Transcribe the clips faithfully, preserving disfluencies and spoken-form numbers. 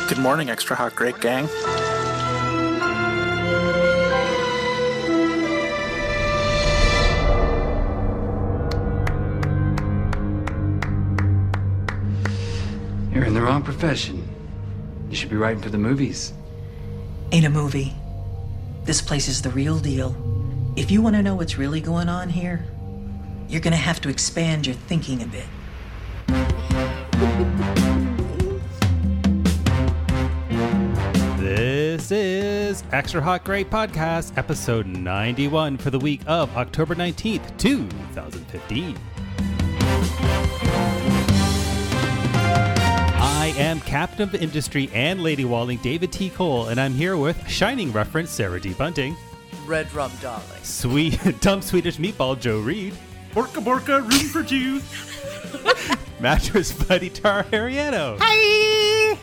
Good morning, Extra Hot Great Gang. You're in the wrong profession. You should be writing for the movies. Ain't a movie. This place is the real deal. If you want to know what's really going on here, you're gonna have to expand your thinking a bit. This is Extra Hot Great Podcast, episode ninety-one for the week of October nineteenth, twenty fifteen. I am Captain of Industry and Lady Walling, David T. Cole, and I'm here with Shining reference Sarah D. Bunting, Red Rum Darling, Sweet Dumb Swedish Meatball Joe Reed, Borka Borka, room for two. Mattress Buddy Tar Hariano. Hi!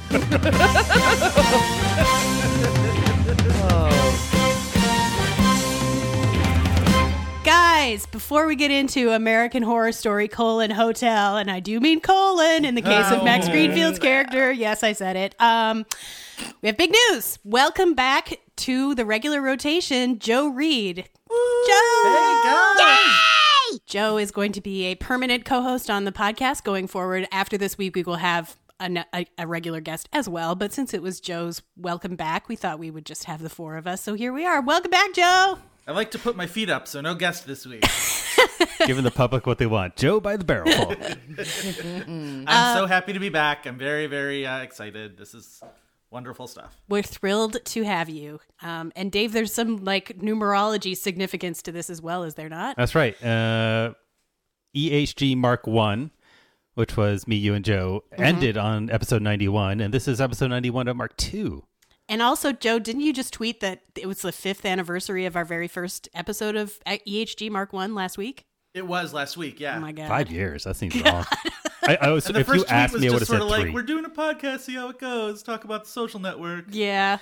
Guys, before we get into American Horror Story colon hotel, and I do mean colon in the case of Max Greenfield's character. Yes, I said it. Um, we have big news. Welcome back to the regular rotation, Joe Reed. Woo! Joe! Hey, guys! Yay! Joe is going to be a permanent co-host on the podcast going forward. After this week, we will have a, a, a regular guest as well. But since it was Joe's welcome back, we thought we would just have the four of us. So here we are. Welcome back, Joe. I like to put my feet up, so no guest this week. Giving the public what they want. Joe by the barrel full. I'm uh, so happy to be back. I'm very, very uh, excited. This is wonderful stuff. We're thrilled to have you. Um, and Dave, there's some like numerology significance to this as well, is there not? That's right. Uh, E H G Mark one, which was me, you, and Joe, mm-hmm. ended on episode ninety-one. And this is episode ninety-one of Mark two. And also, Joe, didn't you just tweet that it was the fifth anniversary of our very first episode of E H G Mark one last week? It was last week, yeah. Oh my God. Five years. That seems wrong. I, I was, and the if first you tweet asked was me, I would just have sort said of three. like, we're doing a podcast, see how it goes. Talk about the social network. Yeah.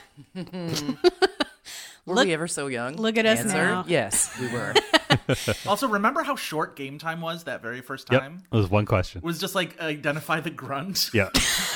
Were look, we ever so young? Look at us Answer, now. Yes, we were. Also, remember how short game time was that very first Yep. time? It was one question. It was just like, identify the grunt. Yeah.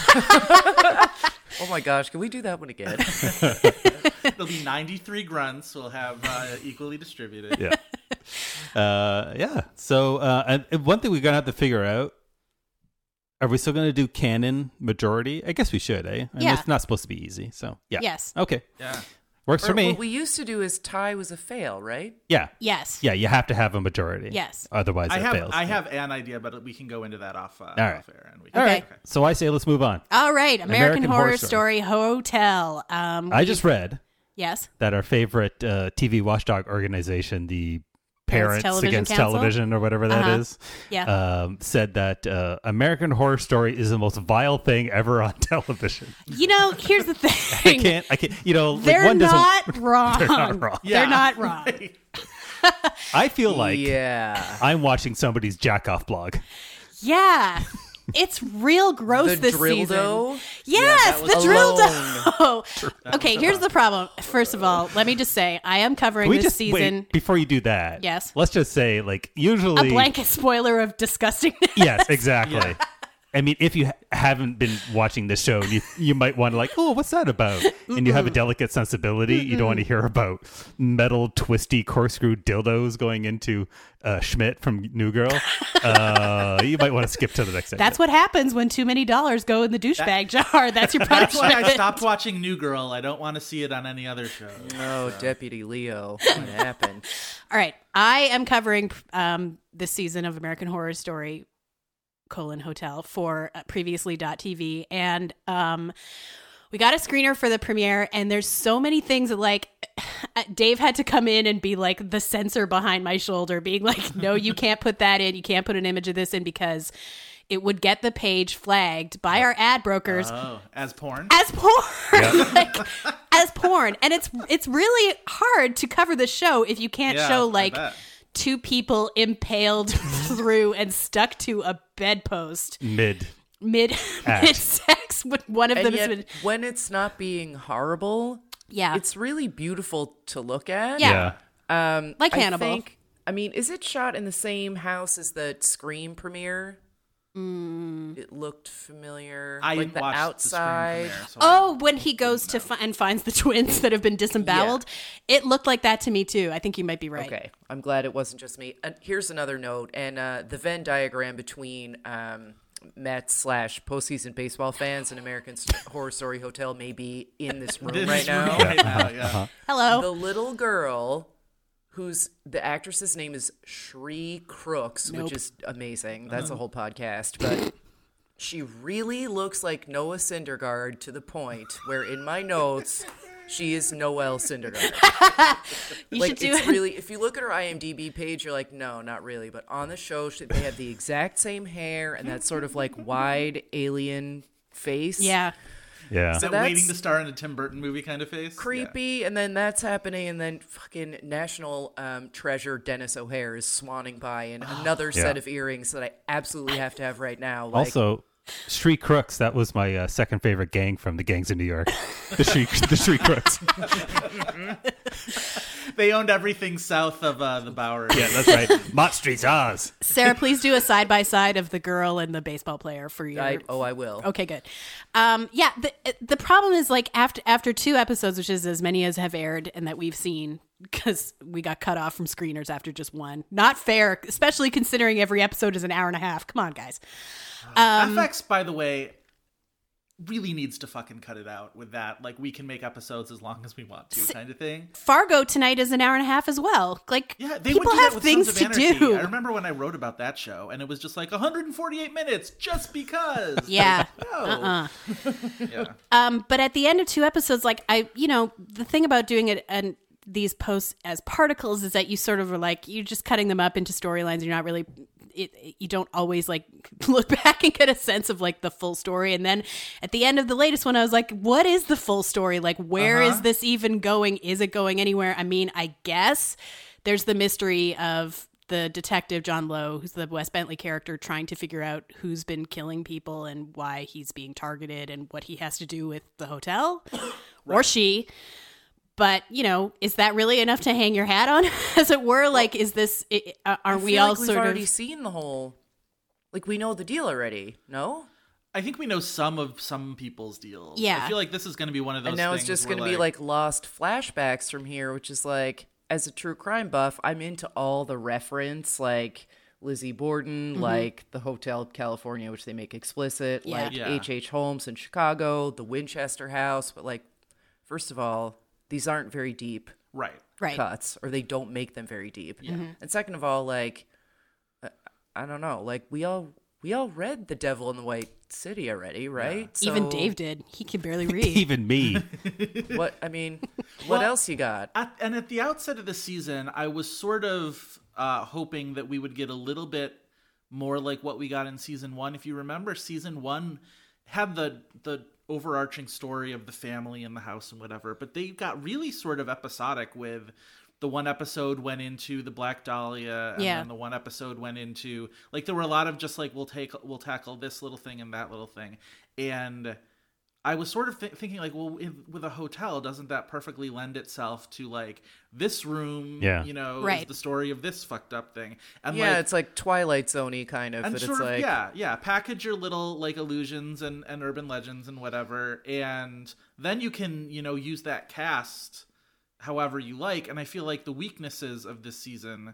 Oh my gosh, can we do that one again? There'll be ninety-three grunts. We'll have uh, equally distributed. Yeah. Uh, yeah. So uh, and one thing we're going to have to figure out, are we still going to do canon majority? I guess we should, eh? I mean, Yeah. it's not supposed to be easy. So, yeah. Yes. Okay. Yeah. Works Or for me. What we used to do is tie was a fail, right? Yeah. Yes. Yeah, you have to have a majority. Yes. Otherwise, I it have fails. I have an idea, but we can go into that off, uh, All right. off air. And we can, All right. Okay. So I say let's move on. All right. American, American Horror, Horror Story Hotel. Um, I we- just read Yes. that our favorite uh, T V watchdog organization, the Parents Television Against Council? Television or whatever that Uh-huh. is, Yeah. um, said that uh, American Horror Story is the most vile thing ever on television. You know, here's the I thing. can't, I can't, you know, like They're one doesn't. not wrong. They're not wrong. Yeah. They're not wrong. I feel like yeah. I'm watching somebody's jack off blog. Yeah. It's real gross The this Drildo? season. Yes, that the was Drildo. Okay, here's the problem. First of all, let me just say, I am covering Can we this just season wait before you do that? Yes. Let's just say, like, a usually. blanket spoiler of disgustingness. Yes, exactly. I mean, if you ha- haven't been watching the show, you you might want to like, oh, what's that about? And you have a delicate sensibility. Mm-mm. You don't want to hear about metal, twisty, corkscrew dildos going into uh, Schmidt from New Girl. Uh, you might want to skip to the next. That's what happens when too many dollars go in the douchebag jar. That's your That's punishment. why I stopped watching New Girl. I don't want to see it on any other show. No, so. Deputy Leo. What happened? All right. I am covering um, this season of American Horror Story colon hotel for uh, previously.tv. And um, we got a screener for the premiere, and there's so many things that like Dave had to come in and be like the censor behind my shoulder, being like, no, you can't put that in. You can't put an image of this in because it would get the page flagged by our ad brokers Oh, as porn? as porn, like as porn. And it's it's really hard to cover the show if you can't Yeah, show I like bet. two people impaled through and stuck to a bedpost mid. mid Act. mid sex. With one of And them yet, has been when it's not being horrible, yeah, it's really beautiful to look at. Yeah. Um, Like I Hannibal. think- I mean, is it shot in the same house as the Scream premiere? Mm. It looked familiar. I like the watched outside. the screen premiere, so Oh, I- when he goes to fi- and finds the twins that have been disemboweled, it looked like that to me too. I think you might be right. Okay, I'm glad it wasn't just me. And here's another note, and uh, the Venn diagram between um, Mets slash postseason baseball fans and American Horror Story Hotel may be in this room This right now. room right now, yeah. Hello. The little girl, whose the actress's name is Shree Crooks, Nope. which is amazing. That's a whole podcast, but she really looks like Noah Syndergaard to the point where in my notes she is Noelle Syndergaard. You Like should do it's it. really, if you look at her IMDb page, you're like, no, not really. But on the show, she, they have the exact same hair and that sort of like wide alien face. Yeah. Yeah. Is that that's- waiting to star in a Tim Burton movie kind of face? Creepy, and then that's happening, and then fucking national um, treasure Dennis O'Hare is swanning by in another set Yeah. of earrings that I absolutely have to have right now. Like, Also, Street Crooks, that was my uh, second favorite gang from the gangs in New York. The Street, the Street Crooks. Yeah. They owned everything south of uh, the Bowery. Yeah, that's right. Mott Street's ours. Sarah, please do a side by side of the girl and the baseball player for your. I, oh, I will. Okay, good. Um, yeah, the the problem is like after after two episodes, which is as many as have aired and that we've seen, because we got cut off from screeners after just one. Not fair, especially considering every episode is an hour and a half. Come on, guys. Um, F X, by the way, really needs to fucking cut it out with that. Like, we can make episodes as long as we want to, kind of thing. Fargo tonight is an hour and a half as well. Like, Yeah, they people would do have that with things Sons to of Anarchy. do. I remember when I wrote about that show, and it was just like one hundred forty-eight minutes just because. Yeah. No. Uh-uh. Yeah. Um, but at the end of two episodes, like I, you know, the thing about doing it and these posts as particles is that you sort of are like you're just cutting them up into storylines. You're not really, it, you don't always like look back and get a sense of like the full story. And then at the end of the latest one, I was like, what is the full story? Like, where is Uh-huh. this even going? Is it going anywhere? I mean, I guess there's the mystery of the detective John Lowe, who's the Wes Bentley character, trying to figure out who's been killing people and why he's being targeted and what he has to do with the hotel or she. But, you know, is that really enough to hang your hat on, as it were? Like, is this, i- uh, I are we feel all like we've sort already of, seen the whole. Like, we know the deal already. No. I think we know some of some people's deals. Yeah. I feel like this is going to be one of those And now it's things just where, going to be like lost flashbacks from here, which is like, as a true crime buff, I'm into all the reference, like Lizzie Borden, Mm-hmm. like the Hotel California, which they make explicit, Yeah. like Yeah. H H. Holmes in Chicago, the Winchester House. But like, first of all, these aren't very deep Right. right? cuts, or they don't make them very deep. And second of all, like, uh, I don't know, like we all we all read The Devil in the White City already, right? Even So Dave did. He can barely read. Even me. What I mean, what Well, else you got? At, and at the outset of the season, I was sort of uh, hoping that we would get a little bit more like what we got in season one. If you remember, season one had the the overarching story of the family and the house and whatever, but they got really sort of episodic with the one episode went into the Black Dahlia, and Yeah. then the one episode went into like there were a lot of just like we'll take we'll tackle this little thing and that little thing, and I was sort of th- thinking like, well, in, with a hotel, doesn't that perfectly lend itself to like this room? Yeah. You know, Right. is the story of this fucked up thing, and Yeah, like, it's like Twilight Zone-y kind of, and but sort it's of like yeah, yeah, package your little like illusions and, and urban legends and whatever, and then you can you know use that cast however you like. And I feel like the weaknesses of this season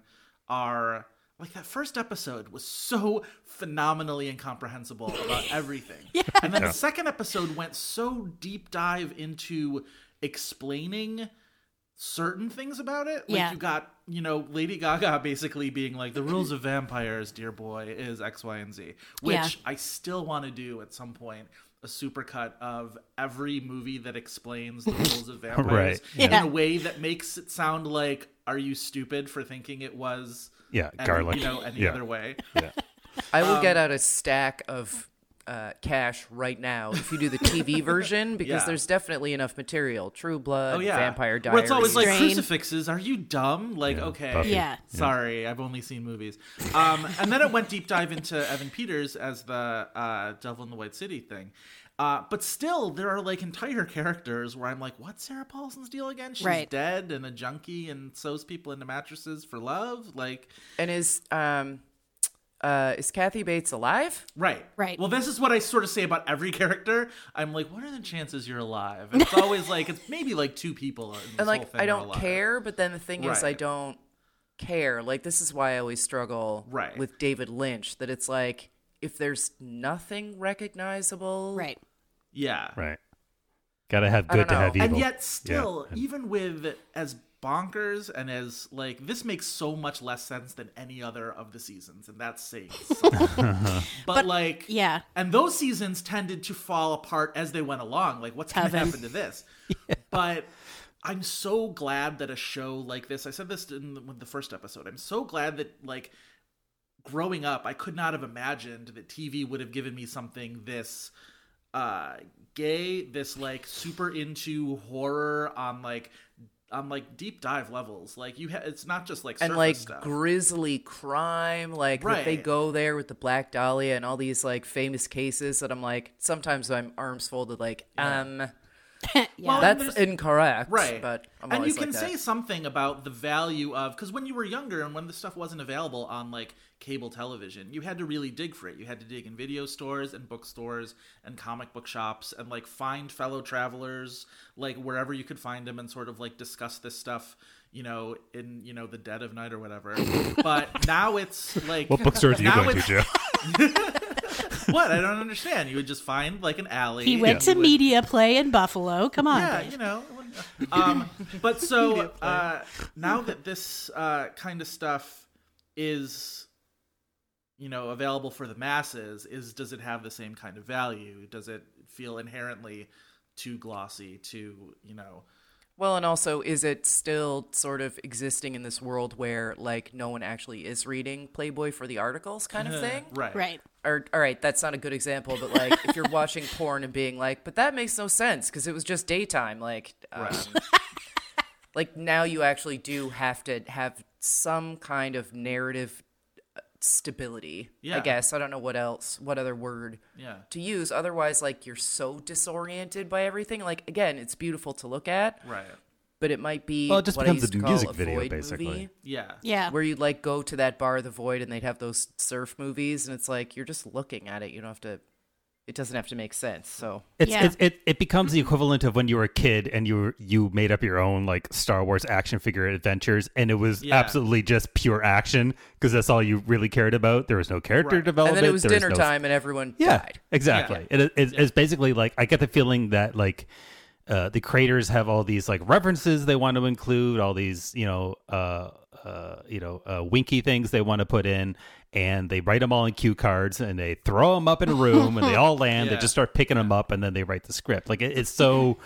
are like that first episode was so phenomenally incomprehensible about everything. Yeah. And then Yeah. the second episode went so deep dive into explaining certain things about it. Like Yeah. you got, you know, Lady Gaga basically being like, the rules of vampires, dear boy, is X, Y, and Z. Which Yeah. I still want to do at some point. A supercut of every movie that explains the rules of vampires Right. in Yeah. a way that makes it sound like, are you stupid for thinking it was Yeah, any, garlic. you know, any Yeah. other way? Yeah. I will Um, get out a stack of uh, cash right now if you do the T V version, because Yeah. there's definitely enough material. True Blood, Oh yeah, Vampire Diaries. Where it's always like Strain. crucifixes. Are you dumb? Like Yeah, okay, Buffy. Yeah. Sorry, I've only seen movies. Um, and then it went deep dive into Evan Peters as the uh, Devil in the White City thing. Uh, but still, there are like entire characters where I'm like, what's Sarah Paulson's deal again? She's Right. dead and a junkie and sews people into mattresses for love. Like, and is um uh, is Kathy Bates alive? Right. Right. Well, this is what I sort of say about every character. I'm like, what are the chances you're alive? And it's always like, it's maybe like two people. In this And like, whole thing I are don't alive. care, but then the thing is, I Right. don't care. Like, this is why I always struggle Right. with David Lynch, that it's like, if there's nothing recognizable. Right. Yeah. Right. Gotta have I good don't to have know. evil. And yet still, Yeah. even with as bonkers and as like, this makes so much less sense than any other of the seasons, and that's saying something. but, But, like, yeah. and those seasons tended to fall apart as they went along. Like, what's going to Coven. happen to this? But I'm so glad that a show like this, I said this in the, with the first episode, I'm so glad that, like, growing up, I could not have imagined that T V would have given me something this uh gay, this like super into horror on like on like deep dive levels. Like you ha- it's not just like And surface like stuff. grisly crime, like that they Right. go there with the Black Dahlia and all these like famous cases that I'm like, sometimes I'm arms folded, like, um, yeah. Well, that's there's- incorrect. Right. But I'm and always you can like say that. something about the value of, because when you were younger and when the stuff wasn't available on like cable television, you had to really dig for it. You had to dig in video stores and bookstores and comic book shops and like find fellow travelers like wherever you could find them and sort of like discuss this stuff, you know, in, you know, the dead of night or whatever. But now it's like, What bookstores are you now going to, it's- Joe? what? I don't understand. You would just find like an alley. He went and to you would- Media Play in Buffalo. Come on. yeah, Dave. you know. Um, but so uh, now that this uh, kind of stuff is, you know, available for the masses, is does it have the same kind of value? Does it feel inherently too glossy? Too, you know? Well, and also, is it still sort of existing in this world where, like, no one actually is reading Playboy for the articles kind of thing? Right. Right. Or, all right, that's not a good example, but, like, if you're watching porn and being like, but that makes no sense because it was just daytime, like, um, Right. like, now you actually do have to have some kind of narrative stability, Yeah. I guess. I don't know what else, what other word Yeah. to use. Otherwise, like, you're so disoriented by everything. Like, again, it's beautiful to look at, Right. but it might be Well, it just what I becomes used a to call music a video, void basically. movie, Yeah. Yeah. where you'd like go to that bar, the Void, and they'd have those surf movies, and it's like you're just looking at it. You don't have to. It doesn't have to make sense. So It's, Yeah. it's it it becomes the equivalent of when you were a kid and you were, you made up your own like Star Wars action figure adventures, and it was Yeah. absolutely just pure action because that's all you really cared about. There was no character Right. development. and then it was there dinner no- time, and everyone Yeah, died. exactly. It, it, it's basically like I get the feeling that like uh, the creators have all these like references they want to include, all these you know uh, uh, you know uh, winky things they want to put in, and they write them all in cue cards and they throw them up in a room and they all land. They Yeah. just start picking them up and then they write the script. Like it, it's so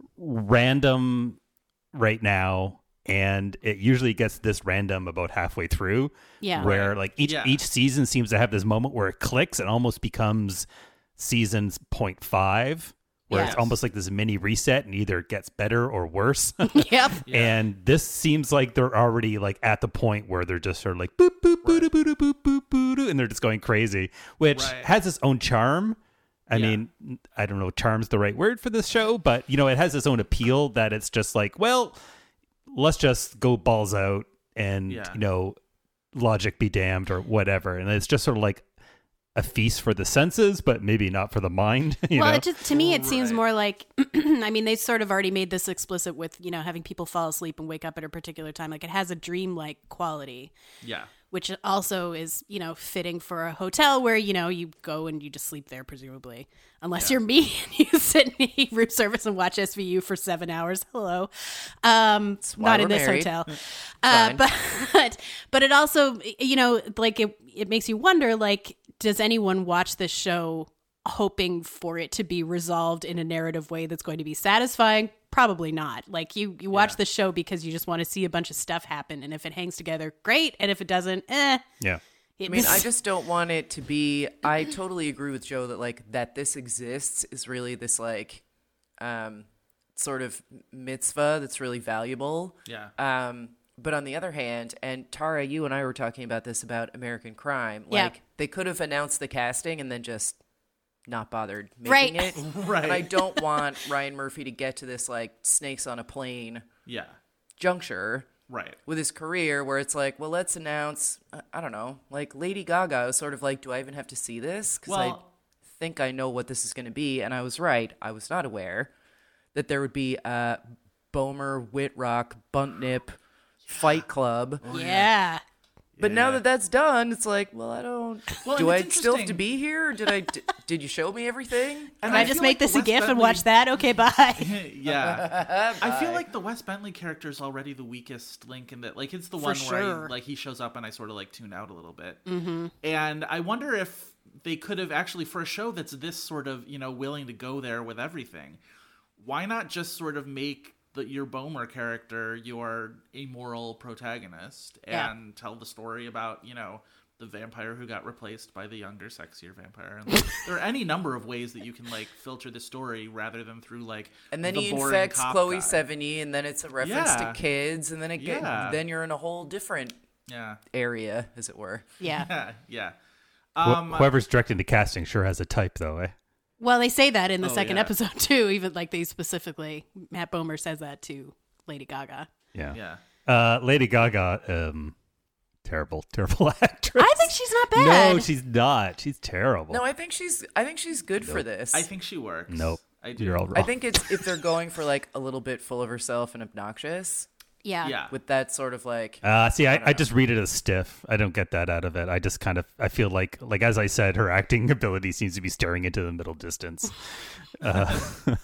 random right now. And it usually gets this random about halfway through, Yeah. where like each Yeah. each season seems to have this moment where it clicks and almost becomes season's point five, where it's Yes. almost like this mini reset and either gets better or worse. Yep. And this seems like they're already like at the point where they're just sort of like boop boop boop boop boop boop boop boop, and they're just going crazy, which Right. has its own charm. I Yeah. mean, I don't know if charm's the right word for this show, but you know, it has its own appeal that it's just like, well, let's just go balls out and Yeah. you know, logic be damned or whatever. And it's just sort of like a feast for the senses, but maybe not for the mind. You well, know? it just to me it seems Right. more like I mean they sort of already made this explicit with you know having people fall asleep and wake up at a particular time. Like it has a dream-like quality, Yeah. which also is you know fitting for a hotel where you know you go and you just sleep there presumably, unless you're me and you sit and eat room service and watch S V U for seven hours. Hello, um, why not in we're this married. hotel, uh, Fine. but but it also you know like it it makes you wonder like does anyone watch this show hoping for it to be resolved in a narrative way that's going to be satisfying? Probably not. Like you, you watch Yeah. the show because you just want to see a bunch of stuff happen, and if it hangs together, great, and if it doesn't, eh. yeah. It, I mean, I just don't want it to be. I totally agree with Joe that like that this exists is really this like, um, sort of mitzvah that's really valuable. Yeah. Um, but on the other hand, and Tara, you and I were talking about this about American Crime. Yeah. Like they could have announced the casting and then just not bothered making Right. it. Right. And I don't want Ryan Murphy to get to this like snakes on a plane Yeah. juncture Right. with his career, where it's like, well, let's announce, uh, I don't know, like Lady Gaga. I was sort of like, do I even have to see this? Because I Well- think I know what this is going to be. And I was right. I was not aware that there would be a Bomer, Whitrock, Buntnip Fight Club. Yeah. But now Yeah. that that's done, it's like, well, I don't. Well, do I and it's still have to interesting. be here? Or did I? D- did you show me everything? And Can I, just feel make like the this a Wes GIF and Bentley- watch that? Okay, bye. Yeah. I feel like the Wes Bentley character is already the weakest link in that. Like, it's the For one where sure. I, like he shows up and I sort of like tune out a little bit. Mm-hmm. And I wonder if they could have actually, for a show that's this sort of, you know, willing to go there with everything, why not just sort of make the, your Bomer character your amoral protagonist Yeah. and tell the story about, you know, the vampire who got replaced by the younger, sexier vampire. And like, there are any number of ways that you can like filter the story rather than through like And then the he boring infects cop Chloe guy. Sevigny, and then it's a reference Yeah. to kids, and then it get, Yeah. then you're in a whole different Yeah, area, as it were. Yeah. yeah, yeah. Wh- Um, Whoever's directing the casting sure has a type, though, eh? Well, they say that in the Oh, second yeah. episode too. Even like they specifically, Matt Bomer says that to Lady Gaga. Yeah. yeah. Uh, Lady Gaga, um, terrible, terrible actress. I think she's not bad. No, she's not. She's terrible. No, I think she's. I think she's good for this. I think she works. Nope. I do. You're all wrong. I think it's if they're going for like a little bit full of herself and obnoxious yeah. Yeah. with that sort of like. Uh, see, I, I just read it as stiff. I don't get that out of it. I just kind of, I feel like, like as I said, her acting ability seems to be staring into the middle distance. Uh,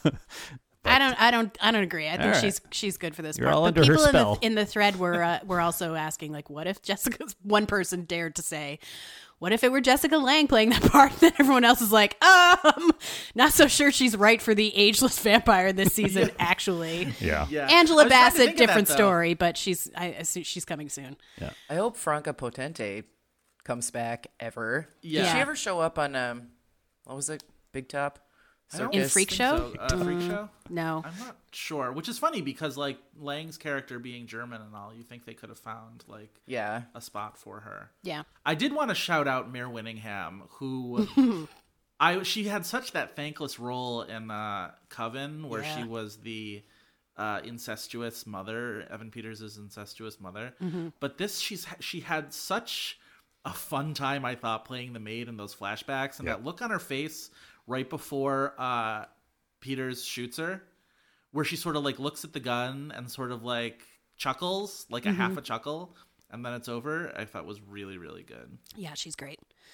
I don't, I don't, I don't agree. I think All right. she's she's good for this You're part. all But under her people in the, spell. in the thread were uh, were also asking like, what if Jessica's one person dared to say, what if it were Jessica Lange playing that part? Then everyone else is like, um, not so sure she's right for the ageless vampire this season. Actually, yeah. Yeah. Angela I was trying to Bassett, think of that, different though. story, but she's I assume she's coming soon. I hope Franca Potente comes back ever. Yeah. Did she Yeah. ever show up on um, what was it, Big Top? I don't In Circus? Freak think Show? so. Uh, Freak Show? No, I'm not sure. Which is funny because like Lang's character being German and all, you think they could have found like Yeah. a spot for her. yeah, I did want to shout out Mare Winningham, who I she had such that thankless role in uh, Coven, where Yeah. she was the uh, incestuous mother, Evan Peters' incestuous mother. But this, she's she had such a fun time, I thought, playing the maid in those flashbacks, and Yeah. that look on her face right before uh, Peters shoots her, where she sort of like looks at the gun and sort of like chuckles, like a half a chuckle, and then it's over. I thought was really, really good. yeah, she's great.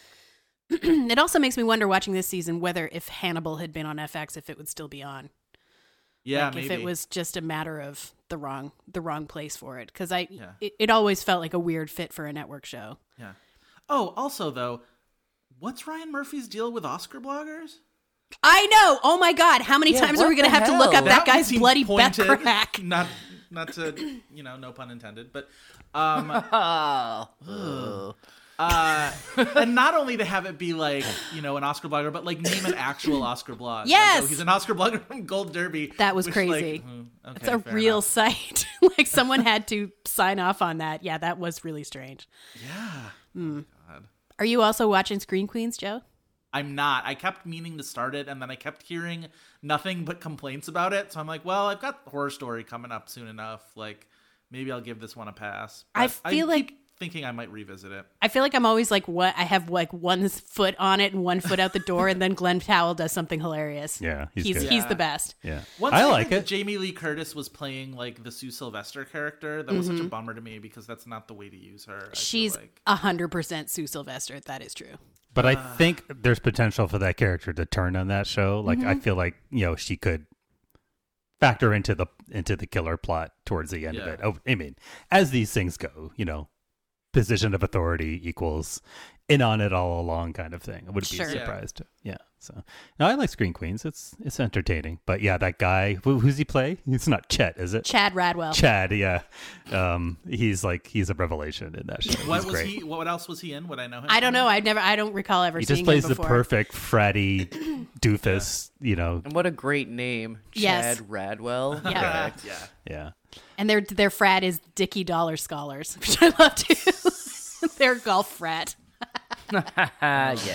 It also makes me wonder watching this season whether if Hannibal had been on F X, if it would still be on. Yeah, like maybe. if it was just a matter of the wrong the wrong place for it, because I Yeah. it, it always felt like a weird fit for a network show. Yeah. Oh, also though, what's Ryan Murphy's deal with Oscar bloggers? I know. Oh my God, how many Yeah, times are what we going to the have to look hell? up that, one guy's seemed bloody butt pointed, crack? Not, not to, you know, no pun intended, but, um, uh, and not only to have it be like, you know, an Oscar blogger, but like name an actual Oscar blog. Yes! Like, oh, he's an Oscar blogger from Gold Derby. That was which, crazy. Like, hmm, okay, It's a fair real enough. site. Like someone had to sign off on that. Yeah, that was really strange. Yeah. Hmm. Oh, God. Are you also watching Screen Queens, Joe? I'm not. I kept meaning to start it, and then I kept hearing nothing but complaints about it. So I'm like, well, I've got Horror Story coming up soon enough. Like, maybe I'll give this one a pass. I But feel like- keep thinking I might revisit it. I feel like I'm always like, what? I have like one foot on it and one foot out the door, and then Glenn Powell does something hilarious. Yeah, he's he's good. he's Yeah. the best. Yeah. Once I heard like that it. Jamie Lee Curtis was playing like the Sue Sylvester character. That was Mm-hmm. such a bummer to me because that's not the way to use her. I feel She's like. a hundred percent Sue Sylvester. That is true. But I think there's potential for that character to turn on that show. Like Mm-hmm. I feel like, you know, she could factor into the into the killer plot towards the end of Yeah. it. Oh, I mean, as these things go, you know, position of authority equals in on it all along kind of thing. I wouldn't Sure. be Yeah. surprised. Yeah. So no, I like Screen Queens. It's it's entertaining. But yeah, that guy, who, who's he play? It's not Chet, is it? Chad Radwell. Chad, yeah. Um, he's like he's a revelation in that show. What He's was great. he? What else was he in? Would I know him? I don't know. I never. I don't recall ever He seeing just plays him the before. perfect fratty doofus, you know. And what a great name, Yes. Chad Radwell. Yeah. Yeah. Yeah. And their their frat is Dickie Dollar Scholars, which I love too. Their golf frat. Ah, yeah.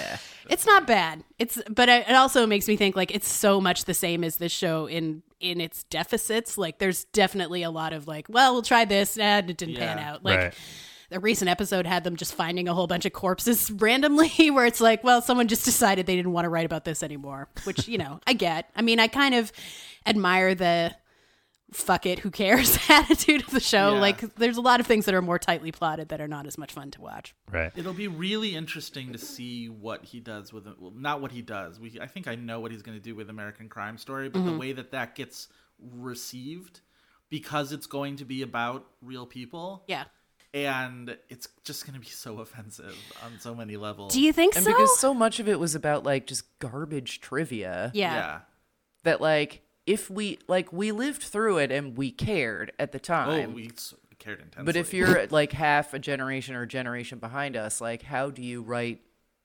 It's not bad. It's but it also makes me think like it's so much the same as this show in in its deficits. Like there's definitely a lot of like, well, we'll try this, and it didn't pan Yeah. out. Like Right. the recent episode had them just finding a whole bunch of corpses randomly, where it's like, well, someone just decided they didn't want to write about this anymore. Which you know, I get. I mean, I kind of admire the fuck it, who cares attitude of the show. Yeah. Like there's a lot of things that are more tightly plotted that are not as much fun to watch. Right. It'll be really interesting to see what he does with it. Well, not what he does. We, I think I know what he's going to do with American Crime Story, but the way that that gets received, because it's going to be about real people, Yeah. and it's just going to be so offensive on so many levels. Do you think And so? because so much of it was about like just garbage trivia. yeah. Yeah. That like if we like we lived through it and we cared at the Oh, time. we s- cared intensely. But if you're like half a generation or a generation behind us, like how do you write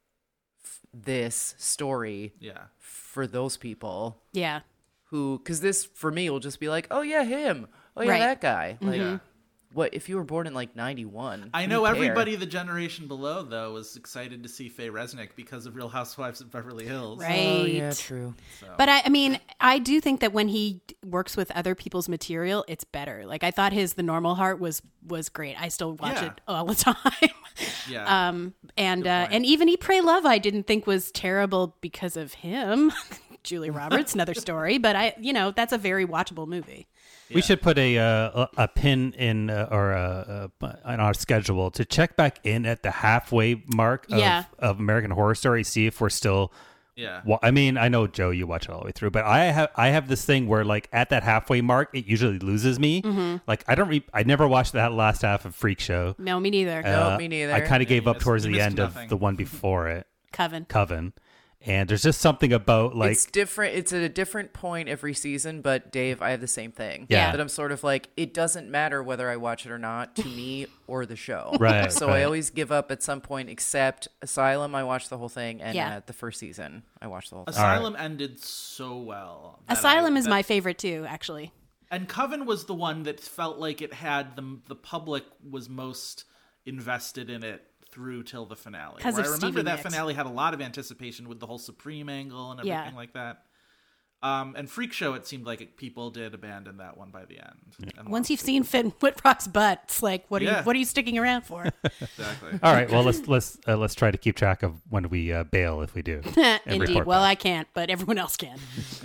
f- this story yeah, for those people Yeah. who? Because this for me will just be like, oh yeah, him. Oh yeah, Right. that guy. Like, yeah. what if you were born in like ninety-one? I Who know care? everybody the generation below though was excited to see Faye Resnick because of Real Housewives of Beverly Hills. Right. Oh yeah, true. But I, I mean, I do think that when he works with other people's material, it's better. Like I thought his The Normal Heart was was great. I still watch Yeah. it all the time. Yeah. um, and uh, point. and even Eat, Pray, Love, I didn't think was terrible because of him. Julie Roberts, another story. But I, you know, that's a very watchable movie. We should put a uh, a a pin in uh, or uh, uh, on our schedule to check back in at the halfway mark of, Yeah. of American Horror Story. See if we're still. yeah. Well, I mean, I know Joe, you watch it all the way through, but I have I have this thing where like at that halfway mark, it usually loses me. Mm-hmm. Like I don't, re- I never watched that last half of Freak Show. No, me neither. No, me neither. I kind of Yeah, gave you up missed- towards you the missed end nothing. of the one before it, Coven. Coven, and there's just something about like it's different. It's at a different point every season. But Dave, I have the same thing. Yeah. That I'm sort of like, it doesn't matter whether I watch it or not to me or the show. Right, So right. I always give up at some point. Except Asylum, I watched the whole thing, and Yeah. uh, the first season, I watched the whole thing. Asylum ended so well. that Asylum I- is that- my favorite too, actually. And Coven was the one that felt like it had the the public was most invested in it through till the finale. 'Cause Where of I remember Stevie that Nicks. finale had a lot of anticipation with the whole Supreme angle and everything Yeah. like that. Um, and Freak Show, it seemed like it, people did abandon that one by the end. And Once lost you've it. seen Finn Whitrock's butt, it's like, what are Yeah. you what are you sticking around for? Exactly. all right. Well, let's let's uh, let's try to keep track of when we uh, bail if we do. and Indeed. report Well, back. I can't, but everyone else can.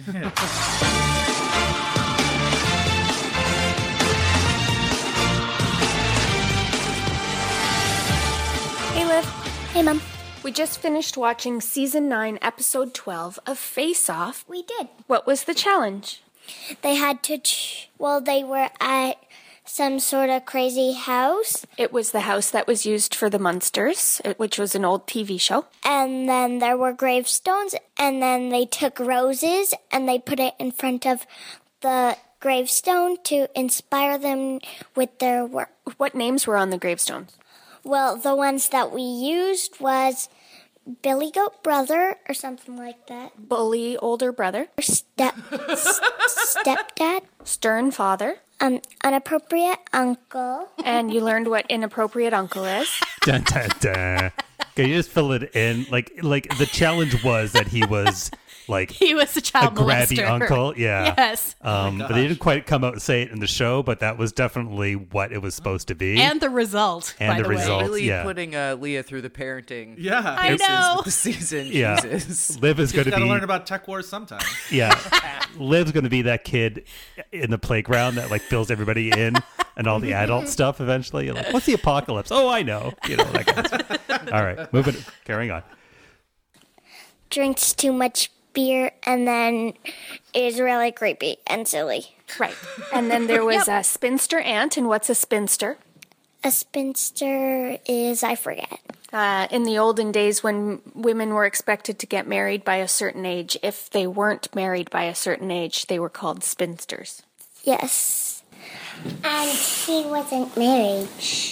Hey, Liv. Hey, Mom. We just finished watching season nine, episode twelve of Face Off. We did. What was the challenge? They had to, ch- well, they were at some sort of crazy house, It was the house that was used for the Munsters, uh, which was an old T V show. and then there were gravestones, and then they took roses and they put it in front of the gravestone to inspire them with their work. What names were on the gravestones? Well, the ones that we used was Billy Goat Brother or something like that. Bully older brother, Step, s- stepdad, stern father, um, unappropriate uncle. and you learned what inappropriate uncle is. Dun, dun, dun. Can you just fill it in? Like like the challenge was that he was like He was a a child grabby molester. uncle. Yeah. Yes. Um, but they didn't quite come out and say it in the show, but that was definitely what it was supposed to be. And the result, And by the the, way. result. Really yeah. putting uh, Leah through the parenting. Yeah. I paces know. with the season. Yeah. Jesus. Liv is going Got to to be learn about Tech Wars sometime. yeah. Liv's going to be that kid in the playground that like fills everybody in and all the adult stuff. Eventually, you're like, what's the apocalypse? Oh, I know. You know that kind of stuff. All right, moving, carrying on. Drinks too much beer and then is really creepy and silly. Right. And then there was a spinster aunt, and what's a spinster? A spinster is, I forget. Uh, in the olden days when women were expected to get married by a certain age, if they weren't married by a certain age, they were called spinsters. Yes. And he wasn't married.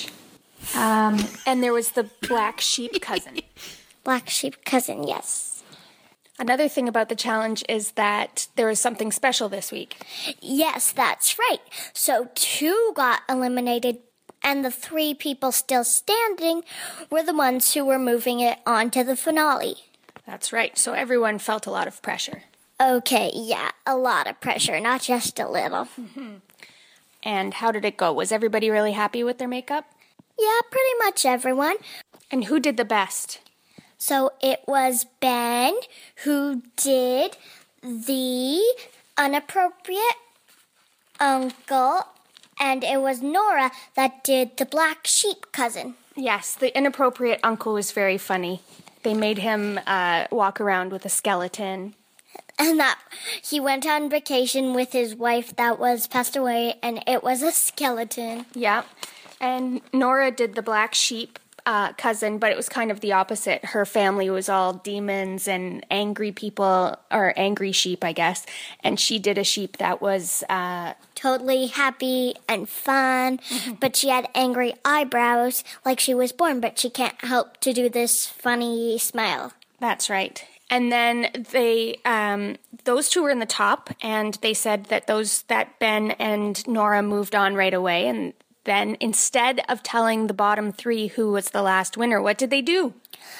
Um, and there was the black sheep cousin. Black sheep cousin, yes. Another thing about the challenge is that there is something special this week. Yes, that's right. So two got eliminated, and the three people still standing were the ones who were moving it on to the finale. That's right. So everyone felt a lot of pressure. Okay, yeah, a lot of pressure, not just a little. Mm-hmm. And how did it go? Was everybody really happy with their makeup? Yeah, pretty much everyone. And who did the best? So it was Ben who did the inappropriate uncle, and it was Nora that did the black sheep cousin. Yes, the inappropriate uncle was very funny. They made him uh, walk around with a skeleton. And that he went on vacation with his wife that was passed away, and it was a skeleton. Yeah. And Nora did the black sheep uh, cousin, but it was kind of the opposite. Her family was all demons and angry people, or angry sheep, I guess. And she did a sheep that was uh, totally happy and fun, mm-hmm. but she had angry eyebrows like she was born, but she can't help to do this funny smile. That's right. And then they, um, those two were in the top, and they said that those that Ben and Nora moved on right away. And then instead of telling the bottom three who was the last winner, what did they do?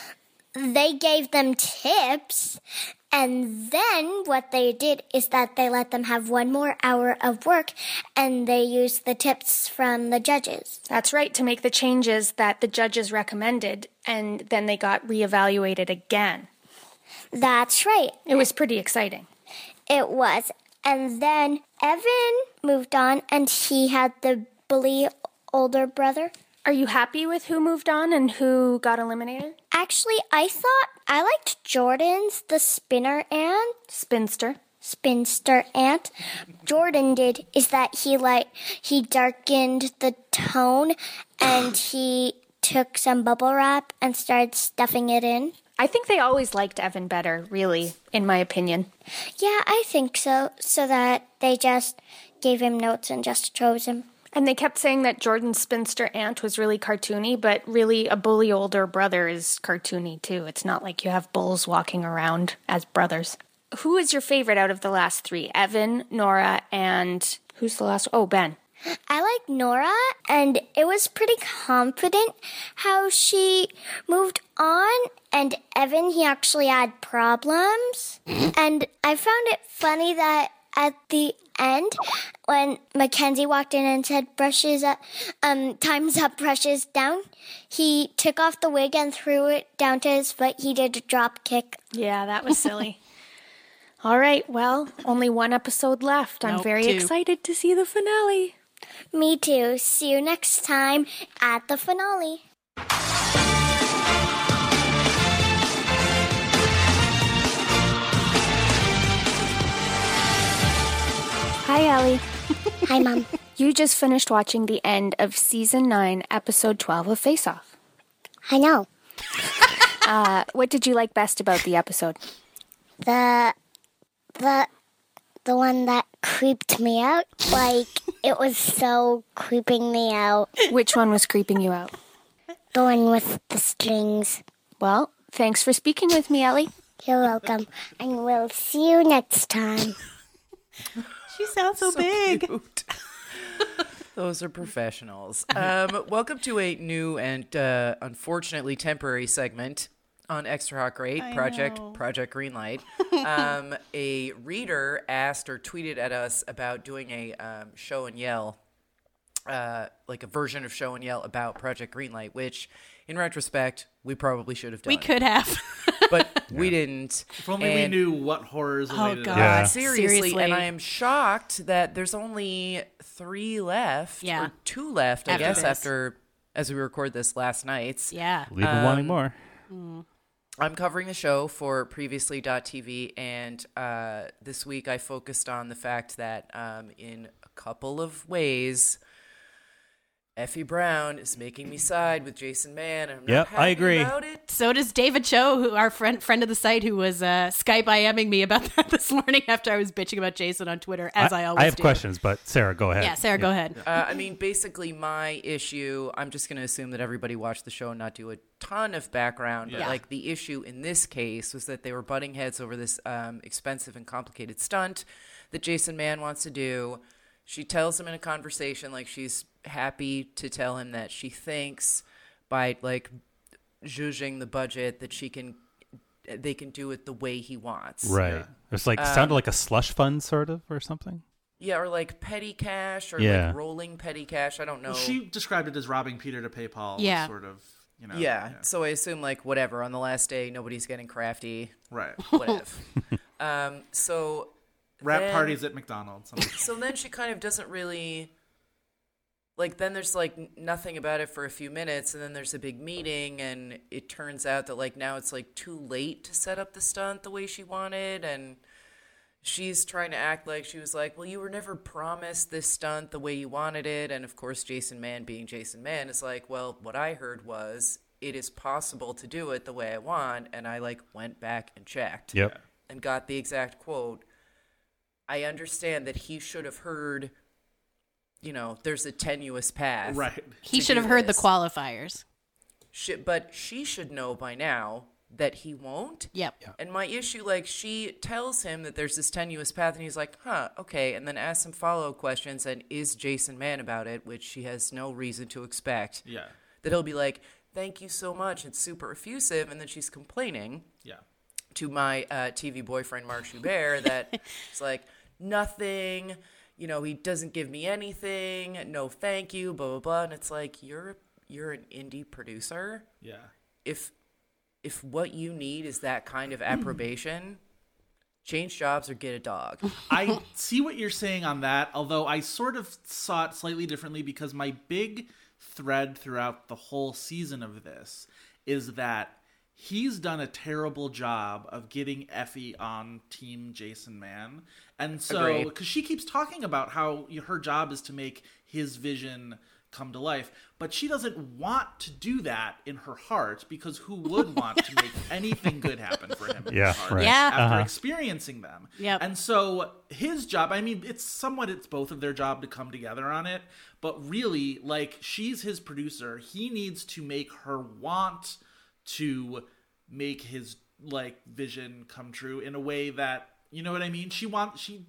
They gave them tips, and then what they did is that they let them have one more hour of work, and they used the tips from the judges. That's right, to make the changes that the judges recommended, and then they got reevaluated again. That's right. It was pretty exciting. It was. And then Evan moved on, and he had the bully older brother. Are you happy with who moved on and who got eliminated? Actually, I thought I liked Jordan's, the spinner ant. Spinster. Spinster ant. Jordan did is that he like he darkened the tone, and he took some bubble wrap and started stuffing it in. I think they always liked Evan better, really, in my opinion. Yeah, I think so. So that they just gave him notes and just chose him. And they kept saying that Jordan's spinster aunt was really cartoony, but really a bully older brother is cartoony too. It's not like you have bulls walking around as brothers. Who is your favorite out of the last three? Evan, Nora, and who's the last? Oh, Ben. I like Nora, and it was pretty confident how she moved on, and Evan, he actually had problems. And I found it funny that at the end, when Mackenzie walked in and said, brushes up, um, time's up, brushes down, he took off the wig and threw it down to his foot. He did a drop kick. Yeah, that was silly. All right, well, only one episode left. I'm Nope, very two. excited to see the finale. Me too. See you next time at the finale. Hi, Allie. Hi, Mom. You just finished watching the end of Season nine, Episode twelve of Face Off. I know. Uh, what did you like best about the episode? The, the, the one that creeped me out. Like, it was so creeping me out. Which one was creeping you out? The one with the strings. Well, thanks for speaking with me, Ellie. You're welcome. And we'll see you next time. She sounds so, So big. cute. Those are professionals. Um, welcome to a new and uh, unfortunately temporary segment on Extra Hot Great, I Project know. Project Greenlight. Um, a reader asked or tweeted at us about doing a um, show and yell, uh, like a version of show and yell about Project Greenlight, which, in retrospect, we probably should have done. We could have. but we didn't. If only And- we knew what horrors Oh, awaited God. us. Yeah. Seriously, Seriously. and I am shocked that there's only three left. Yeah. Or two left, I After guess, this. after as we record this last night. Yeah. Leave them wanting Um, more. I'm covering the show for previously dot T V, and uh, this week I focused on the fact that um, in a couple of ways, Effie Brown is making me side with Jason Mann. And I'm not Yep, happy I agree. about it. So does David Cho, who our friend friend of the site, who was uh, Skype IMing me about that this morning after I was bitching about Jason on Twitter, as I, always I have do. questions, but Sarah, go ahead. Yeah, Sarah, go ahead. Uh, I mean, basically, my issue, I'm just going to assume that everybody watched the show and not do a ton of background. But, Yeah. like, the issue in this case was that they were butting heads over this um, expensive and complicated stunt that Jason Mann wants to do. She tells him in a conversation, like, she's happy to tell him that she thinks by, like, zhuzhing the budget that she can they can do it the way he wants. Right. Yeah. It's like Um, sounded like a slush fund sort of or something. Yeah, or like petty cash or Yeah. like rolling petty cash. I don't know. Well, she described it as robbing Peter to pay Paul. Yeah. Sort of, you know. yeah. So I assume like whatever on the last day, nobody's getting crafty. Right. Whatever. um. So Wrap then- parties at McDonald's. So then she kind of doesn't really. Like, then there's, like, n- nothing about it for a few minutes, and then there's a big meeting, and it turns out that, like, now it's, like, too late to set up the stunt the way she wanted, and she's trying to act like she was like, well, you were never promised this stunt the way you wanted it, and, of course, Jason Mann being Jason Mann is like, well, what I heard was it is possible to do it the way I want, and I, like, went back and checked. Yep. And got the exact quote. I understand that he should have heard... You know, there's a tenuous path. Right. He to should do have heard this. the qualifiers. Sh- but she should know by now that he won't. Yep. And my issue, like, she tells him that there's this tenuous path, and he's like, huh, okay, and then asks some follow-up questions, and is Jason Mann about it, which she has no reason to expect. Yeah. That he'll be like, thank you so much, it's super effusive, and then she's complaining Yeah. to my uh, T V boyfriend, Mark Schubert, that it's like, nothing... You know, he doesn't give me anything. No, thank you. Blah blah blah. And it's like you're you're an indie producer. Yeah. If if what you need is that kind of approbation, change jobs or get a dog. I see what you're saying on that, although I sort of saw it slightly differently because my big thread throughout the whole season of this is that he's done a terrible job of getting Effie on Team Jason Mann. And so, Agreed. because she keeps talking about how her job is to make his vision come to life, but she doesn't want to do that in her heart because who would want to make anything good happen for him in Yeah, his heart right. Yeah. after Uh-huh. experiencing them? Yep. And so his job, I mean, it's somewhat, it's both of their job to come together on it, but really, like, she's his producer. He needs to make her want to make his, like, vision come true in a way that, you know what I mean? She wants, she,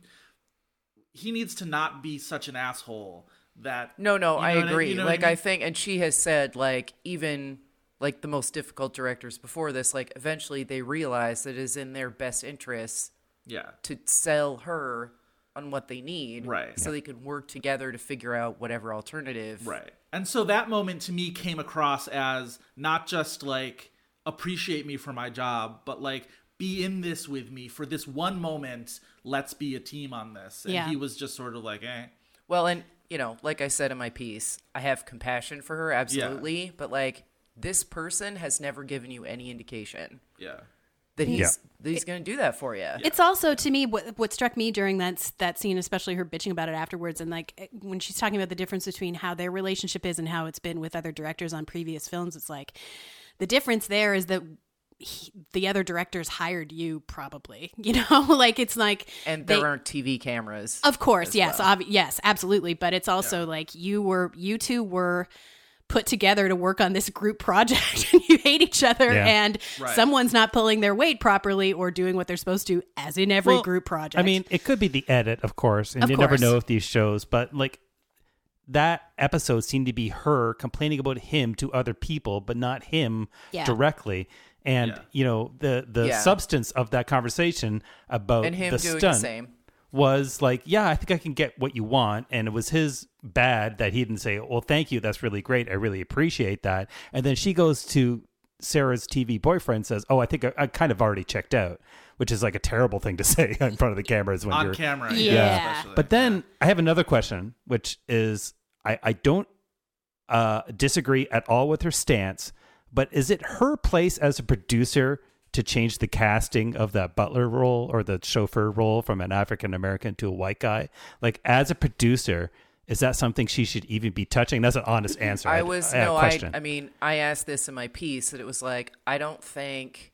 he needs to not be such an asshole that... No, no, you know I what agree. you know what like I, mean? think, and she has said, like even like the most difficult directors before this, like eventually they realize that it is in their best interests Yeah. to sell her on what they need, Right. So they can work together to figure out whatever alternative. Right. And so that moment to me came across as not just like appreciate me for my job, but like be in this with me for this one moment. Let's be a team on this. And Yeah. he was just sort of like, eh. Well, and you know, like I said in my piece, I have compassion for her, absolutely, but like this person has never given you any indication Yeah. that he's Yeah. that he's going to do that for you. It's also, to me, what what struck me during that that scene, especially her bitching about it afterwards, and like when she's talking about the difference between how their relationship is and how it's been with other directors on previous films. It's like the difference there is that he, the other directors hired you, probably. You know, like it's like And they- there aren't T V cameras. Of course, as yes, well. ob- yes, absolutely. But it's also like you were, you two were put together to work on this group project, and you hate each other, Yeah. and Right. someone's not pulling their weight properly or doing what they're supposed to, as in every Well, group project. I mean, it could be the edit, of course, and Of you never course. know with these shows, but like that episode seemed to be her complaining about him to other people, but not him Yeah. directly. And Yeah. you know, the the Yeah. substance of that conversation about And him the doing stunt the same. was like, yeah, I think I can get what you want. And it was his bad that he didn't say, well, thank you. That's really great. I really appreciate that. And then she goes to Sarah's T V boyfriend, says, oh, I think I, I kind of already checked out, which is like a terrible thing to say in front of the cameras when On you're camera. Yeah. especially. But then I have another question, which is I, I don't uh, disagree at all with her stance, but is it her place as a producer to change the casting of that butler role or the chauffeur role from an African American to a white guy? Like, as a producer, is that something she should even be touching? That's an honest answer. I had- was had a no, I. question. I mean, I asked this in my piece that it was like I don't think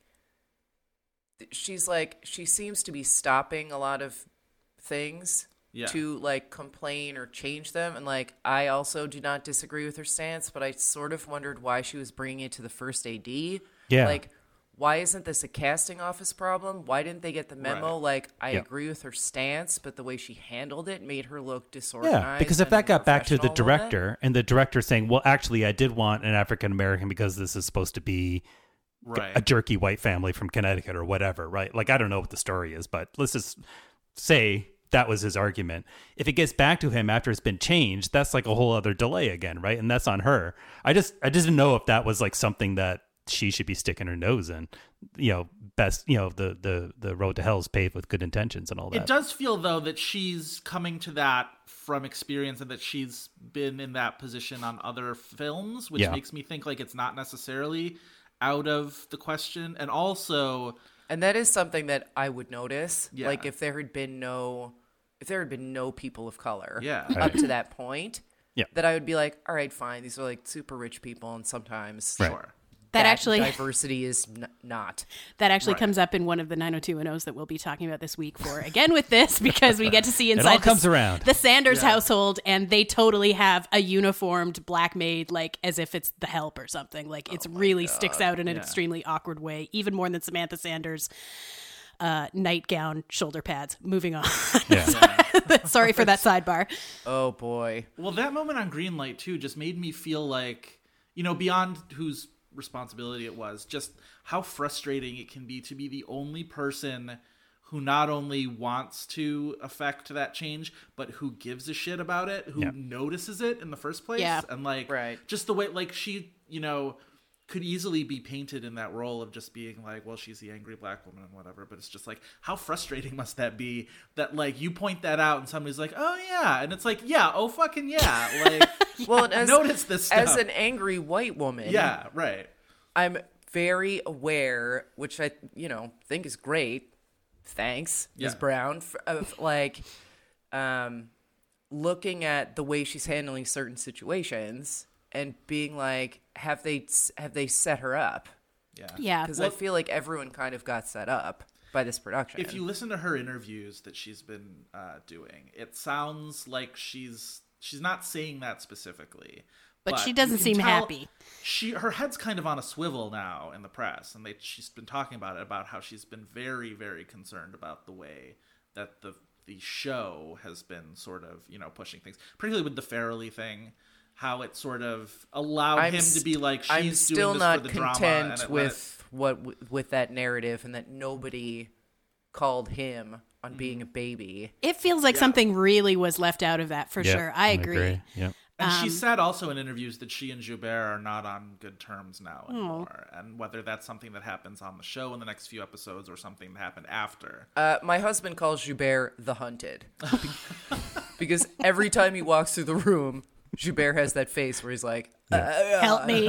she's like she seems to be stopping a lot of things Yeah. to like complain or change them, and like I also do not disagree with her stance, but I sort of wondered why she was bringing it to the first A D. Yeah. like. Why isn't this a casting office problem? Why didn't they get the memo? Right. Like, I Yeah. agree with her stance, but the way she handled it made her look disorganized. Yeah, because if that and got back to the unprofessional a little bit. director and the director saying, well, actually, I did want an African American because this is supposed to be Right. a jerky white family from Connecticut or whatever, right? Like, I don't know what the story is, but let's just say that was his argument. If it gets back to him after it's been changed, that's like a whole other delay again, right? And that's on her. I just I just didn't know if that was like something that she should be sticking her nose in. You know, best, you know, the the the road to hell is paved with good intentions and all that. It does feel, though, that she's coming to that from experience and that she's been in that position on other films, which Yeah. makes me think like it's not necessarily out of the question. And also... And that is something that I would notice. Yeah. Like if there had been no, if there had been no people of color Yeah. up Right. to that point, Yeah. that I would be like, all right, fine. These are like super rich people, and sometimes Right. Sure. That actually diversity is n- not. that actually Right. comes up in one of the nine oh two one ohs that we'll be talking about this week for again with this because we get to see inside all the, comes around. the Sanders Yeah. household, and they totally have a uniformed black maid, like as if it's the Help or something. Like it's really sticks out in an Yeah. extremely awkward way, even more than Samantha Sanders' uh, nightgown, shoulder pads. Moving on. Yeah. Sorry for that sidebar. Oh boy. Well, that moment on Greenlight, too, just made me feel like, you know, beyond whose responsibility it was, just how frustrating it can be to be the only person who not only wants to affect that change, but who gives a shit about it, who Yeah. notices it in the first place. Yeah. And, like, Right. just the way, like, she, you know, could easily be painted in that role of just being like, well, she's the angry black woman and whatever. But it's just like, how frustrating must that be that, like, you point that out and somebody's like, oh, yeah. And it's like, yeah, oh, fucking yeah. Like, Well, and as, notice this stuff. as an angry white woman, yeah, right. I'm very aware, which I, you know, think is great. Thanks, Miz Yeah. Brown, f- of like, um, looking at the way she's handling certain situations and being like, have they have they set her up? Yeah. Yeah. Because Well- I feel like everyone kind of got set up by this production. If you listen to her interviews that she's been uh, doing, it sounds like she's she's not saying that specifically. But she you doesn't can seem tell happy. She her head's kind of on a swivel now in the press, and they she's been talking about it, about how she's been very, very concerned about the way that the the show has been sort of, you know, pushing things, particularly with the Farrelly thing, how it sort of allowed I'm him s- to be like, she's I'm doing still this not for the drama, and content it let it- with what with that narrative, and that nobody called him on Mm-hmm. being a baby. It feels like something really was left out of that for Yeah, sure. I agree. Yeah. And Um, she said also in interviews that she and Joubert are not on good terms now anymore. And whether that's something that happens on the show in the next few episodes or something that happened after. Uh, my husband calls Joubert the Hunted because every time he walks through the room, Joubert has that face where he's like, Help me.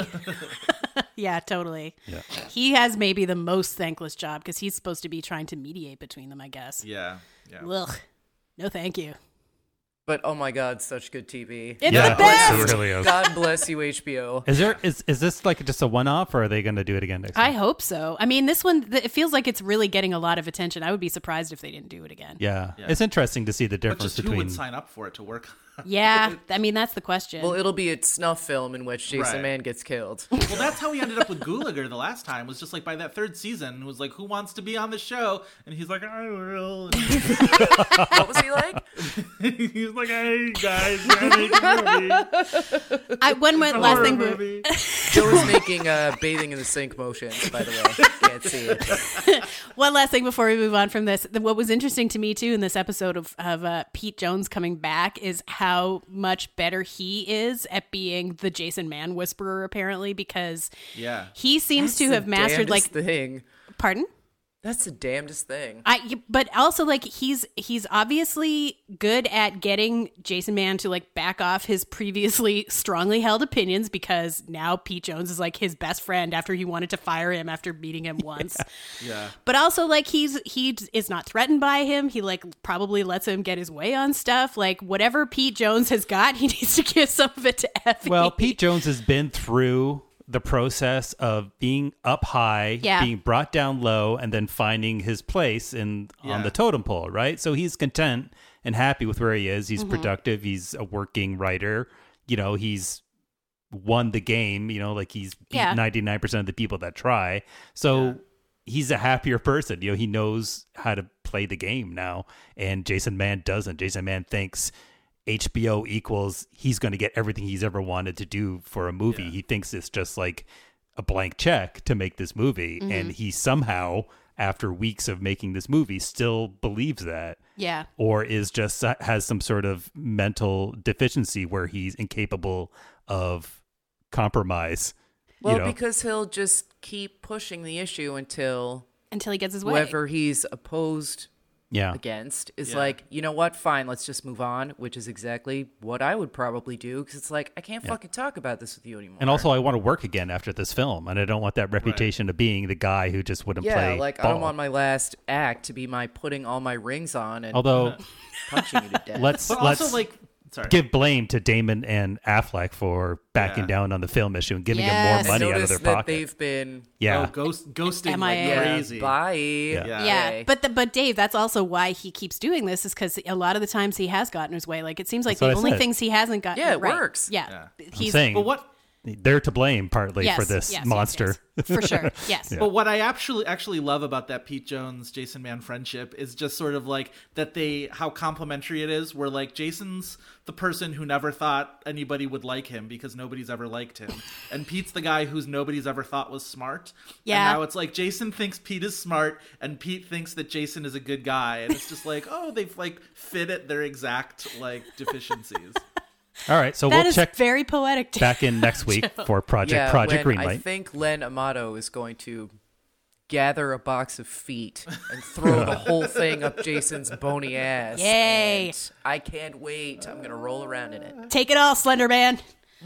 Yeah, totally. Yeah. He has maybe the most thankless job because he's supposed to be trying to mediate between them, I guess. Yeah. Yeah. Ugh. No, thank you. but oh my God, such good T V. It's Yeah, the best. it really is. God bless you, H B O. Is there is is this like just a one off, or are they going to do it again next I time? hope so. I mean, this one, th- it feels like it's really getting a lot of attention. I would be surprised if they didn't do it again. Yeah. Yeah. It's interesting to see the But difference just who between. would sign up for it to work? Yeah, I mean, that's the question. Well, it'll be a snuff film in which Jason Right. Mann gets killed. Well, that's how he ended up with Gulager the last time. Was just like by that third season, was like, who wants to be on the show? And he's like, I will. What was he like? He's like, hey guys, we're making a movie. I, one went last Horror thing, movie. Joe is making uh, bathing in the sink motions, by the way. Can't see it. one last thing before we move on from this. The- What was interesting to me too in this episode of, of uh, Pete Jones coming back is how much better he is at being the Jason Mann whisperer, apparently, because Yeah. he seems That's to the have mastered like, damnedest thing. pardon? That's the damnedest thing. I, but also like he's he's obviously good at getting Jason Mann to like back off his previously strongly held opinions, because now Pete Jones is like his best friend after he wanted to fire him after meeting him once. Yeah. But also like he's he is not threatened by him. He like probably lets him get his way on stuff. Like whatever Pete Jones has got, he needs to give some of it to Effie. Well, Pete Jones has been through the process of being up high, Yeah. being brought down low, and then finding his place in Yeah. on the totem pole, right? So he's content and happy with where he is. He's Mm-hmm. productive. He's a working writer. You know, he's won the game, you know, like he's beat Yeah. ninety-nine percent of the people that try. So he's a happier person. You know, he knows how to play the game now. And Jason Mann doesn't. Jason Mann thinks H B O equals he's going to get everything he's ever wanted to do for a movie. Yeah. He thinks it's just like a blank check to make this movie, Mm-hmm. and he somehow, after weeks of making this movie, still believes that. Yeah. Or is just has some sort of mental deficiency where he's incapable of compromise. Well, you know? because he'll just keep pushing the issue until Until he gets his way. whoever he's opposed yeah. against is Yeah. like, you know what, fine, let's just move on, which is exactly what I would probably do, because it's like, I can't fucking talk about this with you anymore. And also, I want to work again after this film, and I don't want that reputation of being the guy who just wouldn't yeah, play like ball. I don't want my last act to be my putting all my rings on and Although, punching you to death. let's But let's also, like, sorry. give blame to Damon and Affleck for backing Yeah. down on the film issue and giving Yes. him I more money out of noticed their that pocket. they've been Yeah. Oh, ghost, ghosting M I A. like yeah, crazy. bye. Yeah. Yeah, Okay. but the, but Dave, that's also why he keeps doing this, is because a lot of the times he has gotten his way. Like it seems like That's the what I only said. things he hasn't gotten. Yeah, it right. works. Yeah, I'm he's saying But what they're to blame partly yes, for this yes, yes, monster. yes. For sure. Yes. But what I actually actually love about that Pete Jones Jason Mann friendship is just sort of like that they how complimentary it is. Where like Jason's the person who never thought anybody would like him because nobody's ever liked him, and Pete's the guy who's nobody's ever thought was smart. Yeah. And now it's like Jason thinks Pete is smart, and Pete thinks that Jason is a good guy, and it's just like oh they've like fit at their exact like deficiencies. All right, so That we'll is check very poetic. Dave. back in next week for Project yeah, Project when Greenlight. I think Len Amato is going to gather a box of feet and throw the whole thing up Jason's bony ass. Yay. And I can't wait. I'm going to roll around in it. Take it all, Slender Man.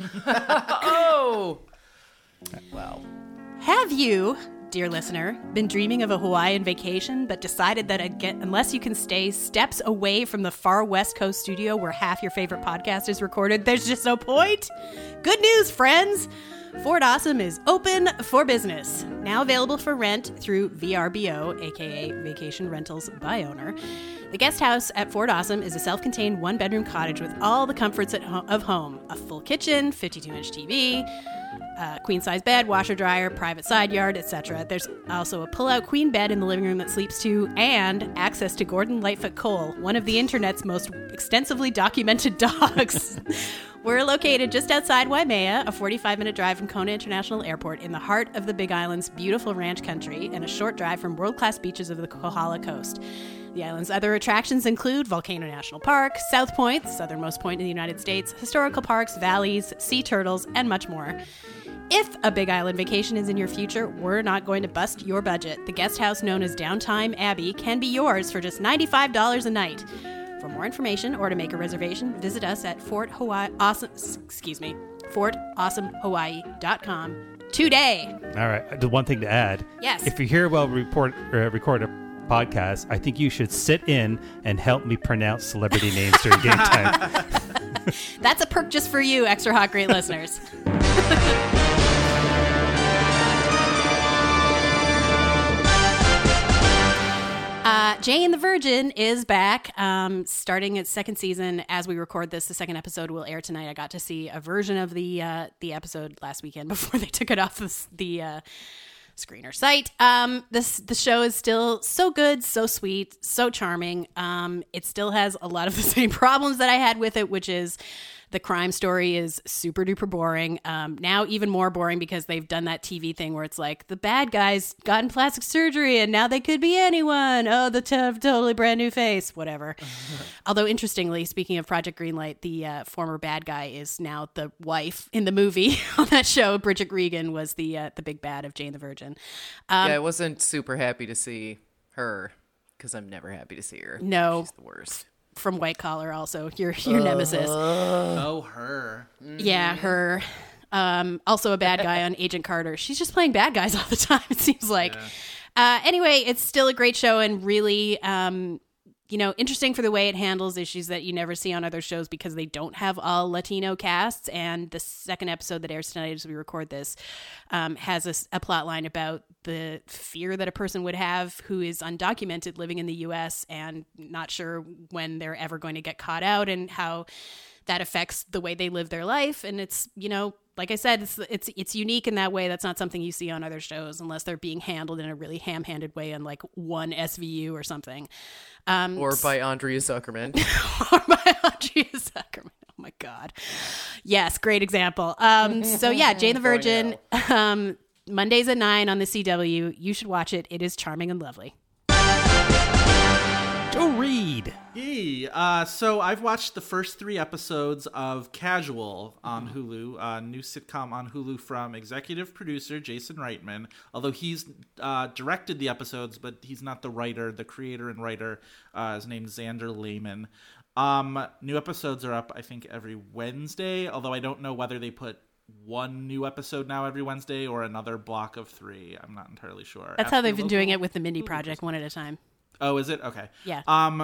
Oh! Wow. Have you, dear listener, been dreaming of a Hawaiian vacation but decided that again, unless you can stay steps away from the far West Coast studio where half your favorite podcast is recorded, there's just no point? Good news, friends! Fort Awesome is open for business. Now available for rent through V R B O, aka Vacation Rentals by Owner. The guest house at Fort Awesome is a self-contained one-bedroom cottage with all the comforts at ho- of home. A full kitchen, fifty-two inch T V, uh, queen-size bed, washer dryer, private side yard, et cetera. There's also a pull-out queen bed in the living room that sleeps two, and access to Gordon Lightfoot Cole, one of the internet's most extensively documented dogs. We're located just outside Waimea, a forty-five minute drive from Kona International Airport in the heart of the Big Island's beautiful ranch country and a short drive from world-class beaches of the Kohala Coast. The island's other attractions include Volcano National Park, South Point, the southernmost point in the United States, historical parks, valleys, sea turtles, and much more. If a Big Island vacation is in your future, we're not going to bust your budget. The guest house known as Downtime Abbey can be yours for just ninety-five dollars a night. For more information or to make a reservation, visit us at Fort Hawaii Awesome, excuse me, fort awesome hawaii dot com today. All right, the one thing to add. Yes. If you hear well report uh, record a podcast, I think you should sit in and help me pronounce celebrity names during game time. That's a perk just for you, Extra Hot Great listeners. Uh, Jay and the Virgin is back, um, starting its second season as we record this. The second episode will air tonight. I got to see a version of the uh, the episode last weekend before they took it off the, the uh, screener site. Um, this the show is still so good, so sweet, so charming. Um, it still has a lot of the same problems that I had with it, which is the crime story is super duper boring. Um, now even more boring because they've done that T V thing where it's like the bad guys gotten plastic surgery and now they could be anyone. Oh, the t- totally brand new face, whatever. Although interestingly, speaking of Project Greenlight, the uh, former bad guy is now the wife in the movie on that show. Bridget Regan was the uh, the big bad of Jane the Virgin. Um, yeah, I wasn't super happy to see her because I'm never happy to see her. No. She's the worst. From White Collar, also your your nemesis. Oh, her. Yeah, her. Um, also a bad guy on Agent Carter. She's just playing bad guys all the time, it seems like. Yeah. Uh, anyway, it's still a great show and really, um, you know, interesting for the way it handles issues that you never see on other shows because they don't have all Latino casts. And the second episode that airs tonight as we record this um, has a, a plot line about the fear that a person would have who is undocumented living in the U S and not sure when they're ever going to get caught out and how that affects the way they live their life. And it's, you know, like I said, it's it's it's unique in that way. That's not something you see on other shows unless they're being handled in a really ham-handed way on like one S V U or something. Um, Or by Andrea Zuckerman. or by Andrea Zuckerman. Oh my God. Yes, great example. Um, so yeah, Jane the Virgin. Um, Mondays at nine on the C W. You should watch it. It is charming and lovely. Joe Reed. Hey, uh, so I've watched the first three episodes of Casual on Hulu, a new sitcom on Hulu from executive producer Jason Reitman, although he's uh, directed the episodes, but he's not the writer, the creator and writer. Uh, his name's Xander Lehman. Um, new episodes are up, I think, every Wednesday, although I don't know whether they put one new episode now every Wednesday or another block of three. I'm not entirely sure. That's After how they've been local doing it with the Mindy Hulu Project, one at a time. Oh, is it? Okay. Yeah. Um,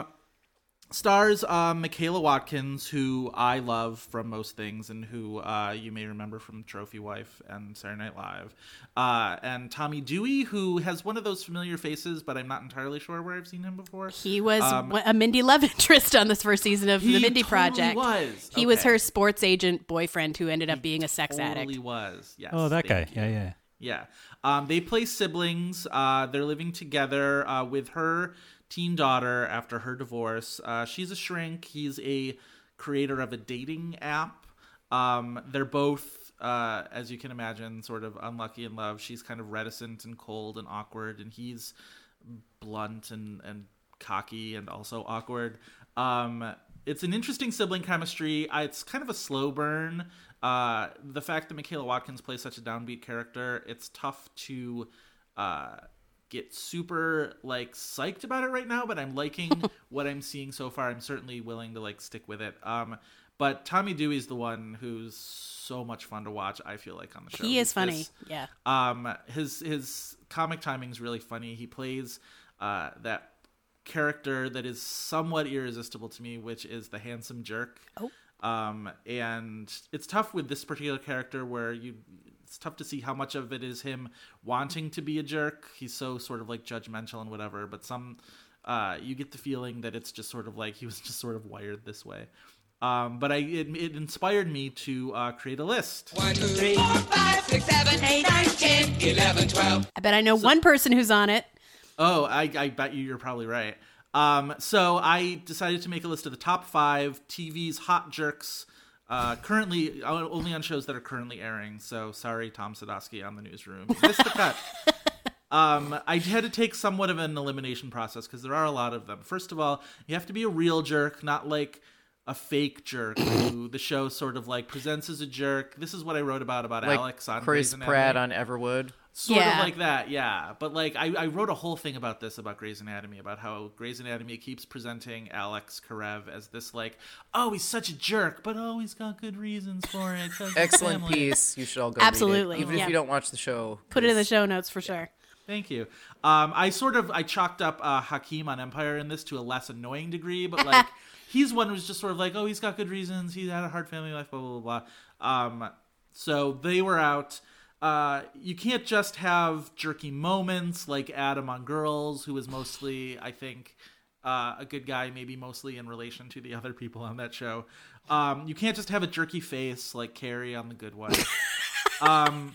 stars um, Michaela Watkins, who I love from most things and who uh, you may remember from Trophy Wife and Saturday Night Live. Uh, and Tommy Dewey, who has one of those familiar faces, but I'm not entirely sure where I've seen him before. He was Um, a Mindy love interest on this first season of He the Mindy totally Project. was. He was Okay. her sports agent boyfriend who ended up being a sex totally addict. was. Yes. Oh, that guy. thank you. Yeah, yeah. Yeah. Um, they play siblings. Uh, they're living together uh, with her teen daughter after her divorce. Uh, she's a shrink. He's a creator of a dating app. Um, they're both, uh, as you can imagine, sort of unlucky in love. She's kind of reticent and cold and awkward, and he's blunt and, and cocky and also awkward. Um, it's an interesting sibling chemistry. I, it's kind of a slow burn. Uh, the fact that Michaela Watkins plays such a downbeat character, it's tough to uh, get super like psyched about it right now. But I'm liking what I'm seeing so far. I'm certainly willing to like stick with it. Um, but Tommy Dewey's the one who's so much fun to watch. I feel like on the show. He is He's funny. this- Yeah. um, his his comic timing is really funny. He plays uh, that character that is somewhat irresistible to me, which is the handsome jerk. Oh. Um, and it's tough with this particular character where you, it's tough to see how much of it is him wanting to be a jerk. He's so sort of like judgmental and whatever, but some, uh, you get the feeling that it's just sort of like he was just sort of wired this way. Um, but I, it, it inspired me to, uh, create a list. One, two, three, four, five, six, seven, eight, nine, ten, eleven, twelve. I bet I know one person who's on it. Oh, I, I bet you you're probably right. Um, so I decided to make a list of the top five T V's hot jerks, uh, currently only on shows that are currently airing. So sorry, Tom Sadowski on the newsroom. You missed the cut. Um, I had to take somewhat of an elimination process because there are a lot of them. First of all, you have to be a real jerk, not like a fake jerk who the show sort of like presents as a jerk. This is what I wrote about about Like Alex on Chris Grey's Pratt Anatomy. on Everwood. Sort Yeah. of like that, yeah. But like I, I wrote a whole thing about this about Grey's Anatomy, about how Grey's Anatomy keeps presenting Alex Karev as this like, oh, he's such a jerk, but oh, he's got good reasons for it. 'cause his Excellent family. piece. You should all go Absolutely, read it. Even yeah. if you don't watch the show. Put it in the 'cause show notes for sure. Thank you. Um, I sort of I chalked up uh, Hakeem on Empire in this to a less annoying degree, but like he's one who's just sort of like, oh, he's got good reasons. He had a hard family life, blah blah blah. blah. Um, so they were out. Uh, you can't just have jerky moments like Adam on Girls, who is mostly, I think, uh, a good guy, maybe mostly in relation to the other people on that show. Um, you can't just have a jerky face like Carrie on The Good Wife. um,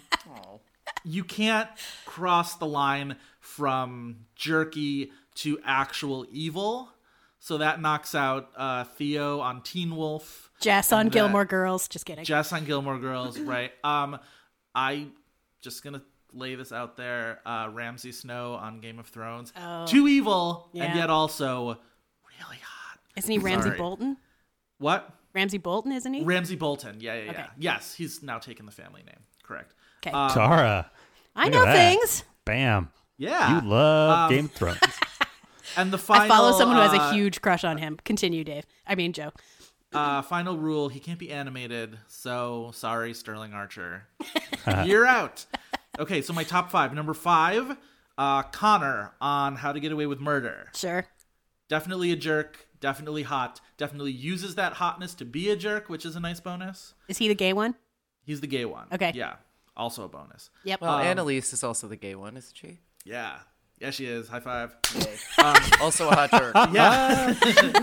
you can't cross the line from jerky to actual evil. So that knocks out uh, Theo on Teen Wolf. Jess on And, uh, Gilmore Girls. Just kidding. Jess on Gilmore Girls, right. Um, I just gonna lay this out there. Uh, Ramsay Snow on Game of Thrones. Oh. Too evil, and Yeah. yet also really hot. Isn't he Ramsey Sorry. Bolton? What? Ramsey Bolton, isn't he? Ramsay Bolton. Yeah, yeah, yeah. Okay. Yes, he's now taken the family name. Correct. Okay. Um, Tara. I look know at that. things. Bam. Yeah. You love Um, Game of Thrones. And the final. I follow someone who has a uh, huge crush on him. Continue, Dave. I mean, Joe. Uh, final rule: he can't be animated. So sorry, Sterling Archer. You're out. Okay, so my top five. Number five, uh, Connor on How to Get Away with Murder. Sure. Definitely a jerk. Definitely hot. Definitely uses that hotness to be a jerk, which is a nice bonus. Is he the gay one? He's the gay one. Okay. Yeah. Also a bonus. Yep. Well, Um, Annalise is also the gay one, isn't she? Yeah. Yeah, she is. High five. Also a hot jerk. Yeah.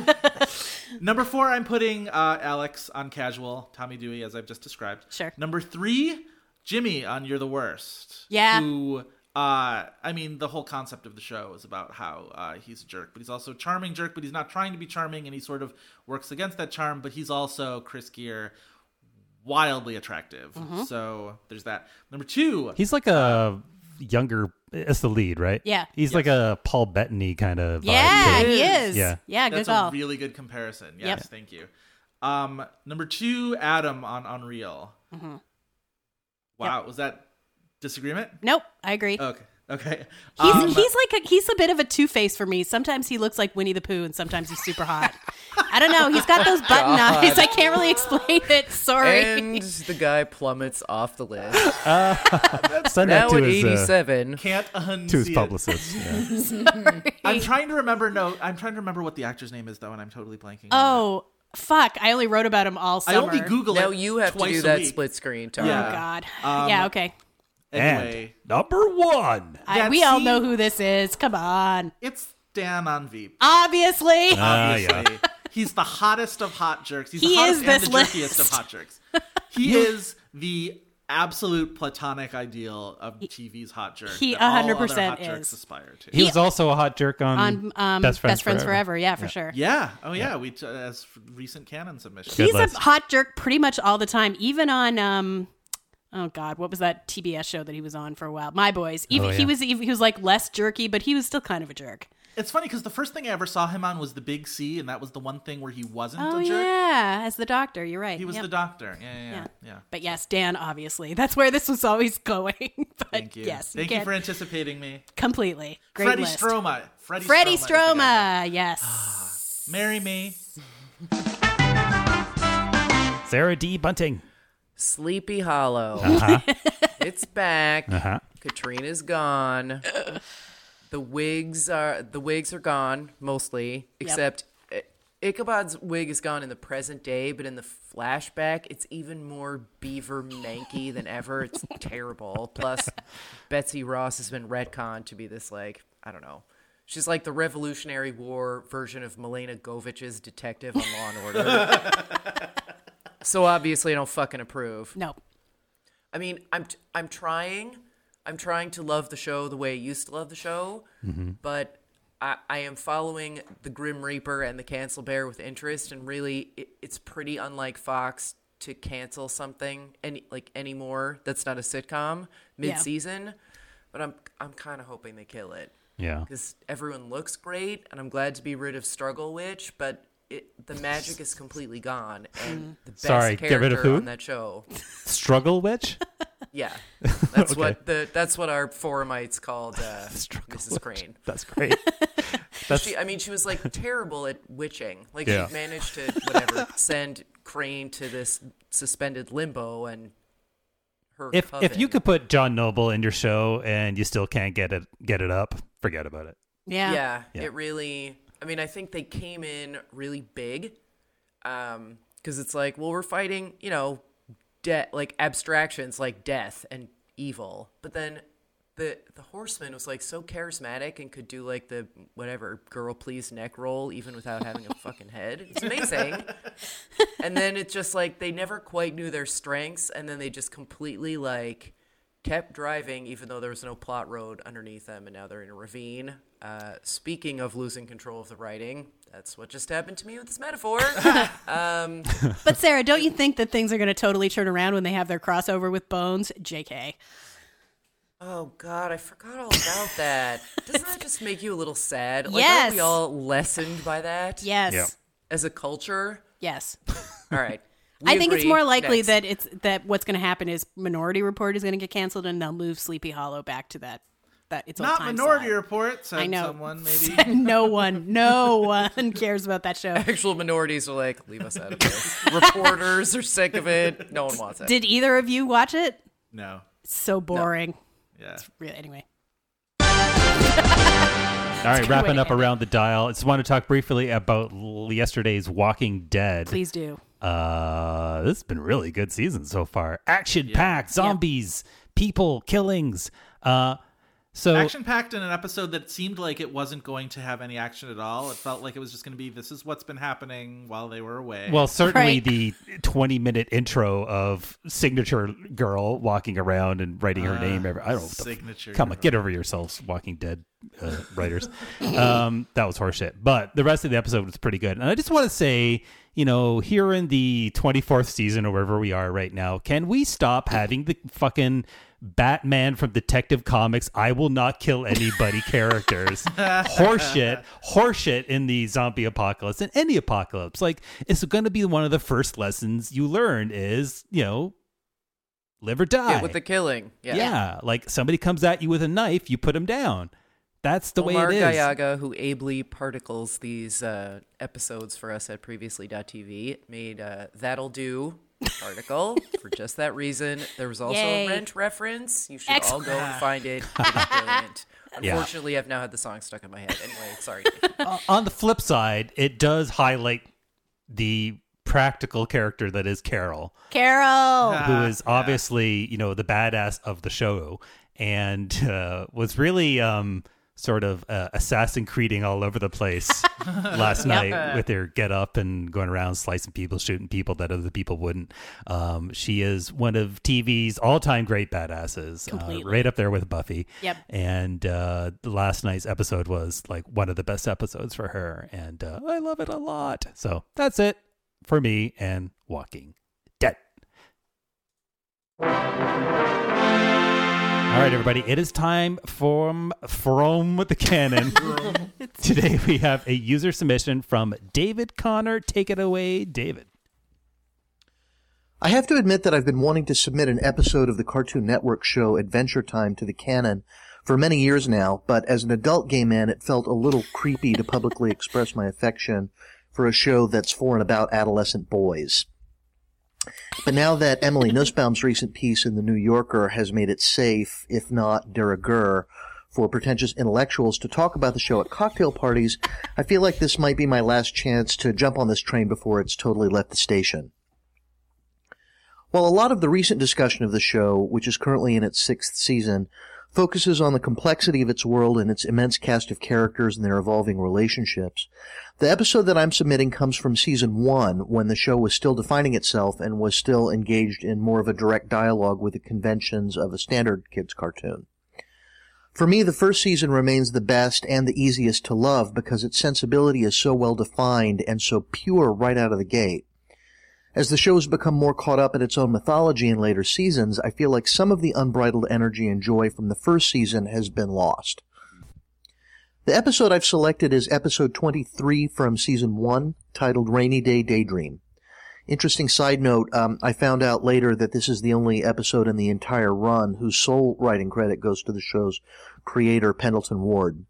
Number four, I'm putting uh, Alex on Casual. Tommy Dewey, as I've just described. Sure. Number three, Jimmy on You're the Worst. Yeah. Who, uh, I mean, the whole concept of the show is about how uh, he's a jerk, but he's also a charming jerk, but he's not trying to be charming, and he sort of works against that charm, but he's also Chris Gere, wildly attractive. Mm-hmm. So there's that. Number two, He's like a younger, as the lead, right? Yeah. He's Yes. like a Paul Bettany kind of vibe. Yeah, too. he is. is. Yeah. Yeah, good that's call. a really good comparison. Yes, Yep. thank you. Um, number two, Adam on Unreal. Mm-hmm. Wow, was that disagreement? Nope, I agree. Okay, okay. He's Um, he's like a, he's a bit of a two face for me. Sometimes he looks like Winnie the Pooh, and sometimes he's super hot. I don't know. He's got those button God. eyes. I can't really explain it. Sorry. And the guy plummets off the list. Send Now that at to his, uh, eighty-seven. can't unsee to his it. publicist. Yeah. I'm trying to remember. No, I'm trying to remember what the actor's name is, though, and I'm totally blanking. on Oh fuck! I only wrote about him all it. I summer. only Google Now it. you have to twice do a that week. split screen, Oh Tara. Yeah. god. Um, yeah. Okay. Anyway, And number one. I, that we all scene- know who this is. Come on. it's Dan on Veep. Obviously. Ah, Obviously, yeah. he's the hottest of hot jerks. He's He the hottest is this and the jerkiest list. of hot jerks. He is the absolute platonic ideal of T V's hot jerk. he that all one hundred other percent hot jerks is. aspire to. He was also a hot jerk on, on um, Best Friends, Forever. Forever. Yeah, for sure. Yeah. Oh, yeah. We uh, as recent canon submission. Good He's list. a hot jerk pretty much all the time, even on um oh god, what was that T B S show that he was on for a while? My Boys. Even Oh, he yeah. was he was like less jerky, but he was still kind of a jerk. It's funny because the first thing I ever saw him on was The Big C, and that was the one thing where he wasn't Oh a jerk. yeah, as the doctor, you're right. He was Yep. the doctor. Yeah, yeah, yeah. Yeah. yeah. But yes, Dan, obviously. That's where this was always going. but Thank you. yes, Thank you, can't- for anticipating me. completely. Great Freddie list. Stroma. Freddie, Freddie Stroma. is the guy. Stroma, yes. Marry me. Sarah D. Bunting. Sleepy Hollow. Uh-huh. It's back. Uh-huh. Katrina's gone. The wigs are the wigs are gone mostly, except I- Ichabod's wig is gone in the present day, but in the flashback, it's even more beaver manky than ever. It's terrible. Plus, Betsy Ross has been retconned to be this like I don't know. She's like the Revolutionary War version of Milena Govich's detective on Law and Order. So obviously, I don't fucking approve. No. I mean, I'm t- I'm trying, I'm trying to love the show the way I used to love the show, but I, I am following the Grim Reaper and the Cancel Bear with interest, and really, it, it's pretty unlike Fox to cancel something any like anymore. That's not a sitcom mid-season, but I'm I'm kind of hoping they kill it Yeah. because everyone looks great, and I'm glad to be rid of Struggle Witch, but. It, the magic is completely gone, and the best Sorry, get character rid of who? on that show. Struggle Witch? Yeah, that's Okay. what the that's what our forumites called uh, Struggle Missus Witch. Crane. That's great. That's She, I mean, she was like terrible at witching. Like Yeah. she managed to whatever send Crane to this suspended limbo, and her. if if you coven- could put John Noble in your show and you still can't get it get it up, forget about it. Yeah. yeah, Yeah. it really. I mean, I think they came in really big, um, because it's like, well, we're fighting, you know, de- like abstractions like death and evil, but then the the Horseman was like so charismatic and could do like the whatever girl please neck roll even without having a fucking head. It's amazing. And then it's just like they never quite knew their strengths, and then they just completely like kept driving even though there was no plot road underneath them, and now they're in a ravine. Uh, speaking of losing control of the writing, that's what just happened to me with this metaphor. um, But Sarah, don't you think that things are going to totally turn around when they have their crossover with Bones? J K. oh God, I forgot all about that. Doesn't that just make you a little sad? Like, Yes. aren't we all lessened by that? Yes. Yeah. As a culture? Yes. All right. We I think it's agree. more likely Next. that it's that what's going to happen is Minority Report is going to get canceled, and they'll move Sleepy Hollow back to that that its old Not time Minority slot. Report, said I know. someone maybe. no one, no one cares about that show. Actual minorities are like, leave us out of this. Reporters are sick of it. No one wants it. Did either of you watch it? No. It's so boring. Yeah. Really, anyway. All right, good way wrapping to up end it. around the dial. I just want to talk briefly about l- yesterday's Walking Dead. Please do. Uh, this has been a really good season so far. Action packed, zombies, people, killings. Uh, so Action packed in an episode that seemed like it wasn't going to have any action at all. It felt like it was just going to be, this is what's been happening while they were away. well, certainly Right. the twenty minute intro of Signature Girl walking around and writing her Uh, name. Every, I don't know. what the f- Signature Come on, Girl. get over yourselves, Walking Dead uh, writers. Um, that was horseshit. But the rest of the episode was pretty good. And I just want to say, you know, here in the twenty-fourth season or wherever we are right now, can we stop having the fucking Batman from Detective Comics, I will not kill anybody characters? Horseshit, horseshit in the zombie apocalypse and any apocalypse. Like, it's going to be one of the first lessons you learn is, you know, live or die. Get with the killing. Yeah. Yeah. Like somebody comes at you with a knife, you put them down. That's the Omar way it is. Gallaga, who ably particles these uh, episodes for us at previously dot t v, made uh, That'll Do article for just that reason. There was also Yay. a Rent reference. You should Excellent. all go and find it. It is brilliant. Yeah. Unfortunately, I've now had the song stuck in my head. Anyway, sorry. Uh, on the flip side, it does highlight the practical character that is Carol, Carol. who is obviously, you know, the badass of the show, and uh, was really um, sort of uh, Assassin Creeding all over the place last night with her get up and going around slicing people, shooting people that other people wouldn't. Um, she is one of T V's all-time great badasses, uh, Completely. right up there with Buffy. Yep. And uh, last night's episode was like one of the best episodes for her, and uh, I love it a lot. So that's it for me and Walking Dead. All right, everybody, it is time from from the canon. Today we have a user submission from David Connor. Take it away, David. I have to admit that I've been wanting to submit an episode of the Cartoon Network show Adventure Time to the canon for many years now, but as an adult gay man, it felt a little creepy to publicly express my affection for a show that's for and about adolescent boys. But now that Emily Nussbaum's recent piece in The New Yorker has made it safe, if not de rigueur, for pretentious intellectuals to talk about the show at cocktail parties, I feel like this might be my last chance to jump on this train before it's totally left the station. While a lot of the recent discussion of the show, which is currently in its sixth season, focuses on the complexity of its world and its immense cast of characters and their evolving relationships, the episode that I'm submitting comes from season one, when the show was still defining itself and was still engaged in more of a direct dialogue with the conventions of a standard kids cartoon. For me, the first season remains the best and the easiest to love because its sensibility is so well defined and so pure right out of the gate. As the show has become more caught up in its own mythology in later seasons, I feel like some of the unbridled energy and joy from the first season has been lost. The episode I've selected is episode twenty-three from season one, titled Rainy Day Daydream. Interesting side note, um, I found out later that this is the only episode in the entire run whose sole writing credit goes to the show's creator, Pendleton Ward.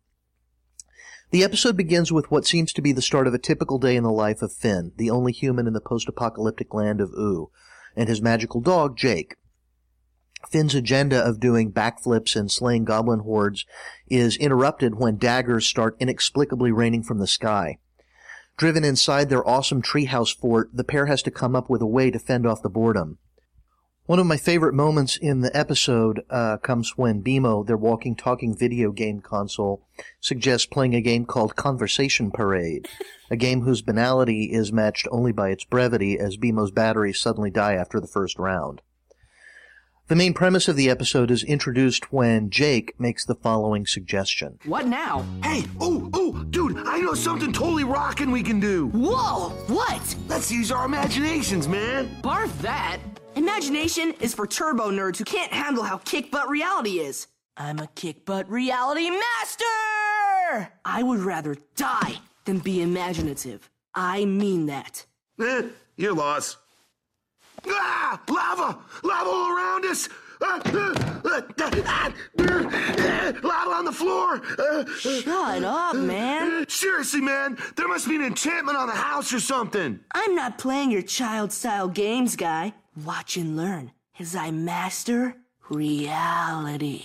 The episode begins with what seems to be the start of a typical day in the life of Finn, the only human in the post-apocalyptic land of Ooo, and his magical dog, Jake. Finn's agenda of doing backflips and slaying goblin hordes is interrupted when daggers start inexplicably raining from the sky. Driven inside their awesome treehouse fort, the pair has to come up with a way to fend off the boredom. One of my favorite moments in the episode uh, comes when BMO, their walking, talking video game console, suggests playing a game called Conversation Parade, a game whose banality is matched only by its brevity as BMO's batteries suddenly die after the first round. The main premise of the episode is introduced when Jake makes the following suggestion. What now? Hey, oh, oh, dude, I know something totally rockin' we can do. Whoa, what? Let's use our imaginations, man. Barf that. Imagination is for turbo nerds who can't handle how kick-butt reality is. I'm a kick-butt reality master! I would rather die than be imaginative. I mean that. Eh, you're lost. Ah! Lava! Lava all around us! Ah, ah, ah, ah, ah, lava on the floor! Ah, Shut up, man. Seriously, man, there must be an enchantment on the house or something. I'm not playing your child-style games, guy. Watch and learn as I master reality.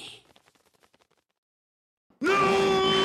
No!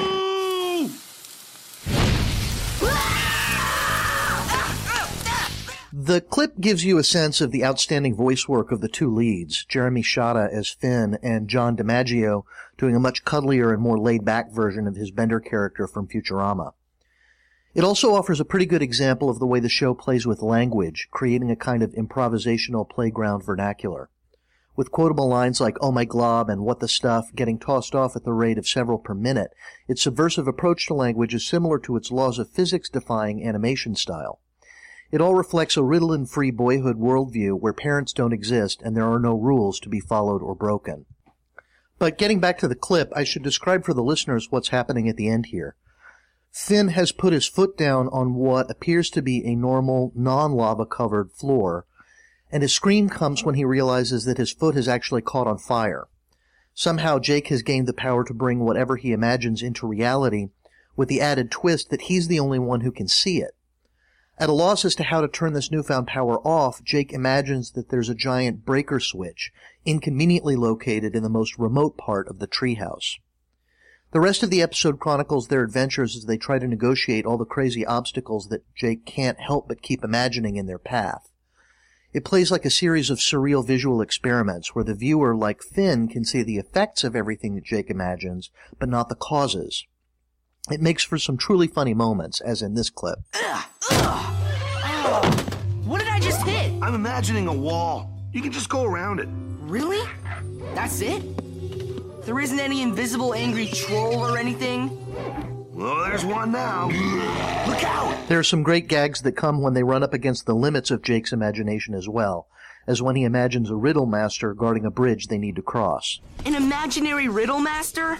The clip gives you a sense of the outstanding voice work of the two leads, Jeremy Shada as Finn and John DiMaggio doing a much cuddlier and more laid-back version of his Bender character from Futurama. It also offers a pretty good example of the way the show plays with language, creating a kind of improvisational playground vernacular. with quotable lines like "oh my glob" and "what the stuff" getting tossed off at the rate of several per minute. Its subversive approach to language is similar to its laws of physics-defying animation style. It all reflects a Ritalin-free boyhood worldview where parents don't exist and there are no rules to be followed or broken. But getting back to the clip, I should describe for the listeners what's happening at the end here. Finn has put his foot down on what appears to be a normal, non-lava-covered floor, and his scream comes when he realizes that his foot has actually caught on fire. Somehow Jake has gained the power to bring whatever he imagines into reality, with the added twist that he's the only one who can see it. At a loss as to how to turn this newfound power off, Jake imagines that there's a giant breaker switch, inconveniently located in the most remote part of the treehouse. The rest of the episode chronicles their adventures as they try to negotiate all the crazy obstacles that Jake can't help but keep imagining in their path. It plays like a series of surreal visual experiments where the viewer, like Finn, can see the effects of everything that Jake imagines, but not the causes. It makes for some truly funny moments, as in this clip. Ugh, ugh. Oh, what did I just hit? I'm imagining a wall. You can just go around it. Really? That's it? There isn't any invisible angry troll or anything? Well, there's one now. Look out! There are some great gags that come when they run up against the limits of Jake's imagination as well, as when he imagines a riddle master guarding a bridge they need to cross. An imaginary riddle master?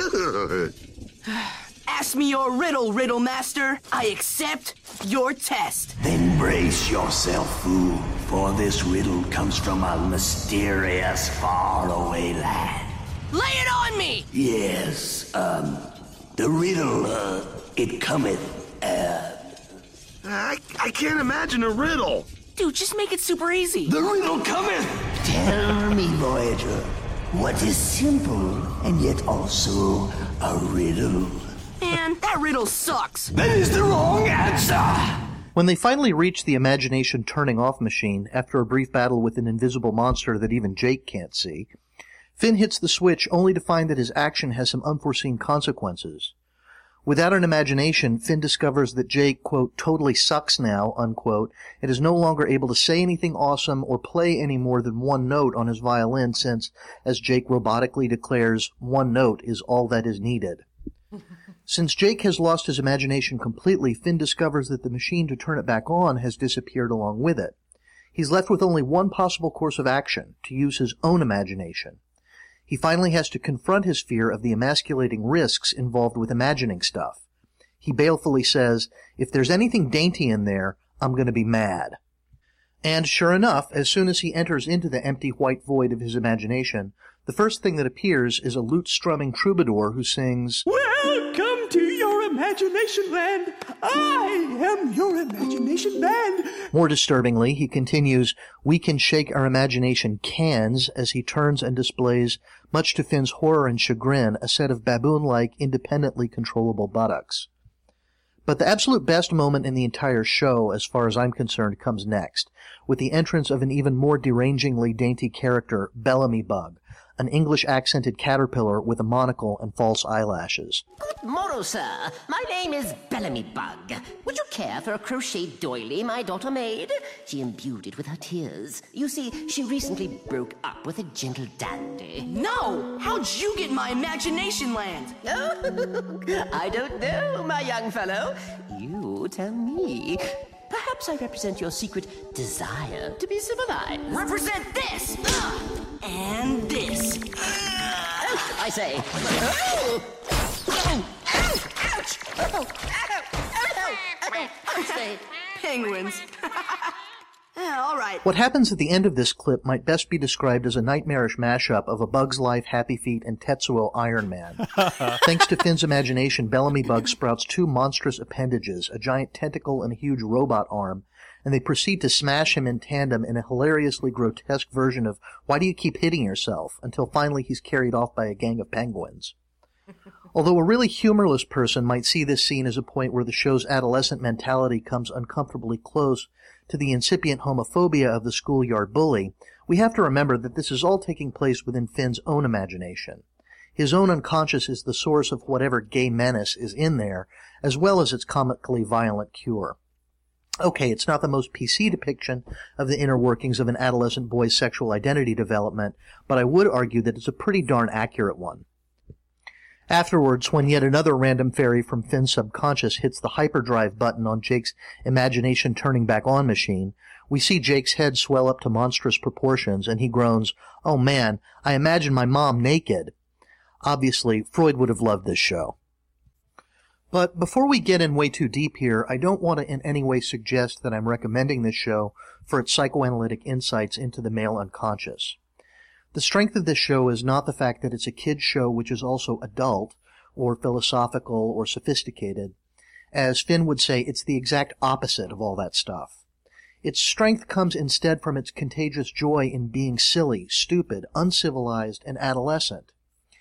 Ask me your riddle, riddle master. I accept your test. Then brace yourself, fool, for this riddle comes from a mysterious, faraway land. Lay it on me! Yes, um, the riddle, uh, it cometh, uh... I, I can't imagine a riddle. Dude, just make it super easy. The riddle cometh! Tell me, Voyager, what is simple and yet also a riddle? Man, that riddle sucks. That is the wrong answer! When they finally reach the imagination turning off machine, after a brief battle with an invisible monster that even Jake can't see, Finn hits the switch only to find that his action has some unforeseen consequences. Without an imagination, Finn discovers that Jake, quote, totally sucks now, unquote, and is no longer able to say anything awesome or play any more than one note on his violin since, as Jake robotically declares, one note is all that is needed. Since Jake has lost his imagination completely, Finn discovers that the machine to turn it back on has disappeared along with it. He's left with only one possible course of action, to use his own imagination. He finally has to confront his fear of the emasculating risks involved with imagining stuff. He balefully says, if there's anything dainty in there, I'm going to be mad. And sure enough, as soon as he enters into the empty white void of his imagination, the first thing that appears is a lute-strumming troubadour who sings, Welcome to your imagination land. I am your imagination man. More disturbingly, he continues, we can shake our imagination cans, as he turns and displays, much to Finn's horror and chagrin, a set of baboon-like, independently controllable buttocks. But the absolute best moment in the entire show, as far as I'm concerned, comes next, with the entrance of an even more derangingly dainty character, Bellamy Bug, an English-accented caterpillar with a monocle and false eyelashes. Good morrow, sir. My name is Bellamy Bug. Would you care for a crocheted doily my daughter made? She imbued it with her tears. You see, she recently broke up with a gentle dandy. No! How'd you get my imagination land? I don't know, my young fellow. You tell me. Perhaps I represent your secret desire to be civilized. Represent this! Uh, and this. Uh, oh, I say. Oh! Oh! Ow! Ouch! Oh! Ow! Ow! Ow! I say. Penguins. Yeah, all right. What happens at the end of this clip might best be described as a nightmarish mashup of A Bug's Life, Happy Feet, and Tetsuo Iron Man. Thanks to Finn's imagination, Bellamy Bug sprouts two monstrous appendages, a giant tentacle and a huge robot arm, and they proceed to smash him in tandem in a hilariously grotesque version of Why Do You Keep Hitting Yourself? Until finally he's carried off by a gang of penguins. Although a really humorless person might see this scene as a point where the show's adolescent mentality comes uncomfortably close to the incipient homophobia of the schoolyard bully, we have to remember that this is all taking place within Finn's own imagination. His own unconscious is the source of whatever gay menace is in there, as well as its comically violent cure. Okay, it's not the most P C depiction of the inner workings of an adolescent boy's sexual identity development, but I would argue that it's a pretty darn accurate one. Afterwards, when yet another random fairy from Finn's subconscious hits the hyperdrive button on Jake's imagination turning back on machine, we see Jake's head swell up to monstrous proportions, and he groans, "Oh man, I imagine my mom naked." Obviously, Freud would have loved this show. But before we get in way too deep here, I don't want to in any way suggest that I'm recommending this show for its psychoanalytic insights into the male unconscious. The strength of this show is not the fact that it's a kid's show which is also adult, or philosophical, or sophisticated. As Finn would say, it's the exact opposite of all that stuff. Its strength comes instead from its contagious joy in being silly, stupid, uncivilized, and adolescent.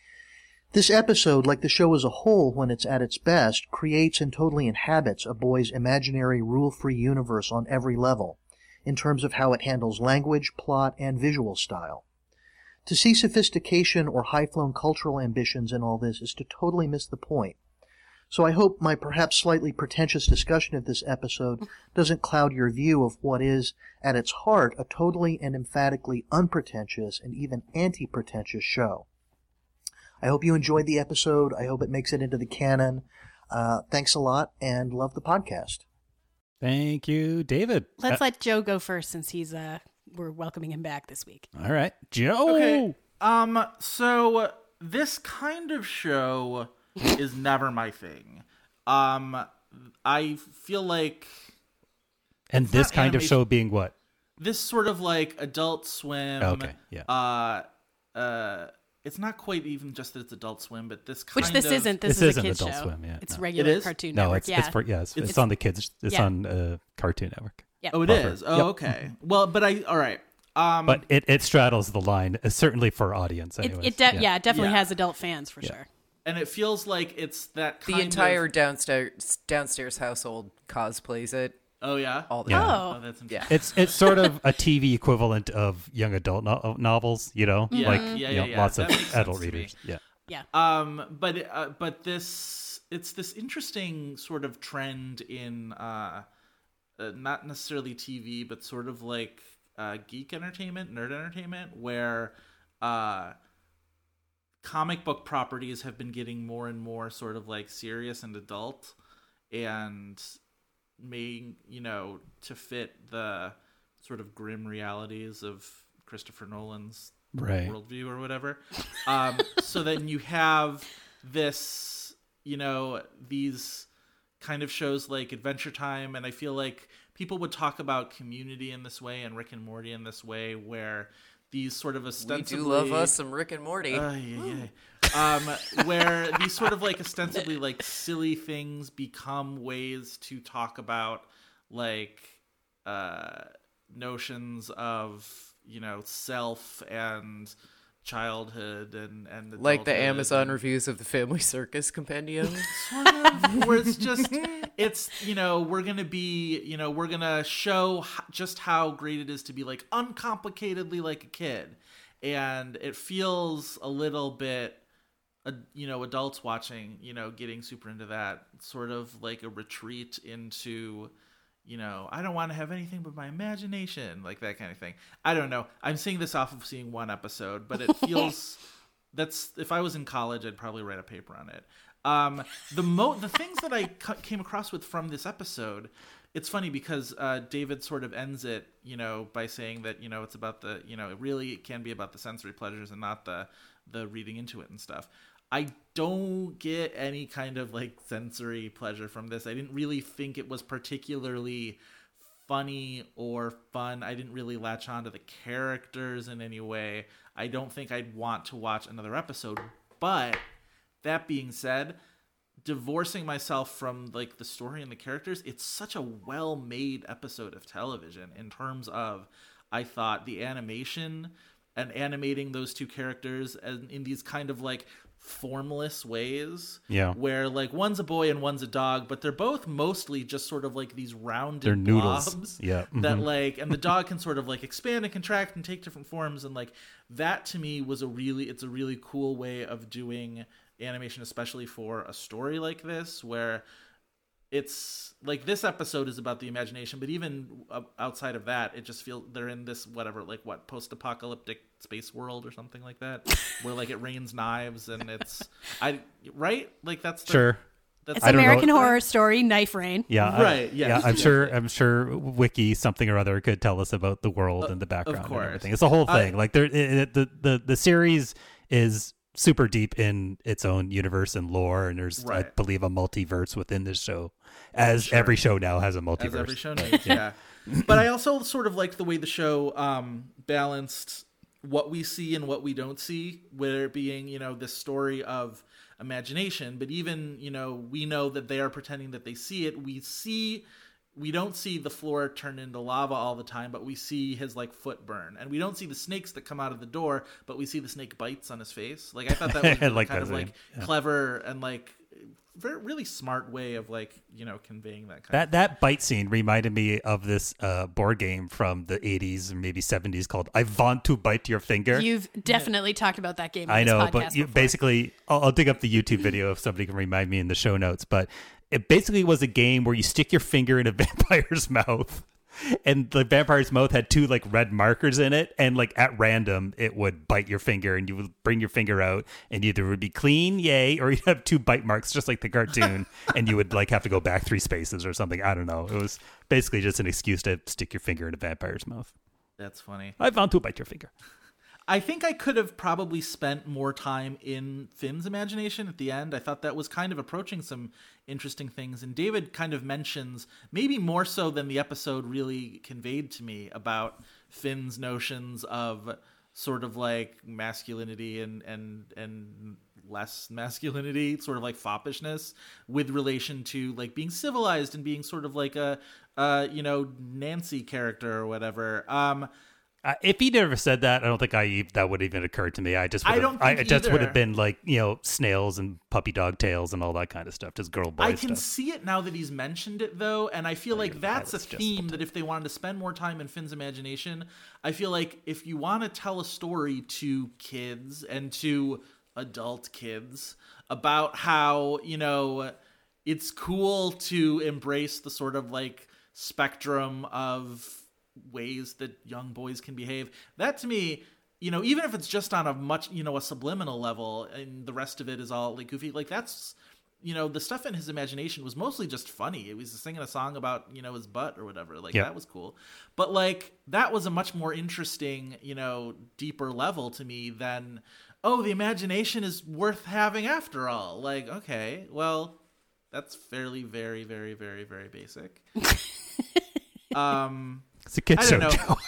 This episode, like the show as a whole when it's at its best, creates and totally inhabits a boy's imaginary rule-free universe on every level, in terms of how it handles language, plot, and visual style. To see sophistication or high-flown cultural ambitions in all this is to totally miss the point. So I hope my perhaps slightly pretentious discussion of this episode doesn't cloud your view of what is, at its heart, a totally and emphatically unpretentious and even anti-pretentious show. I hope you enjoyed the episode. I hope it makes it into the canon. Uh, thanks a lot, and love the podcast. Thank you, David. Let's uh, let Joe go first, since he's uh we're welcoming him back this week. All right, Joe. Okay. Um. So this kind of show is never my thing. Um. I feel like. And this kind animation. of show being what? This sort of like Adult Swim. Okay. Yeah. Uh. Uh. It's not quite even just that it's Adult Swim, but this kind Which this of... isn't. This, this is isn't a kid's Adult show. Swim, yeah, It's no. regular It is? Cartoon No, Network. it's yeah. it's for yeah, it's, it's, It's- on the kids. It's yeah. on uh, Cartoon Network. Yeah. Oh, it Buffer. is? Oh, Yep. okay. Well, but I... All right. Um, But it, it straddles the line, uh, certainly for audience. It, Anyways. it de- yeah. it definitely Yeah. has adult fans for Yeah. sure. and it feels like it's that kind The entire of... downstairs downstairs household cosplays it. Oh, yeah? All the Yeah. time. Oh. Oh, that's Yeah. interesting. It's it's sort of a T V equivalent of young adult no- novels, you know, Yeah, like yeah, you yeah, know, yeah. lots That of makes sense adult to me. readers. Yeah. Yeah. Um, but uh, but this it's this interesting sort of trend in uh, uh, not necessarily T V, but sort of like uh, geek entertainment, nerd entertainment, where uh, comic book properties have been getting more and more sort of like serious and adult, and made, you know, to fit the sort of grim realities of Christopher Nolan's Right. worldview or whatever. Um, so then you have this, you know, these kind of shows like Adventure Time, and I feel like people would talk about Community in this way and Rick and Morty in this way, where these sort of ostensibly... We do love us some Rick and Morty. Uh, yeah, yeah. Um, where these sort of like ostensibly like silly things become ways to talk about like uh, notions of, you know, self and childhood and and Like the adulthood Amazon and- reviews of the Family Circus Compendium. sort of, where it's just it's, you know, we're gonna be, you know, we're gonna show h- just how great it is to be like uncomplicatedly like a kid, and it feels a little bit uh, you know, adults watching, you know, getting super into that, sort of like a retreat into, you know, I don't want to have anything but my imagination, like that kind of thing. I don't know. I'm seeing this off of seeing one episode, but it feels that's, if I was in college, I'd probably write a paper on it. Um, the mo the things that I cu- came across with from this episode, it's funny because uh, David sort of ends it, you know, by saying that, you know, it's about the, you know, it really can be about the sensory pleasures and not the the reading into it and stuff. I don't get any kind of like sensory pleasure from this. I didn't really think it was particularly funny or fun. I didn't really latch on to the characters in any way. I don't think I'd want to watch another episode. But that being said, divorcing myself from like the story and the characters, it's such a well-made episode of television in terms of, I thought, the animation and animating those two characters and in these kind of like formless ways, Yeah. where like one's a boy and one's a dog, but they're both mostly just sort of like these rounded They're noodles. blobs Yeah. that Mhm. like, and the dog can sort of like expand and contract and take different forms, and like that to me was a really, it's a really cool way of doing animation, especially for a story like this, where it's like this episode is about the imagination, but even uh, outside of that, it just feels they're in this whatever, like what post-apocalyptic space world or something like that, where like it rains knives and it's I right like that's the, sure. It's American Horror Story, Knife Rain. Yeah, right. I, Yes. Yeah, I'm sure. I'm sure Wiki something or other could tell us about the world uh, and the background and everything. It's the whole thing. Uh, like there, it, it, the the the series is super deep in its own universe and lore, and there's right. I believe a multiverse within this show, as sure. every show now has a multiverse. As every show needs, yeah. But I also sort of like the way the show um, balanced what we see and what we don't see, where it being, you know, this story of imagination, but even, you know, we know that they are pretending that they see it. We see, we don't see the floor turn into lava all the time, but we see his like foot burn, and we don't see the snakes that come out of the door, but we see the snake bites on his face. Like I thought that was really like kind of like yeah. clever and like very really smart way of like, you know, conveying that kind that of that bite scene reminded me of this uh board game from the eighties or maybe seventies called I Want to Bite Your Finger. You've definitely yeah. talked about that game on I know this podcast but you, before. basically I'll, I'll dig up the YouTube video if somebody can remind me in the show notes, but it basically was a game where you stick your finger in a vampire's mouth, and the vampire's mouth had two like red markers in it, and like at random it would bite your finger, and you would bring your finger out, and either it would be clean, yay, or you'd have two bite marks just like the cartoon, and you would like have to go back three spaces or something. I don't know. It was basically just an excuse to stick your finger in a vampire's mouth. That's funny. I want to bite your finger. I think I could have probably spent more time in Finn's imagination at the end. I thought that was kind of approaching some interesting things. And David kind of mentions, maybe more so than the episode really conveyed to me, about Finn's notions of sort of like masculinity and, and, and less masculinity, sort of like foppishness with relation to like being civilized and being sort of like a, uh, you know, Nancy character or whatever. Um, Uh, if he never said that, I don't think I that would even occur to me. I just I don't. I think it just either. would have been like, you know, snails and puppy dog tails and all that kind of stuff, just girl boy I stuff. can see it now that he's mentioned it though, and I feel like that that's a was just theme that if they wanted to spend more time in Finn's imagination, I feel like if you want to tell a story to kids and to adult kids about how, you know, it's cool to embrace the sort of like spectrum of ways that young boys can behave, that to me, you know, even if it's just on a much, you know, a subliminal level and the rest of it is all like goofy, like that's, you know, the stuff in his imagination was mostly just funny. It was singing a song about, you know, his butt or whatever, like yep. that was cool. But like that was a much more interesting, you know, deeper level to me than, oh, the imagination is worth having after all. Like, okay, well, that's fairly very very very very basic. um It's a kid I show. don't know.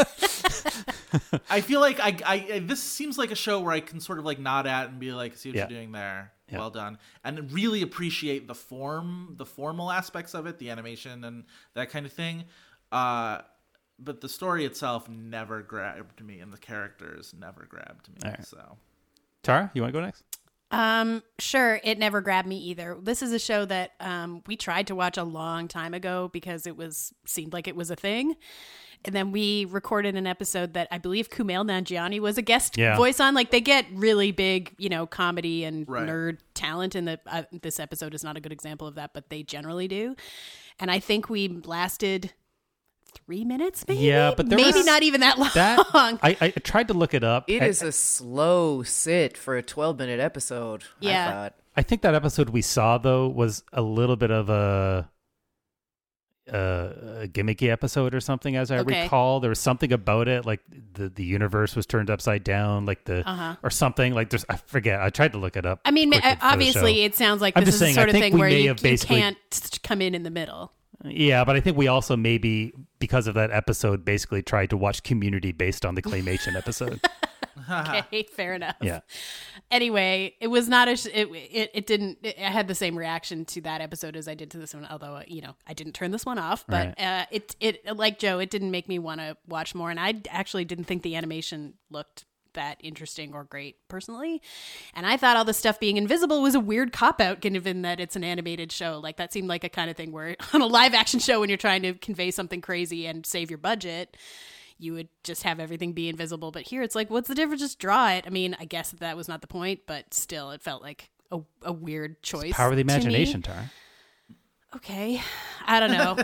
I feel like I, I, this seems like a show where I can sort of like nod at and be like, see what yeah. you're doing there. Yeah. Well done. And really appreciate the form, the formal aspects of it, the animation and that kind of thing. Uh, but the story itself never grabbed me, and the characters never grabbed me. Right. So, Tara, you want to go next? Um, sure. It never grabbed me either. This is a show that um, we tried to watch a long time ago because it was seemed like it was a thing. And then we recorded an episode that I believe Kumail Nanjiani was a guest yeah. voice on. Like they get really big, you know, comedy and right. nerd talent. And the uh, this episode is not a good example of that, but they generally do. And I think we lasted three minutes, maybe. Yeah, but there maybe was not even that long. That, I, I tried to look it up. It I, is a slow sit for a twelve-minute episode. Yeah. I thought. I think that episode we saw though was a little bit of a. Uh, a gimmicky episode or something, as I okay. recall. There was something about it, like the the universe was turned upside down, like the uh-huh. or something. Like there's, I forget. I tried to look it up. I mean, obviously, it sounds like I'm this just is saying, the sort I of think thing we where may you, have you basically- can't come in in the middle. Yeah, but I think we also maybe because of that episode basically tried to watch Community based on the Claymation episode. Okay, fair enough. Yeah. Anyway, it was not a. Sh- it, it it didn't. It, I had the same reaction to that episode as I did to this one. Although you know, I didn't turn this one off. But Right. uh, it it like Joe, it didn't make me want to watch more. And I actually didn't think the animation looked that interesting or great personally. And I thought all the stuff being invisible was a weird cop out, given that it's an animated show. Like that seemed like a kind of thing where on a live action show, when you're trying to convey something crazy and save your budget, you would just have everything be invisible. But here it's like, what's the difference? Just draw it. I mean, I guess that, that was not the point, but still it felt like a, a weird choice. It's power of the to me. imagination, Tara. okay, I don't know.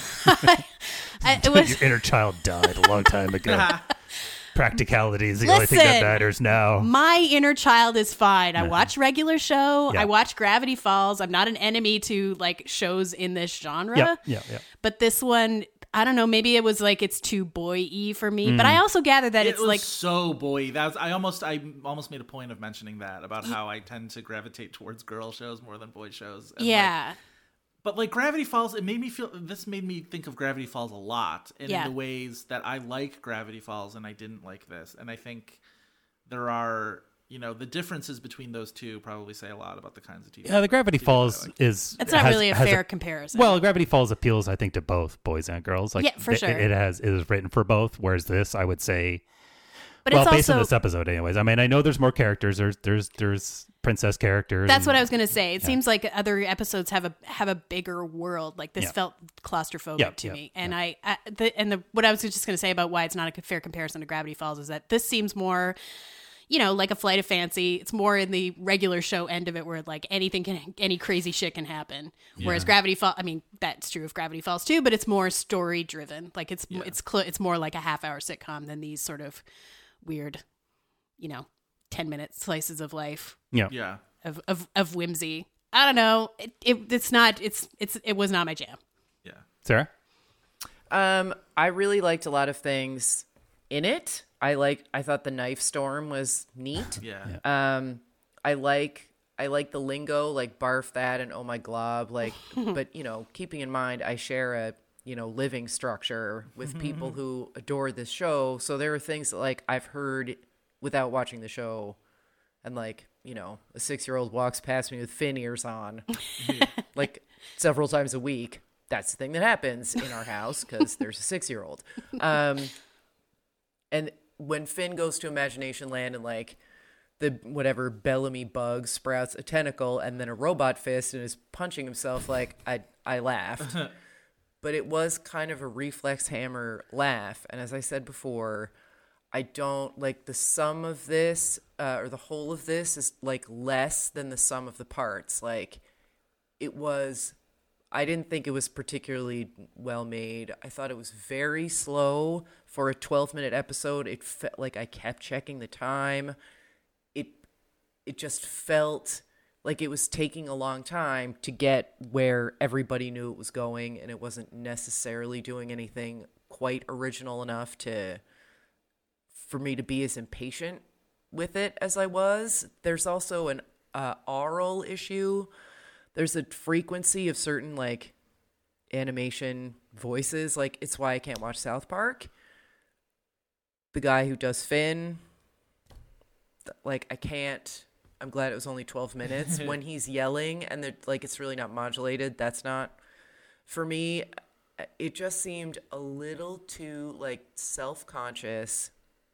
I, it was Your inner child died a long time ago. Practicality is the Listen, only thing that matters now. My inner child is fine. I watch regular show. Yeah. I watch Gravity Falls. I'm not an enemy to like shows in this genre. Yeah, yeah, yeah. But this one, I don't know. Maybe it was like it's too boy-y for me. But I also gather that it it's was like so boy. That was I almost I almost made a point of mentioning that about how I tend to gravitate towards girl shows more than boy shows. And yeah. Like, but like Gravity Falls, it made me feel. This made me think of Gravity Falls a lot, and Yeah. in the ways that I like Gravity Falls, and I didn't like this. And I think there are, you know, the differences between those two probably say a lot about the kinds of T V. Yeah, the Gravity T V Falls I like. is. It's not has- really a has fair comparison. Well, Gravity Falls appeals, I think, to both boys and girls. Like, Yeah, for it- sure. It, has it is written for both. Whereas this, I would say, But well, it's based on also- this episode, anyways. I mean, I know there's more characters. There's there's there's princess characters. That's and- what I was gonna say. It yeah. seems like other episodes have a have a bigger world. Like this Yeah. felt claustrophobic Yeah, to yeah, me. And I, I the, and the what I was just gonna say about why it's not a fair comparison to Gravity Falls is that this seems more, you know, like a Flight of Fancy. It's more in the regular show end of it, where like anything can, any crazy shit can happen. Whereas Yeah. Gravity Falls, I mean, that's true of Gravity Falls too, but it's more story driven. Like it's it's cl- it's more like a half hour sitcom than these sort of weird, you know, ten minute slices of life. Yeah. Yeah. Of, of of whimsy. I don't know. It, it it's not. It's it's it was not my jam. Yeah. Sarah? Um, I really liked a lot of things in it. I like. I thought the knife storm was neat. Yeah. Um, I like. I like the lingo, like barf that and oh my glob, like. But you know, keeping in mind, I share a you know living structure with people who adore this show, so there are things that like I've heard without watching the show, and like you know, a six-year-old walks past me with Finn ears on, like several times a week. That's the thing that happens in our house because there's a six-year-old. Um, and when Finn goes to Imagination Land and like the whatever Bellamy bug sprouts a tentacle and then a robot fist and is punching himself, like I I laughed. But it was kind of a reflex hammer laugh. And as I said before, I don't like the sum of this uh, or the whole of this is like less than the sum of the parts. Like it was, I didn't think it was particularly well made. I thought it was very slow for a twelve minute episode. It felt like I kept checking the time. It, it just felt like it was taking a long time to get where everybody knew it was going, and it wasn't necessarily doing anything quite original enough to for me to be as impatient with it as I was. There's also an uh, aural issue. There's a frequency of certain like animation voices. Like it's why I can't watch South Park. The guy who does Finn, like I can't. I'm glad it was only twelve minutes. When he's yelling and they're like it's really not modulated, that's not for me. It just seemed a little too like self-conscious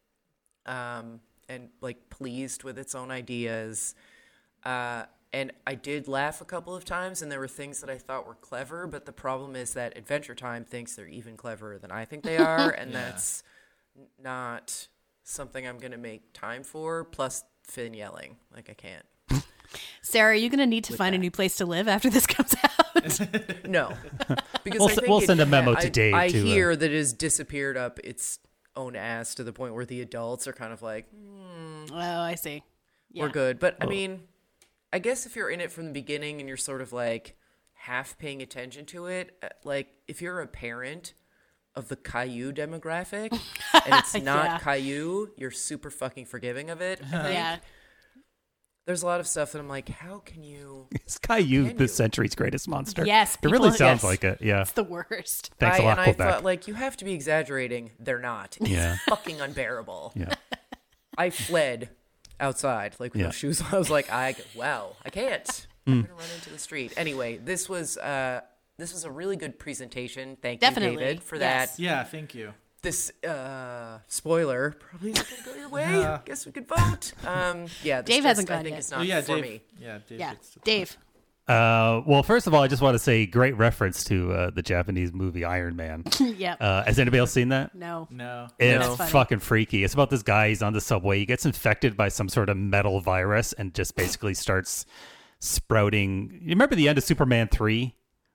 um and like pleased with its own ideas. Uh and I did laugh a couple of times, and there were things that I thought were clever, but the problem is that Adventure Time thinks they're even cleverer than I think they are, and Yeah. that's not something I'm going to make time for, plus Finn yelling. Like, I can't. Sarah, are you going to need to With find that. a new place to live after this comes out? No. Because We'll I s- think we'll it send a ha- memo to I- Dave I to, uh, hear that it has disappeared up its own ass to the point where the adults are kind of like, Oh, I see. we're Yeah. good. But I mean, I guess if you're in it from the beginning and you're sort of like half paying attention to it, uh, like if you're a parent of the Caillou demographic and it's not Yeah. Caillou, you're super fucking forgiving of it. I think. Yeah. There's a lot of stuff that I'm like, how can you? Is Caillou Can the you? century's greatest monster? Yes, It really people- sounds yes. like it. Yeah. It's the worst. Thanks I, a lot, and I Quebec. thought, like, you have to be exaggerating. They're not. It's Yeah. fucking unbearable. Yeah. I fled outside, like with Yeah. no shoes on. I was like, I wow, I can't. Mm. I'm gonna run into the street. Anyway, this was uh, this was a really good presentation. Thank Definitely. you, David, for Yes. that. Yeah, thank you. This uh, spoiler probably not gonna go your way. Yeah. Guess we could vote. Um, yeah, this Dave hasn't just, I gone think yet. it's not Oh, yeah, for Dave. me. Yeah, Dave. Yeah. gets to- Dave. Uh, well, first of all, I just want to say great reference to uh, the Japanese movie Iron Man. Yep. Uh, has anybody else seen that? No. No. It's That's funny. fucking freaky. It's about this guy. He's on the subway. He gets infected by some sort of metal virus and just basically starts sprouting. You remember the end of Superman three,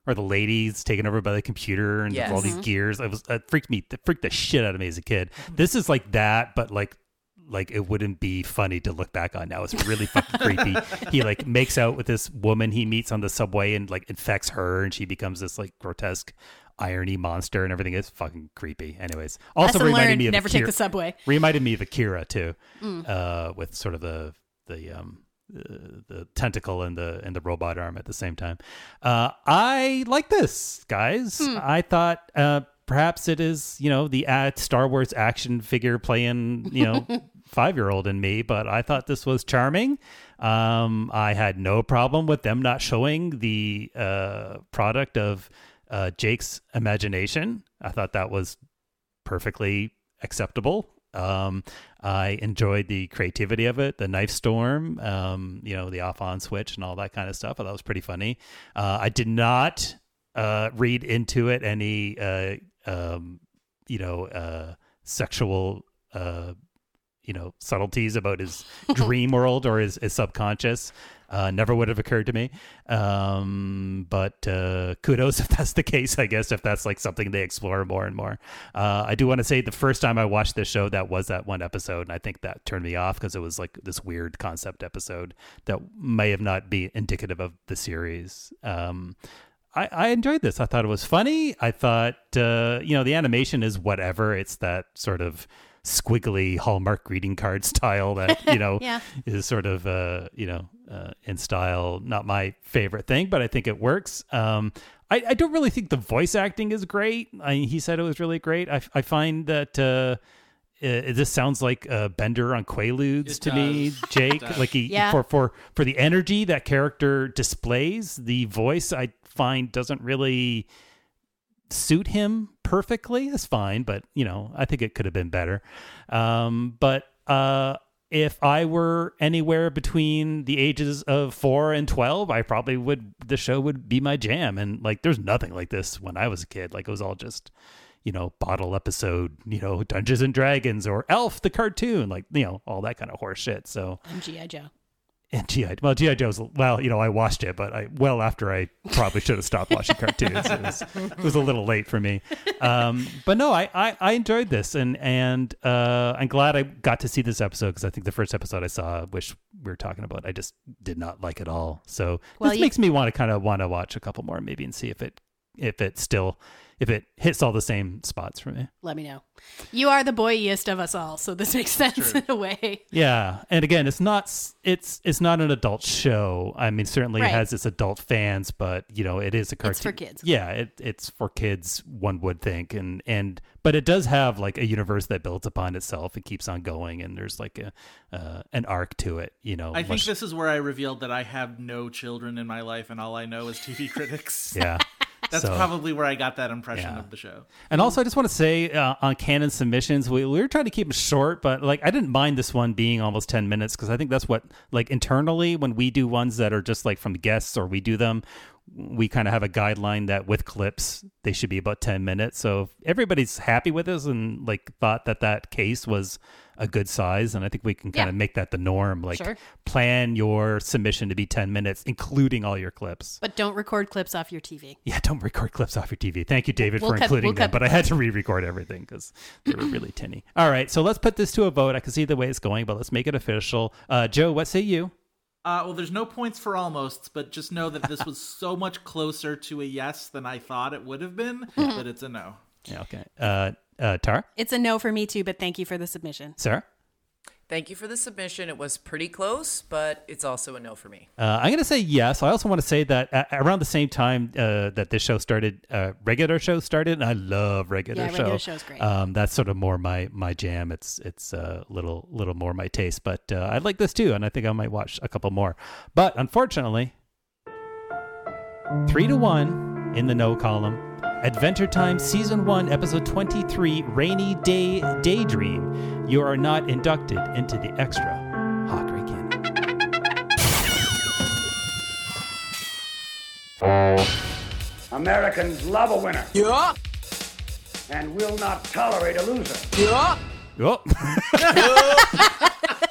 or the ladies taken over by the computer and Yes. all these Mhm. gears. It was it freaked me, it freaked the shit out of me as a kid. This is like that, but like like it wouldn't be funny to look back on now. It's really fucking creepy. He like makes out with this woman he meets on the subway and like infects her, and she becomes this like grotesque irony monster, and everything is fucking creepy. Anyways, also Lesson reminded learned, me of never Akira. take the subway. Reminded me of Akira too, Mm. uh, with sort of the the um the, the tentacle and the and the robot arm at the same time. Uh, I like this, guys. Hmm. I thought uh, perhaps it is, you know, the uh, Star Wars action figure playing, you know, five year old in me, but I thought this was charming. Um, I had no problem with them not showing the uh, product of uh, Jake's imagination. I thought that was perfectly acceptable. Um, I enjoyed the creativity of it, the knife storm, um, you know, the off on switch and all that kind of stuff. I thought it was pretty funny. Uh, I did not uh, read into it any, uh, um, you know, uh, sexual, uh, you know, subtleties about his dream world or his, his subconscious. Uh, never would have occurred to me. Um, but uh, kudos if that's the case, I guess, if that's like something they explore more and more. Uh, I do want to say the first time I watched this show, that was that one episode. And I think that turned me off because it was like this weird concept episode that may have not be indicative of the series. Um, I, I enjoyed this. I thought it was funny. I thought, uh, you know, the animation is whatever. It's that sort of squiggly Hallmark greeting card style that, you know, Yeah. is sort of, uh, you know, uh, in style. Not my favorite thing, but I think it works. Um, I, I don't really think the voice acting is great. I, he said it was really great. I, I find that uh, uh, this sounds like uh, Bender on Quaaludes It to does. me, Jake. It does. Like he, Yeah. for, for, for the energy that character displays, the voice I find doesn't really suit him perfectly. It's fine, but you know, I think it could have been better. Um, but uh, if I were anywhere between the ages of four and twelve, I probably would. The show would be my jam. And like, there's nothing like this when I was a kid. Like, it was all just, you know, bottle episode, you know, Dungeons and Dragons or Elf the cartoon, like, you know, all that kind of horse shit. So And G I. Joe. and G I well, G I. Joe's, well, you know, I watched it, but I, well, after I probably should have stopped watching cartoons. It was, it was a little late for me. Um, but no, I, I, I enjoyed this, and, and uh, I'm glad I got to see this episode, because I think the first episode I saw, which we were talking about, I just did not like at all. So Well, this you- makes me want to kind of want to watch a couple more maybe and see if it, if it still, if it hits all the same spots for me. Let me know. You are the boyiest of us all, so this makes sense in a way. Yeah, and again, it's not it's it's not an adult show. I mean, certainly Right. it has its adult fans, but you know, it is a cartoon. It's for kids. Yeah, it, it's for kids. One would think, and and but it does have like a universe that builds upon itself. It keeps on going, and there's like a uh, an arc to it. You know, I think much- this is where I revealed that I have no children in my life, and all I know is T V critics. Yeah. That's So- probably where I got that impression Yeah. of the show. And also, I just want to say uh, on canon submissions, we, we were trying to keep them short, but like I didn't mind this one being almost ten minutes, because I think that's what, like, internally when we do ones that are just like from the guests or we do them, we kind of have a guideline that with clips they should be about ten minutes. So if everybody's happy with this and like thought that that case was a good size, and I think we can kind Yeah. of make that the norm. Like, Sure. plan your submission to be ten minutes, including all your clips. But don't record clips off your T V. Yeah, don't record clips off your T V. Thank you, David, We'll for cut- including we'll them. cut But I had to re-record everything because they were really tinny. All right, so let's put this to a vote. I can see the way it's going, but let's make it official. Uh, Joe, what say you? Uh, well, there's no points for almosts, but just know that this was so much closer to a yes than I thought it would have been, that it's a no. Yeah, okay. Uh, uh, Tara? It's a no for me too, but thank you for the submission. Sarah? Thank you for the submission. It was pretty close, but it's also a no for me. Uh, I'm going to say yes. I also want to say that uh, around the same time uh, that this show started, uh, regular show started, and I love regular Yeah, show. regular show's great. Um, that's sort of more my my jam. It's it's a uh, little little more my taste, but uh, I like this too, and I think I might watch a couple more. But unfortunately, three to one in the no column. Adventure Time Season one, Episode twenty-three, Rainy Day Daydream. You are not inducted into the extra Hot Great Canon. Americans love a winner. Yeah. And will not tolerate a loser. Yeah. Oh.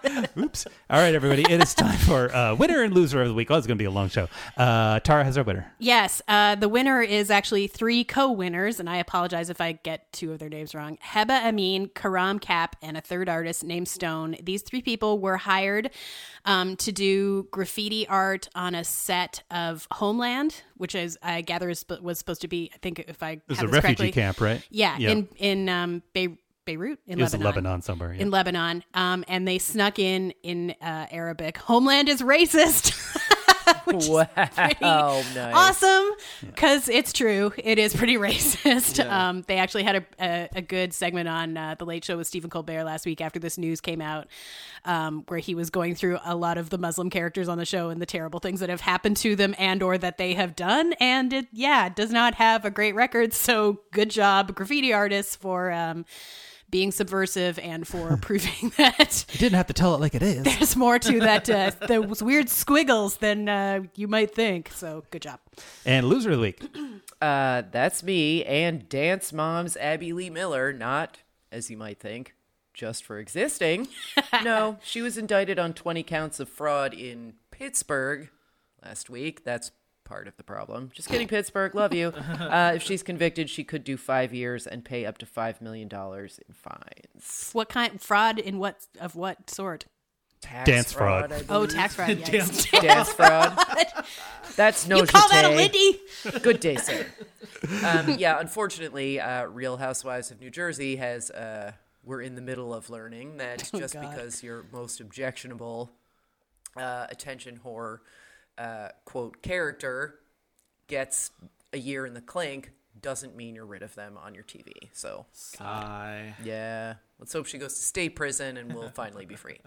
Oops. All right, everybody. It is time for uh, winner and loser of the week. Oh, it's going to be a long show. Uh, Tara has our winner. Yes. Uh, the winner is actually three co-winners, and I apologize if I get two of their names wrong. Heba Amin, Karam Cap, and a third artist named Stone. These three people were hired um, to do graffiti art on a set of Homeland, which is, I gather is, was supposed to be, I think if I It was have a this refugee correctly, camp, right? Yeah, Yeah. in, in um, Beirut. Beirut in It was in Lebanon. Lebanon somewhere, yeah. In Lebanon, um, and they snuck in in uh, Arabic. Homeland is racist. Which wow, is pretty nice. awesome because it's true. It is pretty racist. Yeah. Um, they actually had a, a, a good segment on uh, the Late Show with Stephen Colbert last week after this news came out, um, where he was going through a lot of the Muslim characters on the show and the terrible things that have happened to them and or that they have done. And it, yeah, it does not have a great record. So good job, graffiti artists, for um, being subversive and for proving that You didn't have to tell it like it is. there's more to that uh, those weird squiggles than uh, you might think. So good job. And loser of the week. Uh, that's me and Dance Mom's Abby Lee Miller, not, as you might think, just for existing. No, she was indicted on twenty counts of fraud in Pittsburgh last week. That's part of the problem. Just kidding, Pittsburgh. Love you. Uh, if she's convicted, she could do five years and pay up to five million dollars in fines. What kind fraud in what of what sort? Tax Dance fraud. fraud I Oh, believe. tax fraud. Yikes. Dance, dance fraud. That's no You call that a jeté. Lindy? Good day, sir. Um, yeah, unfortunately, uh, Real Housewives of New Jersey has. Uh, we're in the middle of learning that Oh, just God. because your most objectionable uh, attention whore uh, quote character gets a year in the clink doesn't mean you're rid of them on your T V. So, Sigh. yeah, let's hope she goes to state prison and we'll finally be free.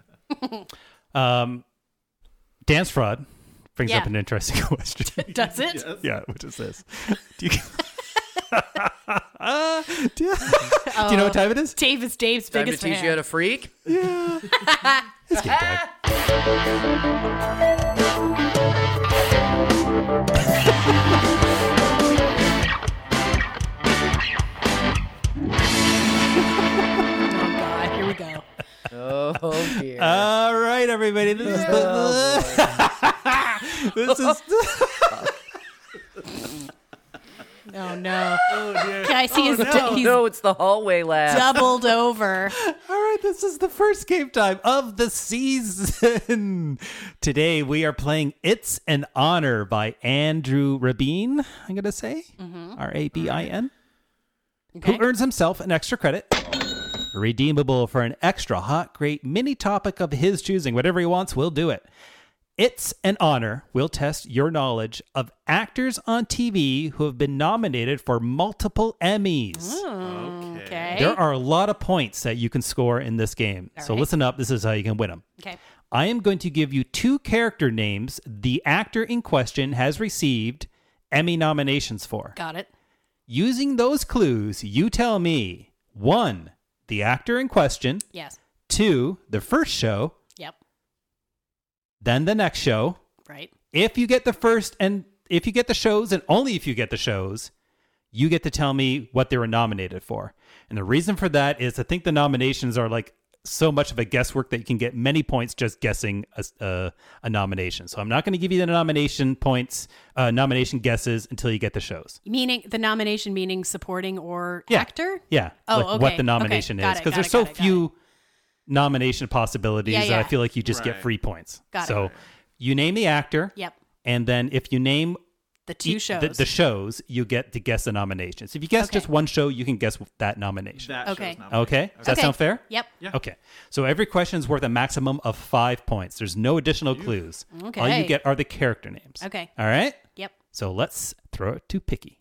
Um, dance fraud brings Yeah. up an interesting question. Does it? Yes. Yeah, which is this. Do you, Uh, do, you, do you know what time it is? Dave is Dave's Time to biggest teach fan. you how to freak. Yeah. It's game time. Oh God, here we go. Oh dear. All right, everybody. This is the. this is. Oh no. Oh dear. I see his Oh, he's no, it's the hallway laugh. doubled over. All right, this is the first game time of the season. Today we are playing It's an Honor by Andrew Rabin, I'm going to say. R A B I N. Okay. Who earns himself an extra credit. Redeemable for an extra hot, great mini topic of his choosing. Whatever he wants, we'll do it. It's an Honor will test your knowledge of actors on T V who have been nominated for multiple Emmys. Oh, okay. There are a lot of points that you can score in this game. All so right. listen up. This is how you can win them. Okay. I am going to give you two character names the actor in question has received Emmy nominations for. Got it. Using those clues, you tell me, one, the actor in question, Yes. two, the first show, Yep. then the next show. Right. If you get the first and if you get the shows, and only if you get the shows, you get to tell me what they were nominated for. And the reason for that is I think the nominations are like so much of a guesswork that you can get many points just guessing a, a, a nomination. So I'm not going to give you the nomination points, uh, nomination guesses until you get the shows. Meaning the nomination meaning supporting or Yeah. actor? Yeah. Oh, like okay. what the nomination Okay. Got is. it, Because got there's it, so got it, got few nomination possibilities Yeah, that yeah. I feel like you just get Right. free points. Got it. so you name the actor. Yep. And then if you name The two e- shows. The, the shows, you get to guess the nominations. If you guess Okay. just one show, you can guess that nomination. That Okay. show's nominated. Okay? Does that Okay. sound fair? Yep. Yeah. Okay. So every question is worth a maximum of five points. There's no additional clues. Okay. All you get are the character names. Okay. All right? Yep. So let's throw it to Picky.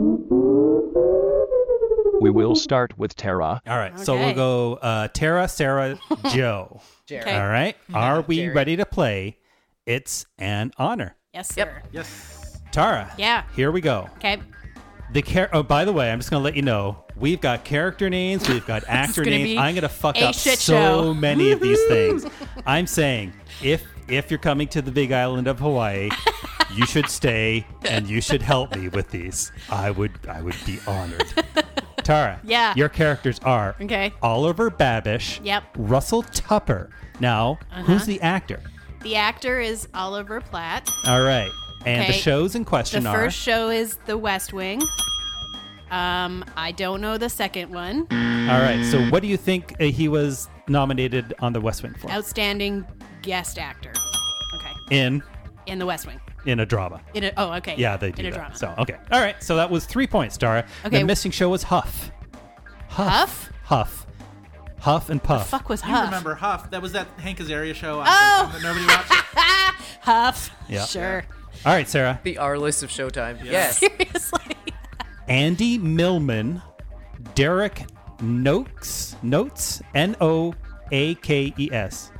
We will start with Tara. All right. So Okay. we'll go uh, Tara, Sarah, Joe. Jerry. Okay. All right. Are we Jerry. ready to play It's an Honor? Yes, Yep. sir. Yes. Tara. Yeah. Here we go. Okay. The char- Oh, by the way, I'm just gonna let you know we've got character names, we've got actor gonna names. be I'm gonna fuck a up shit so show. many of these things. I'm saying if if you're coming to the Big Island of Hawaii, you should stay and you should help me with these. I would I would be honored. Tara. Yeah. Your characters are Okay. Oliver Babish. Yep. Russell Tupper. Now, Uh-huh. who's the actor? The actor is Oliver Platt. All right. And the Okay. shows in question The are. first show is The West Wing. Um, I don't know the second one. All right. So, what do you think uh, he was nominated on the West Wing for? Outstanding guest actor. Okay. In In The West Wing. in a drama. In a, oh, okay. Yeah, they do In a that. drama. So, okay. All right. So that was three points, Tara. Okay. The missing show was Huff. Huff? Huff. Huff and Puff. fuck was You Huff? remember Huff? That was that Hank Azaria show on Oh! Showtime that nobody watched. Huff. Yeah. Sure. All right, Sarah. The R list of Showtime. Yes. Seriously. Andy Millman, Derek Noakes, Notes, N O A K E S.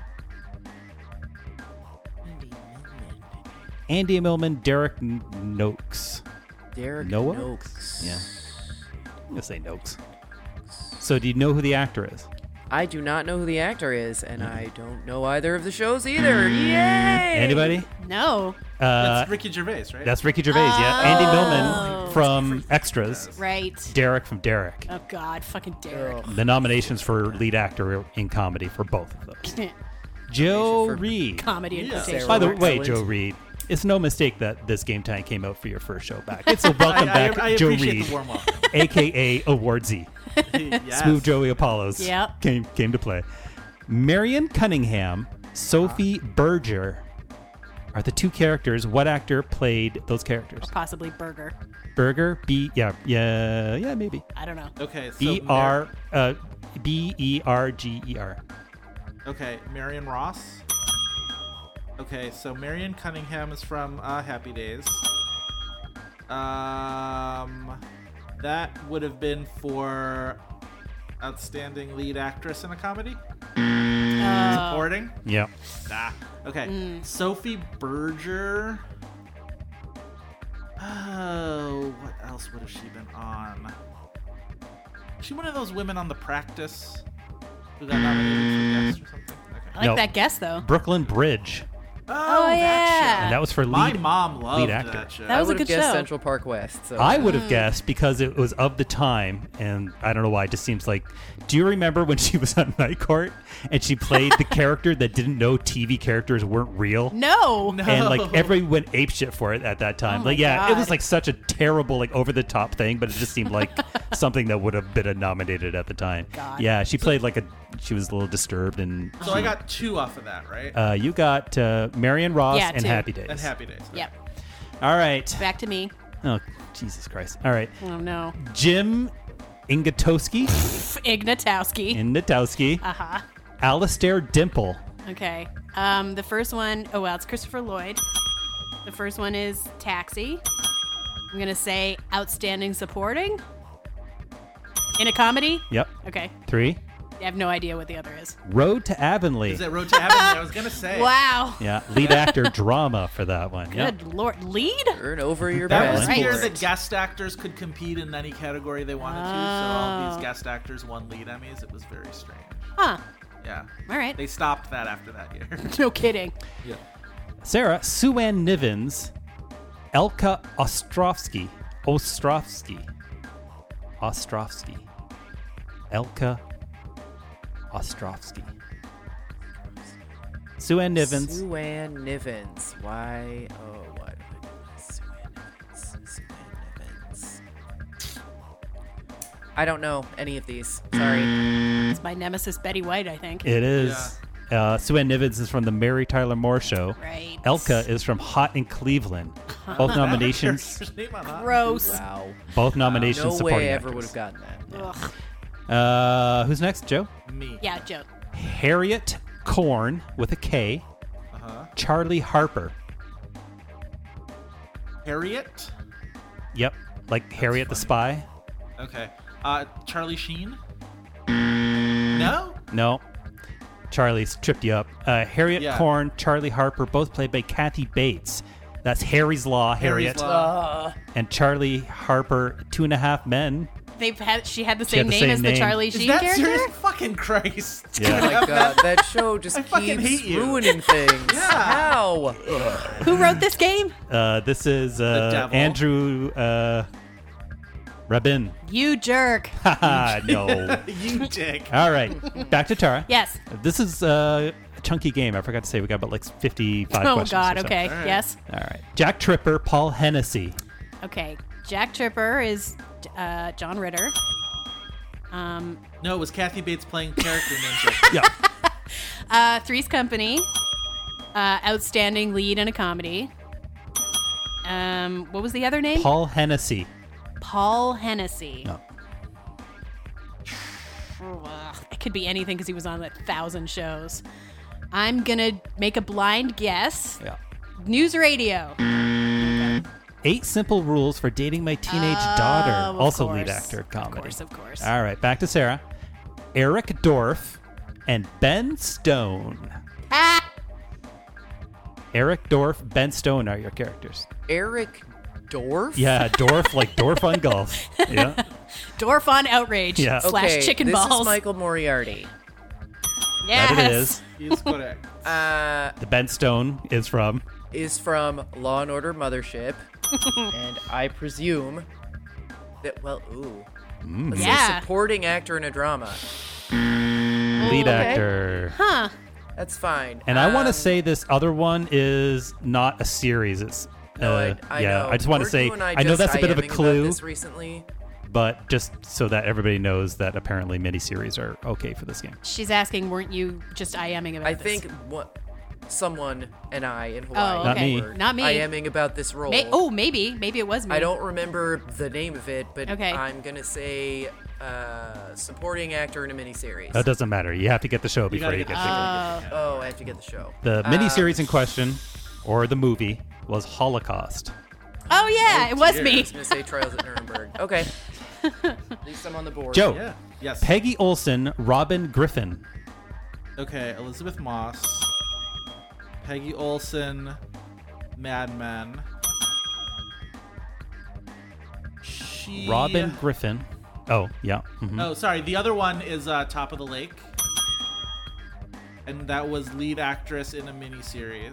Andy Millman, Derek N- Noakes. Derek Noah? Noakes. Yeah. I'm going to say Noakes. So, do you know who the actor is? I do not know who the actor is, and I don't know either of the shows either. Yay! Anybody? No. Uh, That's Ricky Gervais, right? That's Ricky Gervais, yeah. Andy Millman from Extras. Right. Derek from Derek. Oh, God. Fucking Derek. The nominations for lead actor in comedy for both of those. Joe Reed. Comedy and quotation By the marks. way, Joe Reed, it's no mistake that this Game Time came out for your first show back. It's a welcome I- I- back, I Joe appreciate Reed, the warm welcome. a k a. Awardsy. Yes. Smooth Joey Apollos Yep. came came to play. Marion Cunningham, Sophie Berger are the two characters. What actor played those characters? Possibly Burger. Berger, B, yeah, yeah, yeah, maybe. I don't know. Okay, so B R, uh, B E R G E R. Okay, Marion Ross. Okay, so Marion Cunningham is from uh, Happy Days. Um, that would have been for outstanding lead actress in a comedy. Oh. Supporting. Yeah. Nah. Okay, Mm. Sophie Berger. Oh, what else would have she been on? Is she one of those women on The Practice who got nominated for guest or something? Okay. I like No. that guess, though. Brooklyn Bridge. Oh, Oh, that yeah. show. And that was for My lead, mom loved lead actor. that show. That was I a would have good guessed show. Central Park West. So. I would have Mm. guessed because it was of the time, and I don't know why. It just seems like. Do you remember when she was on Night Court and she played the character that didn't know T V characters weren't real? No. No. And like everyone went apeshit for it at that time. Oh my like yeah, it was God. like such a terrible, like over the top thing, but it just seemed like something that would have been nominated at the time. God. Yeah, she played like a. She was a little disturbed, and So I got two off of that, right? uh, you got uh, Marion Ross Yeah, and two. Happy Days. and Happy Days. Yep. All right. Back to me. Oh Jesus Christ! All right, Oh, no. Jim Ingatowski, Ignatowski. Ingatowski, Uh-huh. Alistair Dimple. Okay. Um, the first one, oh, well, it's Christopher Lloyd. The first one is Taxi. I'm going to say Outstanding Supporting. In a comedy? Yep. Okay. Three. I have no idea what the other is. Road to Avonlea. Is that Road to Avonlea? I was gonna say. Wow. Yeah, lead actor drama for that one. Yep. Good lord. Lead? Turn over your That was the passport. year that guest actors could compete in any category they wanted to. So all these guest actors won lead Emmys. It was very strange. Huh. Yeah. All right. They stopped that after that year. No kidding. Yeah. Sarah, Sue Ann Nivens, Elka Ostrovsky. Ostrovsky. Ostrovsky. Elka Ostrovsky. Sue Ann Nivens. Sue Ann Nivens. Why? Oh, why do I know this? Sue Ann Nivens. Sue Ann Nivens. I don't know any of these. Sorry. It's my nemesis, Betty White, I think. It is. Uh, Sue Ann Nivens is from The Mary Tyler Moore Show. Right. Elka is from Hot in Cleveland. Both nominations. Gross. Wow. Both nominations No supporting way I ever actors. would have gotten that. Ugh. Uh, who's next, Joe? Me. Yeah, Joe. Harriet Korn with a K. Uh-huh. Charlie Harper. Harriet? Yep. Like Harriet the Spy. Okay. Uh, Charlie Sheen? No? No. Charlie's tripped you up. Uh, Harriet Yeah. Korn, Charlie Harper, both played by Kathy Bates. That's Harry's Law, Harry's Harriet. Law. And Charlie Harper, Two and a Half Men. They've had she had the She had same the name same as name. the Charlie Is Sheen that character? serious? Fucking Christ. Yeah. Oh my god, that show just I fucking keeps hate you. ruining things. Yeah. How? Who wrote this game? Uh, this is uh, devil. Andrew. Uh, Rabin. You jerk. Haha, no. You dick. All right, back to Tara. Yes. This is uh, a chunky game. I forgot to say we got about like fifty-five Oh, questions. God. or so. Okay. All right. Yes. All right. Jack Tripper, Paul Hennessy. Okay. Jack Tripper is uh, John Ritter. Um, No, it was Kathy Bates playing character ninja. Yeah. uh, Three's Company. Uh, outstanding lead in a comedy. Um, what was the other name? Paul Hennessy. Paul Hennessy. No. Ugh, it could be anything because he was on a thousand shows. I'm gonna make a blind guess. Yeah. News radio. Eight Simple Rules for Dating My Teenage Oh, Daughter. of Also lead course. actor of comedy. Of course, of course. All right, back to Sarah. Eric Dorf and Ben Stone. Ah! Eric Dorf, Ben Stone are your characters. Eric Dorf? Yeah, Dorf, like Dorf on golf. Yeah. Dorf on Outrage Yeah. slash Okay, chicken this balls. is Michael Moriarty. Yes. That it is. He's correct. Uh, The Ben Stone is from. is from Law and Order Mothership. And I presume that, well, ooh. Mm. Let's Yeah. say supporting actor in a drama. Lead okay. actor. Huh. That's fine. And I want to Um, say this other one is not a series. It's No, uh, I, I yeah. know. I just want to Weren't say you and I, I know just that's a bit of a IMing about clue, this recently? but just so that everybody knows that apparently miniseries are okay for this game. She's asking, weren't you just IMing about I this? think what someone and I in Hawaii Oh, Not okay. me. were Not me. IMing about this role. May- oh, maybe. Maybe it was me. I don't remember the name of it, but Okay. I'm gonna say uh, supporting actor in a miniseries. That doesn't matter. You have to get the show before gotta you get get the the game. Oh, I have to get the show. The Uh, miniseries in question, or the movie, was Holocaust. Oh, yeah. it was I me. was gonna say Trials at Nuremberg. Okay. At least I'm on the board. Joe. Yeah. Yes. Peggy Olson, Robin Griffin. Okay, Elizabeth Moss, Peggy Olson, Mad Men. She. Robin Griffin. Oh, yeah. mhm. Oh, sorry. The other one is uh, Top of the Lake, and that was lead actress in a miniseries.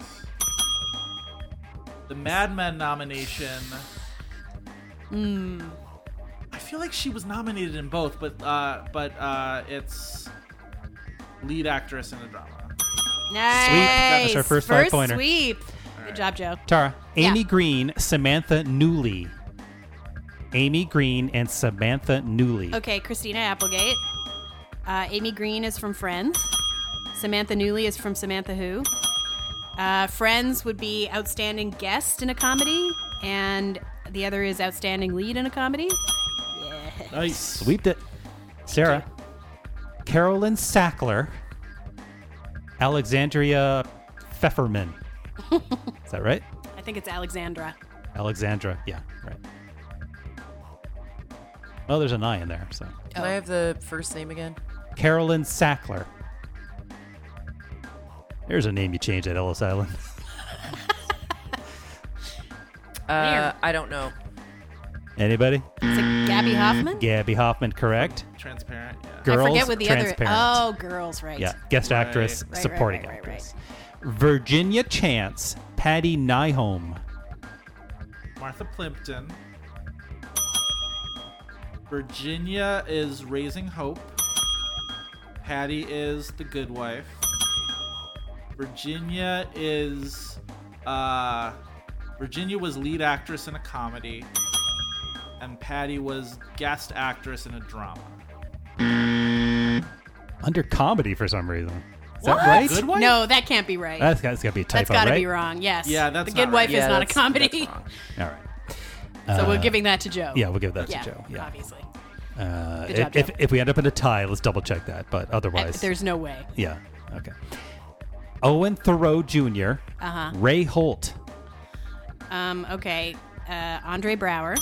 The Mad Men nomination. Hmm. I feel like she was nominated in both, but uh, but uh, it's lead actress in a drama. Nice. That was our first five-pointer. sweep. Good job, Joe. Tara. Yeah. Amy Green, Samantha Newley. Amy Green and Samantha Newley. Okay, Christina Applegate. Uh, Amy Green is from Friends. Samantha Newley is from Samantha Who. Uh, Friends would be outstanding guest in a comedy, and the other is outstanding lead in a comedy. Yeah. Nice. Sweeped it. Sarah. Carolyn Sackler. Alexandria Pfefferman. Is that right? I think it's Alexandra. Alexandra. Yeah, right. Well, there's an I in there, so. Can I have the first name again? Carolyn Sackler. There's a name you changed at Ellis Island. Uh, I don't know. Anybody? Is it Gabby Hoffman? Gabby Hoffman, correct. Transparent. Yeah. Girls, I forget what the other. Transparent. Oh, girls, right? Yeah, guest Right. actress, Right, right, supporting right, right, actress. Virginia Chance, Patty Nyholm. Martha Plimpton. Virginia is Raising Hope. Patty is The Good Wife. Virginia is uh Virginia was lead actress in a comedy, and Patty was guest actress in a drama. Under comedy for some reason. Is What? that right? Good Wife? No, that can't be right. That's, that's got to be a typo, That's got to right? be wrong. Yes. Yeah, that's The Good not Wife right. is Yeah, not a that's- comedy. that's wrong. All right. So Uh, we're giving that to Joe. Yeah, we'll give that yeah, to Joe. Yeah. obviously. Uh, Good job, if, Joe. if we end up in a tie, let's double check that. But Uh, otherwise, There's no way. yeah. Okay. Owen Thoreau Junior Uh-huh. Ray Holt. Um, okay. Uh, Andre Brower.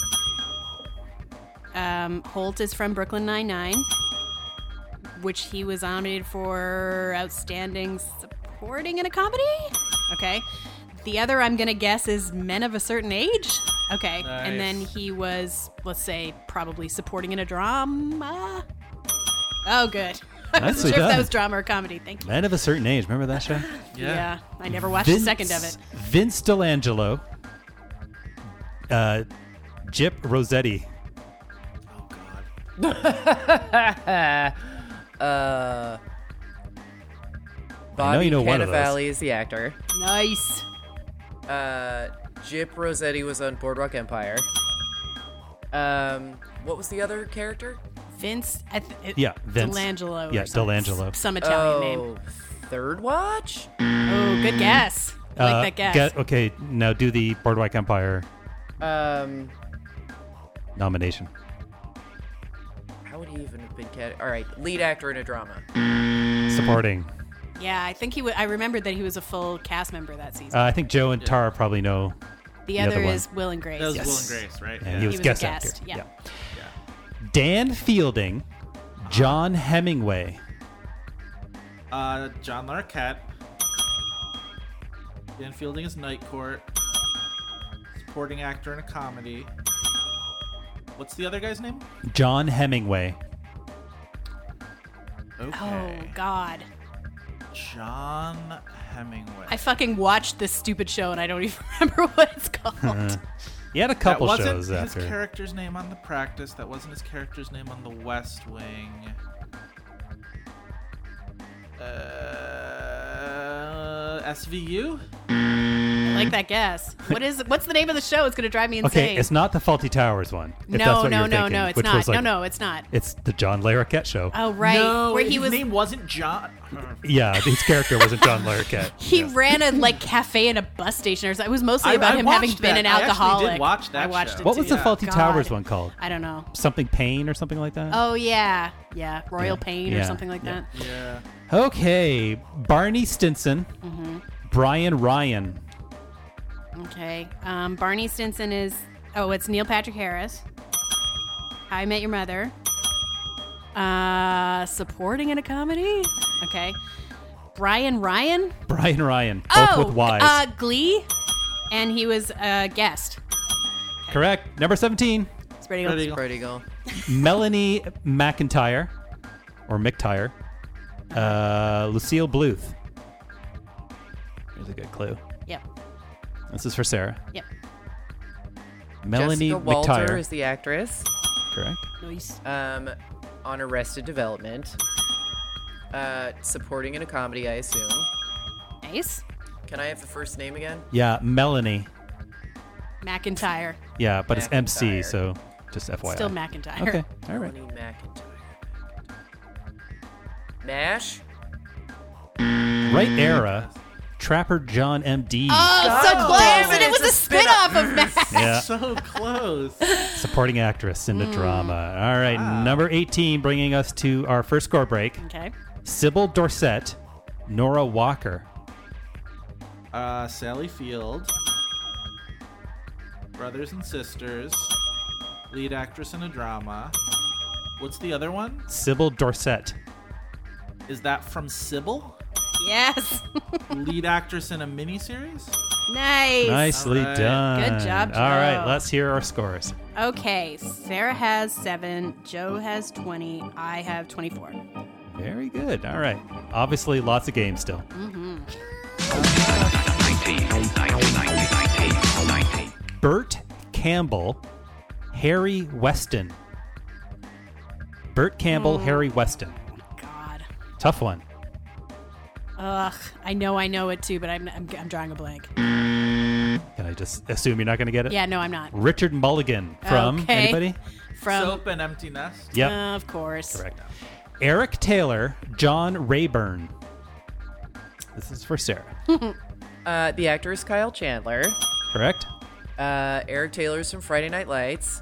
Um, Holt is from Brooklyn Nine-Nine, which he was nominated for Outstanding Supporting in a Comedy? Okay. The other I'm going to guess is Men of a Certain Age? Okay. And then Nice. he was, let's say, probably supporting in a drama? Oh, good. I wasn't Nicely sure if that done. was drama or comedy. Thank you. Man of a Certain Age. Remember that show? Yeah. I never watched a second of it. Vince Delangelo. Uh, Jip Rossetti. uh, Bobby I know you know one of those. Cannavale is the actor. Nice. Uh, Gyp Rossetti was on Boardwalk Empire. Um, what was the other character? Vince. I th- it, Yeah, Vince. Delangelo. or Yeah, some- Delangelo. Some Italian oh, name. Third Watch? Oh, good guess. I like Uh, that guess. Get, okay, now do the Boardwalk Empire Um, nomination. how would he even have been cat? All right, lead actor in a drama. Supporting. Yeah, I think he. W- I remembered that he was a full cast member that season. Uh, I think Joe and Tara probably know. the, the other, other one. is Will and Grace. That was Yes. Will and Grace, right? And Yeah. he was, He was a guest, guest, actor. yeah. Dan Fielding, John Hemingway. Uh, John Larroquette. Dan Fielding is Night Court. Supporting actor in a comedy. What's the other guy's name? John Hemingway. Okay. Oh God. John Hemingway. I fucking watched this stupid show and I don't even remember what it's called. He had a couple that wasn't shows his after. character's name on The Practice. That wasn't his character's name on The West Wing. Uh, S V U? I like that guess. What is? What's the name of the show? It's gonna drive me insane. Okay, it's not the Faulty Towers one. If No, that's what no, you're no, thinking, no, it's which not. was like- No, no, it's not. It's the John Larroquette show. Oh right, No, where he his was. name wasn't John. Yeah, his character wasn't John Larroquette. He Yes. ran a like cafe in a bus station or something. It was mostly I- about I him having watched been that. an I actually did alcoholic. watch that I watched show. it. What too. was the Faulty God. Towers one called? I don't know. Something Payne or something like that? Oh yeah, yeah, Royal Yeah. Pain or Yeah. something like Yeah. that. Yeah. Okay, Barney Stinson, hmm Brian Ryan. Okay. Um, Barney Stinson is. Oh, it's Neil Patrick Harris. How I Met Your Mother. Uh, supporting in a comedy. Okay. Brian Ryan. Brian Ryan, both oh, with Y's. uh, Glee, and he was a guest. Correct. Number seventeen, Spread Eagle. Spread Eagle. Spread Eagle. Melanie McIntyre, or McTyre. Uh, Lucille Bluth. Here's a good clue. Yep. This is for Sarah. Yep. Melanie Jessica Walter McTyre. is the actress. Correct. Nice. Um, on Arrested Development. Uh, supporting in a comedy, I assume. Nice. Can I have the first name again? Yeah, Melanie. McIntyre. Yeah, but it's M C, McIntyre. so just F Y I. Still McIntyre. Okay, all right. Melanie McIntyre. MASH? Right era, Trapper John M D. Oh, so God close! damn it, And it was it's a a spin-off of Matt. Yeah. So close. Supporting actress in the Hmm. drama. All right, Wow. number eighteen, bringing us to our first score break. Okay. Sybil Dorsett, Nora Walker. Uh, Sally Field. Brothers and Sisters. Lead actress in a drama. What's the other one? Sybil Dorsett. Is that from Sybil? Yes. Lead actress in a miniseries? Nice. Nicely All right. done. Good job, All right, Joe. let's hear our scores. Okay. Sarah has seven. Joe has twenty. I have twenty-four. Very good. All right. Obviously, lots of games still. Mm-hmm. Burt Campbell, Harry Weston. Burt Campbell, Hmm. Harry Weston. God. Tough one. Ugh. I know I know it too, but I'm I'm, I'm drawing a blank. Can I just assume you're not going to get it? Yeah. No, I'm not. Richard Mulligan from Okay. anybody? From. Soap and Empty Nest? Yep. Uh, of course. Correct. Eric Taylor, John Rayburn. This is for Sarah. Uh, the actor is Kyle Chandler. Correct? Uh, Eric Taylor's from Friday Night Lights.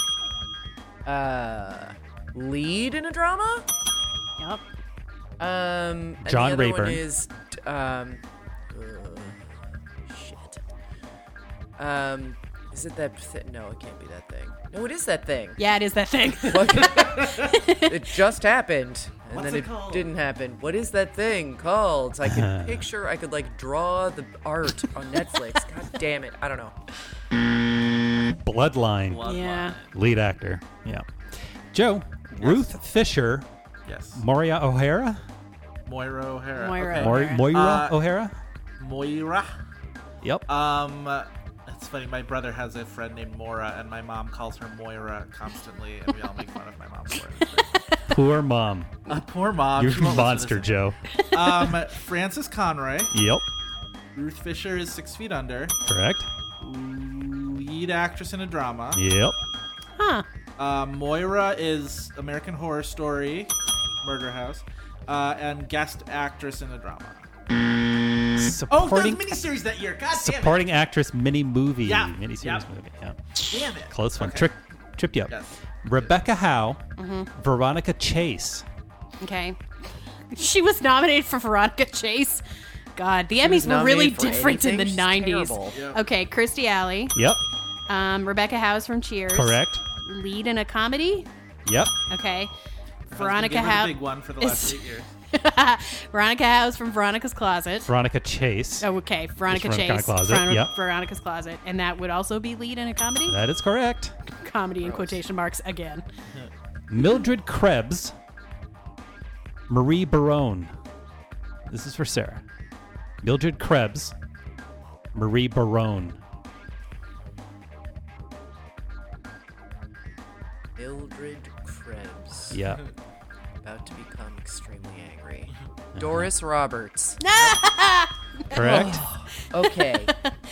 Uh, lead in a drama? Yep. Um, and John the other Rayburn. one is um, uh, shit. Um, is it that? Th- no, it can't be that thing. No, it is that thing. Yeah, it is that thing. What? It just happened, and What's then it it called? didn't happen. What is that thing called? I could picture. I could like draw the art on Netflix. God damn it! I don't know. Bloodline. Bloodline. Yeah. Lead actor. Yeah. Joe, Ruth Fisher, Yes. Moria O'Hara? Moira O'Hara. Moira Okay. Mor- O'Hara. Moira Uh, O'Hara? Moira. Yep. Um, It's funny. My brother has a friend named Maura, and my mom calls her Moira constantly, and we all make fun of my mom for it. Poor mom. A poor mom. You're She a won't listen monster, to Joe. this. Um, Frances Conroy. Yep. Ruth Fisher is Six Feet Under. Correct. Lead actress in a drama. Yep. Huh. Uh, Moira is American Horror Story, Murder House, uh, and guest actress in a drama. Supporting, oh, that was miniseries that year. God damn it. supporting actress mini movie. Yeah. Miniseries Yep. movie. Yeah. Damn it. Close one. Okay. Trick, tripped you up. Yes. Rebecca Howe, Mhm. Veronica Chase. Okay. She was nominated for Veronica Chase. God, the She Emmys was were really nominated for different in the anything? She's nineties. terrible. Yep. Okay, Kirstie Alley. Yep. Um, Rebecca House from Cheers. Correct. Lead in a comedy. Yep. Okay. Her Veronica husband gave her House. the big one for the last eight years. Veronica House from Veronica's Closet. Veronica Chase. Oh, okay. Veronica Is from Chase. Closet, Veron- yep. Veronica's Closet. And that would also be lead in a comedy? That is correct. Comedy in quotation marks again. Mildred Krebs, Marie Barone. This is for Sarah. Mildred Krebs, Marie Barone. Mildred Krebs. Yeah. About to become extremely angry. Doris Roberts. Correct. Okay.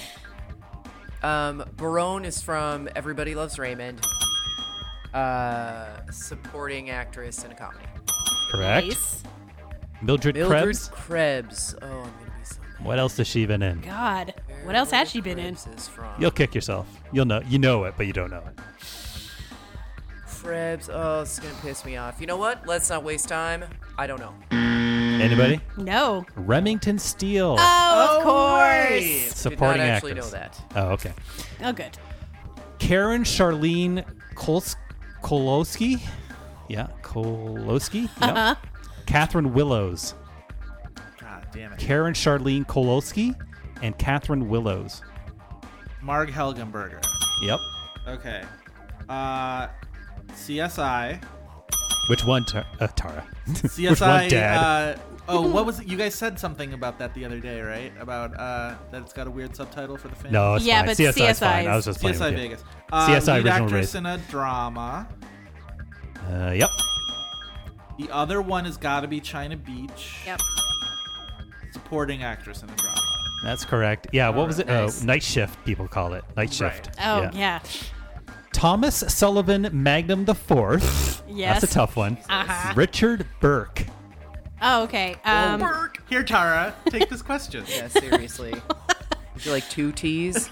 Um, Barone is from Everybody Loves Raymond. Uh, supporting actress in a comedy. Correct. Nice. Mildred, Mildred Krebs. Krebs. Oh, I'm gonna be so mad. What else has she been in? God. What else has she been in? Krebs is from You'll kick yourself. You'll know. You know it, but you don't know it. Krebs. Oh, it's gonna piss me off. You know what? Let's not waste time. I don't know. Anybody? No. Remington Steele. Oh, of course. Did Supporting not actually actress. know that. Oh, okay. Oh, good. Karen Charlene Kols- Kolowski. Yeah, Kolowski. Yep. Uh-huh. Catherine Willows. God damn it. Karen Charlene Kolowski and Catherine Willows. Marg Helgenberger. Yep. Okay. Uh, C S I. Which one, Tar- uh, Tara? C Which S I. one, Dad? Uh, oh, what was it? You guys said something about that the other day, right? About uh, that it's got a weird subtitle for the fans. No, it's Yeah, fine. but C S I is C S I fine. I was just playing C S I with you. Vegas. Uh, C S I lead original actress race. in a drama. Uh, yep. The other one has got to be China Beach. Yep. Supporting actress in a drama. That's correct. Yeah, what was it? Nice. Oh, night shift, people call it. Night shift. Oh, yeah. Thomas Sullivan Magnum the Fourth. Yes. That's a tough one. Uh-huh. Richard Burke. Oh, okay. Um, Work. Here, Tara, take this question. Yeah, seriously. Would you like two T's?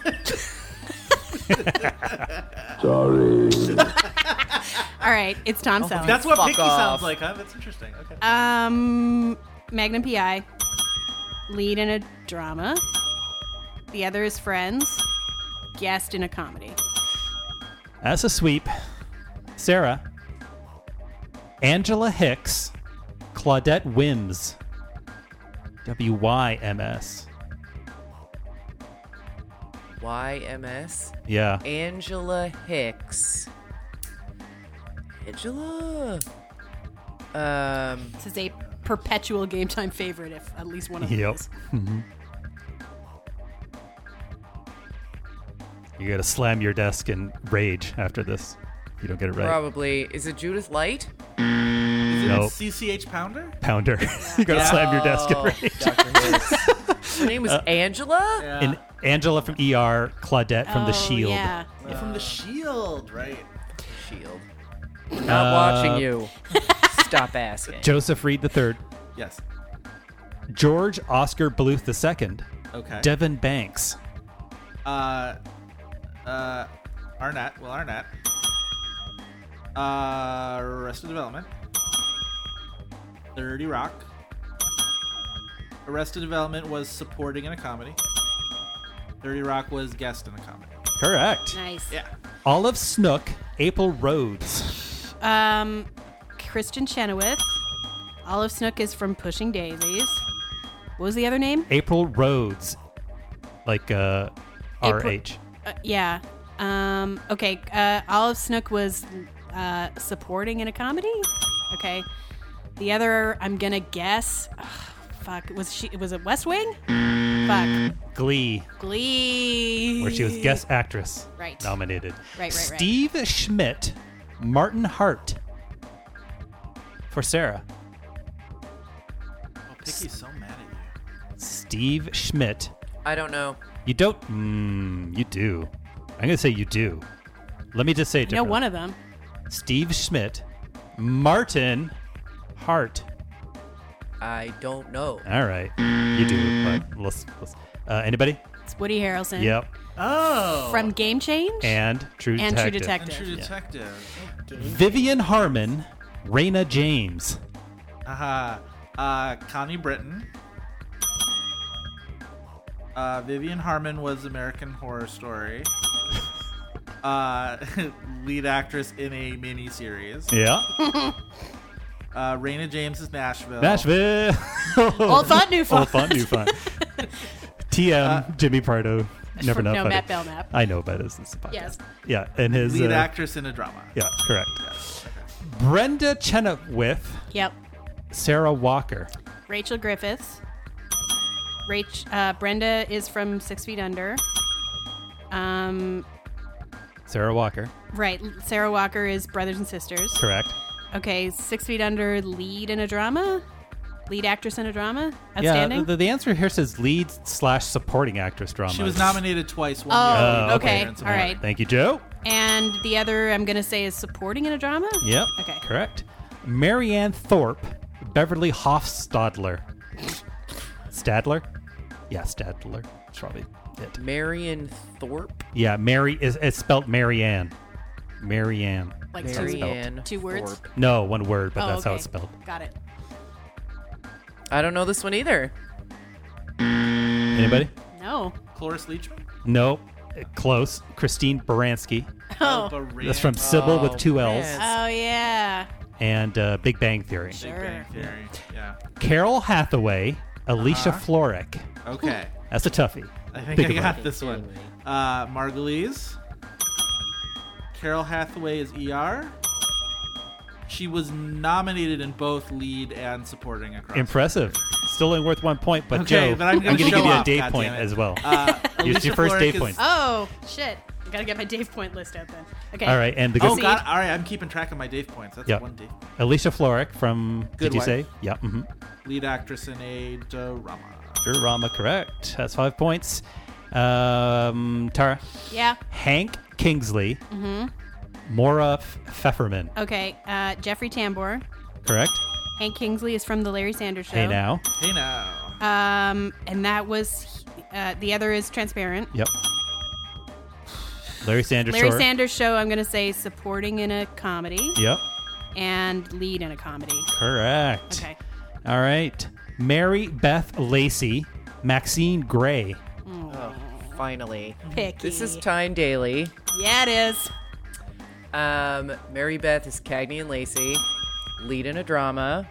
Sorry. all right. It's Tom Selleck. That's what Fuck Picky off. sounds like, huh? That's interesting. Okay. Um, Magnum P I. Lead in a drama. The other is Friends. Guest in a comedy. That's a sweep. Sarah. Angela Hicks. Claudette Wims. W Y M S. Y M S. Yeah. Angela Hicks. Angela. Um. This is a perpetual game time favorite if at least one of them Yep. is. Mhm. You gotta slam your desk and rage after this. If you don't get it right. Probably. Is it Judith Light? Is it Nope. C C H Pounder? Pounder. You gotta slam your desk and Oh, rage. Doctor Hicks. Her name was Uh, Angela? Yeah. And Angela from E R, Claudette from The Oh, Shield. yeah. Yeah, from The Shield, right? Shield. We're not Uh, watching you. Stop asking. Joseph Reed the Third. Yes. George Oscar Bluth the Second. Okay. Devin Banks. Uh, uh, Arnett. Well, Arnett. Uh, Arrested Development. thirty Rock. Arrested Development was supporting in a comedy. thirty Rock was guest in a comedy. Correct. Nice. Yeah. Olive Snook, April Rhodes. Um, Kristen Chenoweth. Olive Snook is from Pushing Daisies. What was the other name? April Rhodes. Like uh April- R H. Uh, yeah. Um, okay. Uh, Olive Snook was uh, supporting in a comedy. Okay. The other, I'm gonna guess. ugh, fuck. Was she? Was it West Wing? If fuck? Glee, Glee. where she was guest actress Right. nominated. Right, right, right. Steve Schmidt, Martin Hart for Sarah. Oh, Picky's so mad at you. Steve Schmidt. I don't know. You don't? Mm, you do. I'm going to say you do. Let me just say it I know differently. one of them. Steve Schmidt, Martin Hart. I don't know. All right. You do, but let's, let's, uh, anybody? It's Woody Harrelson. Yep. Oh. From Game Change And True and Detective. True Detective. And True Yeah. Detective. Vivian Harmon, Raina James. Uh-huh. Uh, Connie Britton. Uh, Vivian Harmon was American Horror Story. Uh, lead actress in a mini-series. Yeah. Uh, Raina James is Nashville. Nashville. Old font, new font. Old font, new font. T M, Uh, Jimmy Pardo. Never From- know. no, funny. Matt Belknap. I know, but it's, it's a podcast. Yes. Yeah, and his Lead uh, actress in a drama. Yeah, correct. Brenda Chenoweth, Yep. Sarah Walker. Rachel Griffiths. Rach, uh, Brenda is from Six Feet Under. Um, Sarah Walker. right. Sarah Walker is Brothers and Sisters. Correct. Okay, Six Feet Under, lead in a drama? Lead actress in a drama? Outstanding? Yeah, the, the answer here says lead slash supporting actress drama. She was nominated twice. One Oh, year for lead okay. appearance and All one- right. Thank you, Joe. And the other I'm going to say is supporting in a drama? Yep. Okay. Correct. Marianne Thorpe, Beverly Hofstadler. Stadler? Yeah, Stadler. That's probably it. Marion Thorpe? Yeah, Mary is it's spelled Marianne. Marianne. Like That's how it's spelled. Marianne Two words? Thorpe. No, one word, but Oh, that's how okay. it's spelled. Got it. I don't know this one either. Anybody? No. Cloris Leachman? No. Uh, Close. Christine Baranski. Oh. Baran- That's from Sybil with Oh, two L's. man. Oh, yeah. And uh, Big Bang Theory. Big Sure. Bang Theory. Yeah. Carol Hathaway, Alicia Uh-huh. Florrick. Okay. That's a toughie. I think Think I about got it. this one. Uh, Margulies. Carol Hathaway is E R. She was nominated in both lead and supporting across. Impressive. Still only worth one point, but Okay, Joe, but I'm gonna gonna show give you a off, Dave goddammit. point as well. Uh, It's Alicia your first Florrick Dave is- point. Oh, shit. I got to get my Dave point list out then. Okay. All right, and the good Oh God! All right, I'm keeping track of my Dave points. That's Yep. one Dave. Alicia Florrick from Good did you Wife. say? Yeah. Mm-hmm. Lead actress in a drama. Drama, correct. That's five points. Um, Tara. Yeah. Hank Kingsley. Mm-hmm. Maura F- Pfefferman. Okay. Uh, Jeffrey Tambor. Correct. Hank Kingsley is from The Larry Sanders Show. Hey now. Hey now. Um, and that was uh, the other is Transparent. Yep. Larry Sanders. Larry Shore. Sanders Show. I'm going to say supporting in a comedy. Yep. And lead in a comedy. Correct. Okay. All right. Mary Beth Lacey, Maxine Gray. Oh, finally. Picky. This is Tyne Daly. Yeah, it is. Um, Mary Beth is Cagney and Lacey. Lead in a drama.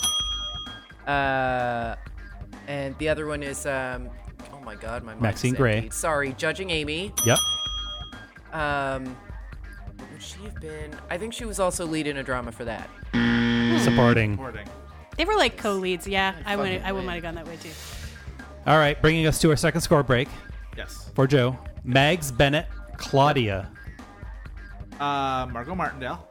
Uh, and the other one is, um, oh my God, my mind's Maxine Gray. emptied. Sorry, Judging Amy. Yep. Um, would she have been? I think she was also lead in a drama for that. Supporting. Supporting. They were like co-leads. Yeah, I would. fucking I would win. might have gone that way too. All right, bringing us to our second score break Yes. for Joe. Mags Bennett, Claudia. Uh, Margot Martindale.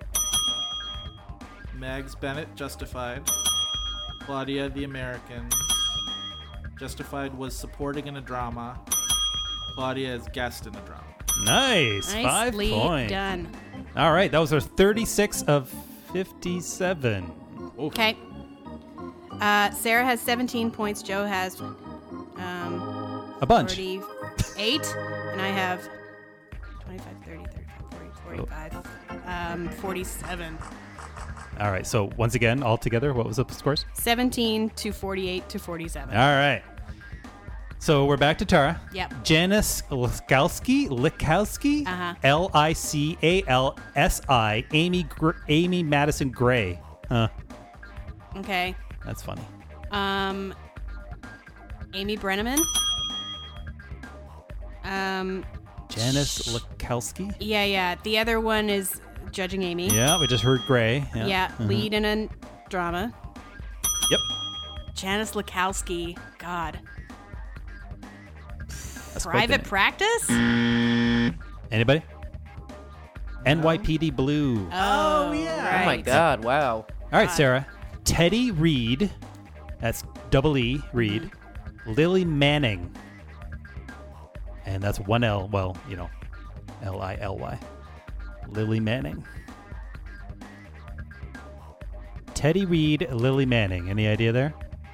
Mags Bennett, Justified. Claudia, The Americans. Justified was supporting in a drama. Claudia is guest in a drama. Nice. Five Nicely points. done. All right, that was our thirty-six of fifty-seven. Okay. Uh, Sarah has seventeen points. Joe has um, A bunch. forty-eight. And I have twenty-five, thirty, thirty-five, forty, forty-five, um, forty-seven. All right, so once again, all together, what was the scores? seventeen to forty-eight to forty-seven. All right. So we're back to Tara. Yep. Janice Likowski, Likowski, Uh-huh. L I C A L S I, Amy Gr- Amy Madison Gray. Huh. Okay. That's funny. Um, Amy Brenneman. Um, Janice Likowski. yeah, yeah. The other one is Judging Amy. Yeah, we just heard Gray. Yeah. Yeah, Mhm. lead in a drama. Yep. Janice Likowski. God. That's quite the Private name. Practice? Anybody? N Y P D Blue. Oh, yeah. Oh my God! Wow. All right, Sarah. Teddy Reed. That's double E, Reed. Mm-hmm. Lily Manning. And that's one L. Well, you know, L I L Y. Lily Manning. Teddy Reed, Lily Manning. Any idea there?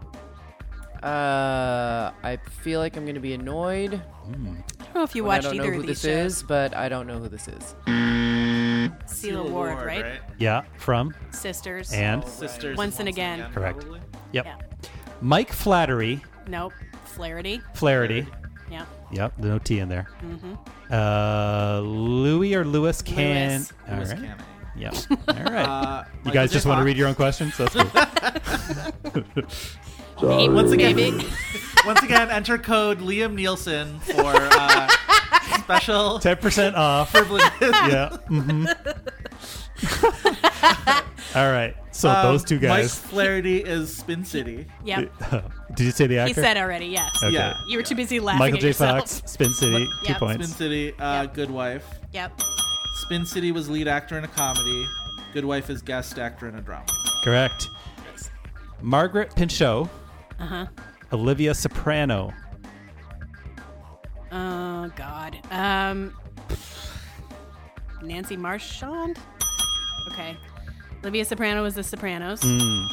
Uh, I feel like I'm going to be annoyed. Mm. I don't know if you when watched I don't either know who of these this shows. is, but I don't know who this is. Seal Ward, right? Yeah, from? Sisters. And? Sisters. Once and Again. Correct. Probably. Yep. Yeah. Mike Flattery. Nope. Flaherty. Flaherty. Yeah. Yep, no T in there. Mm-hmm. Uh, Louis or Lewis Can. Lewis. All Lewis right. Canning. Yep. All right. Uh, you Michael guys J. just want to Fox. read your own questions? That's cool. Maybe. Once again, Maybe. once again, enter code Liam Nielsen for uh, special ten percent off. privileges. Yeah. Mm-hmm. All right. So Um, those two Mike guys. Flaherty is Spin City. Yep. Did you say the actor? He said already, yes. Okay. Yeah. You were too busy laughing Michael at J. yourself. Fox, Spin City, two Yep. points. Spin City, uh, Good Wife. Yep. Spin City was lead actor in a comedy. Good Wife is guest actor in a drama. Correct. Margaret Pinchot, Uh-huh. Olivia Soprano. Oh, God. Um, Nancy Marchand? Okay. Olivia Soprano was The Sopranos. Mm.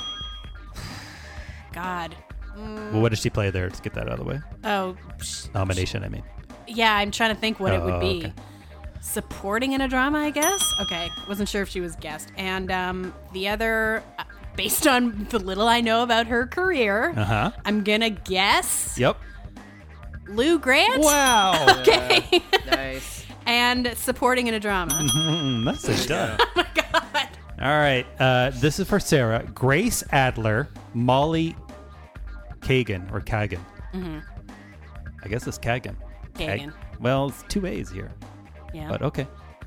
God. Mm. Well, what did she play there? Let's get that out of the way. Oh, psh, Nomination, I mean. yeah, I'm trying to think what it Oh, would be. okay. Supporting in a drama, I guess? Okay. Wasn't sure if she was guest. And um, the other, uh, based on the little I know about her career, Uh-huh. I'm going to guess Yep. Lou Grant. Wow. Okay. Nice. And supporting in a drama. Nicely done. Oh, my God. All right. Uh, this is for Sarah. Grace Adler, Molly Kagan, or Kagan. Mm-hmm. I guess it's Kagan. Kagan. Kag- well, it's two A's here. Yeah. But okay.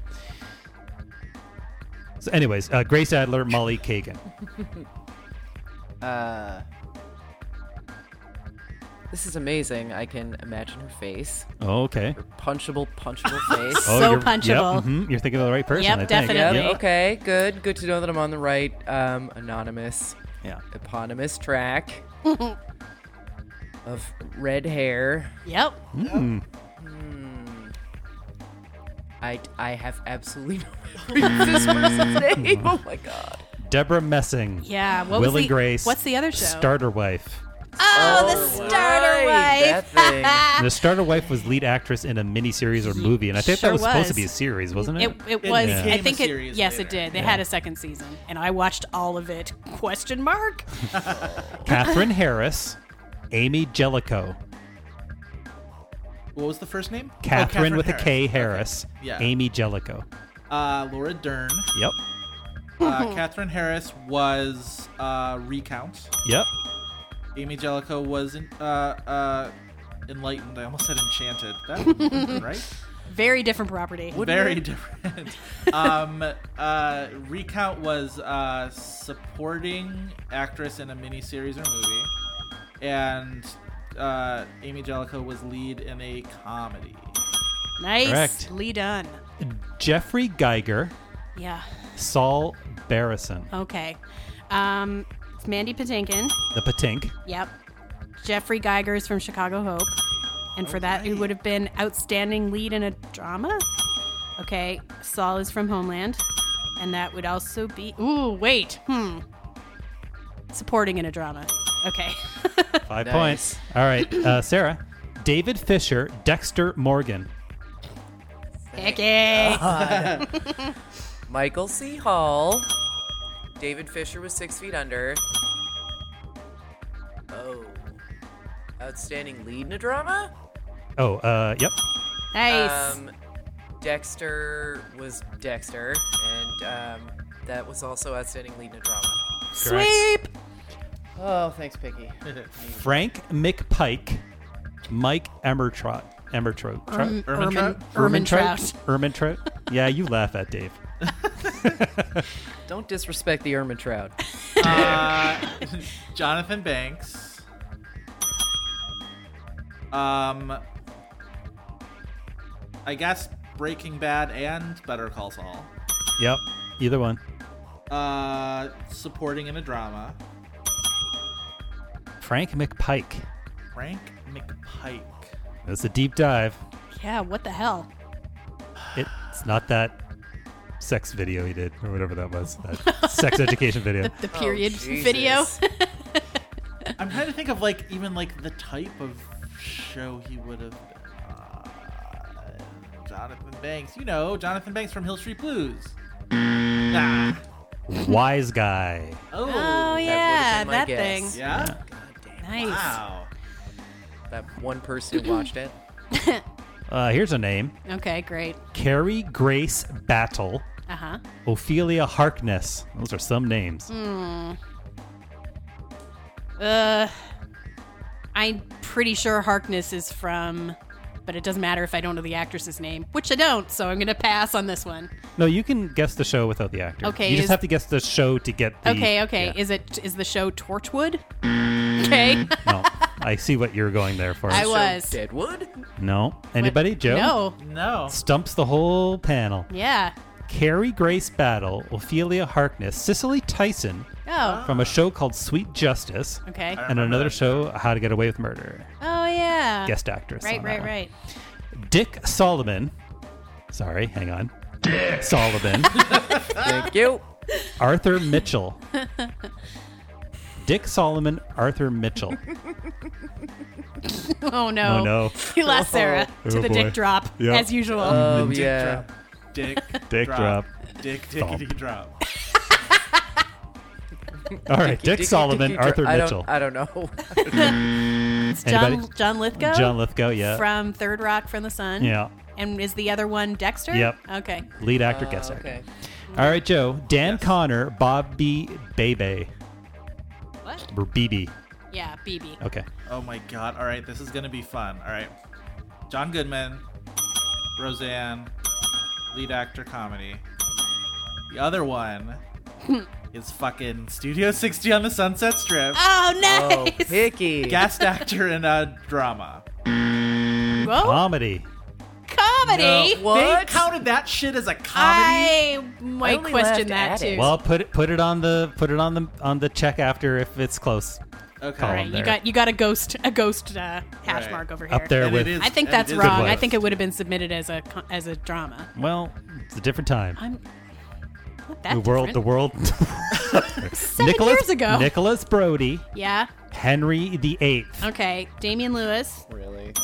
So anyways, uh, Grace Adler, Molly Kagan. Uh, this is amazing. I can imagine her face. Oh, okay. Her punchable, punchable face. Oh, So you're, punchable. Yep, mhm, You're thinking of the right person, Yep, I think. definitely. Yep, okay, good. Good to know that I'm on the right um, anonymous, Yeah. eponymous track of red hair. Yep. Mm. Hmm. I, I have absolutely no memory of this person's name. Oh my god. Deborah Messing. Yeah. What Will was and the, Grace. What's the other show? Starter Wife. Oh, the starter Right, wife. that thing. The Starter Wife was lead actress in a miniseries or movie, and I think Sure that was, supposed to was. be a series, wasn't it? It, it It was. became I a think it. series Yes, later. it did. They Yeah. had a second season, and I watched all of it. Question mark? Catherine Harris, Amy Jellicoe. What was the first name? Catherine oh, with a K Harris. Okay. Yeah. Amy Jellicoe. Uh, Laura Dern. Yep. Uh, Catherine Harris was uh, Recount. Yep. Amy Jellicoe was in, uh, uh, Enlightened. I almost said Enchanted. That would be right. Very different property. Very different. um, uh, Recount was uh, supporting actress in a miniseries or movie, and uh, Amy Jellicoe was lead in a comedy. Nice. Correct. Lee Dunn. Jeffrey Geiger, Yeah. Saul Barrison. Okay. Um, it's Mandy Patinkin. The Patink. Yep. Jeffrey Geiger's from Chicago Hope. And for that, it would have been outstanding lead in a drama. Okay. Saul is from Homeland. And that would also be. Ooh, wait. Hmm. Supporting in a drama. Okay. Five Nice. points. All right. Uh, Sarah. David Fisher, Dexter Morgan. Heck yeah. Michael C. Hall. David Fisher was Six Feet Under. Oh. Outstanding lead in a drama? Oh, uh, yep. Nice. Um, Dexter was Dexter, and um, that was also outstanding lead in a drama. Sweep. Oh, thanks, Picky. Frank McPike, Mike Emmertrot. Emmertrot. Erm- Ermintrout? Ermin- Ermintrout. Ermintrout. Yeah, you laugh at Dave. Don't disrespect the Ermintrout. Uh, Jonathan Banks. Um, I guess Breaking Bad and Better Call Saul. Yep, either one. Uh, supporting in a drama. Frank McPike. Frank McPike. That's a deep dive. Yeah, what the hell? It's not that sex video he did, or whatever that was. That sex education video. The, the period Oh, video. I'm trying to think of like even like the type of show he would have been. Uh, Jonathan Banks, you know, Jonathan Banks from Hill Street Blues. Nah. Wise Guy. Oh, Oh, yeah, that thing. Yeah? Nice. Wow. That one person who watched it. Uh, here's a name. Okay, great. Carrie Grace Battle. Uh-huh. Ophelia Harkness. Those are some names. Hmm. Uh, I'm pretty sure Harkness is from, but it doesn't matter if I don't know the actress's name, which I don't, so I'm going to pass on this one. No, you can guess the show without the actor. Okay, You just is- have to guess the show to get the... Okay, okay. yeah. Is it is the show Torchwood? Okay. No, I see what you're going there for. I was. Deadwood? No. Anybody? Joe? No. No. Stumps the whole panel. Yeah. Carrie Grace Battle, Ophelia Harkness, Cicely Tyson Oh. from a show called Sweet Justice. Okay. And another show, How to Get Away with Murder. Oh, yeah. Guest actress Right, on that right, one. right. Dick Solomon. Sorry, hang on. Dick Solomon. Thank you. Arthur Mitchell. Dick Solomon, Arthur Mitchell. Oh, no. Oh, no. You lost Sarah Oh, to the boy. dick drop, Yep. as usual. Oh, Dick yeah. drop. Dick, Dick drop. Dick, dickity drop. All right, Dicky, Dick dicky, Solomon, dicky, Arthur I Mitchell. Don't, I don't know. It's John, Anybody? John Lithgow? John Lithgow, yeah. From Third Rock from the Sun? Yeah. And is the other one Dexter? Yep. Okay. Lead actor, Uh, guest actor. okay. All right, Joe. Dan Connor, Bobby Bebe. What? Or B B. Yeah, B B. Okay. Oh my god. All right, this is going to be fun. All right. John Goodman, Roseanne, lead actor comedy. The other one is fucking Studio sixty on the Sunset Strip. Oh, nice. Oh, picky. Guest actor in a drama. Whoa. Comedy. Comedy? They What? counted that shit as a comedy? I might only question laughed that at it. too. Well, put it put it on the put it on the on the check after if it's close. Okay. Column Right, you there. got you got a ghost a ghost uh, hash Right. mark over here. Up there And with. it is- I think and it that's is wrong. good I ones. think it would have been submitted as a co- as a drama. Well, it's a different time. I'm not that the world. The different. world. Seven Nicholas, years ago. Nicholas Brody, Yeah. Henry the Eighth. Okay. Damian Lewis. Really?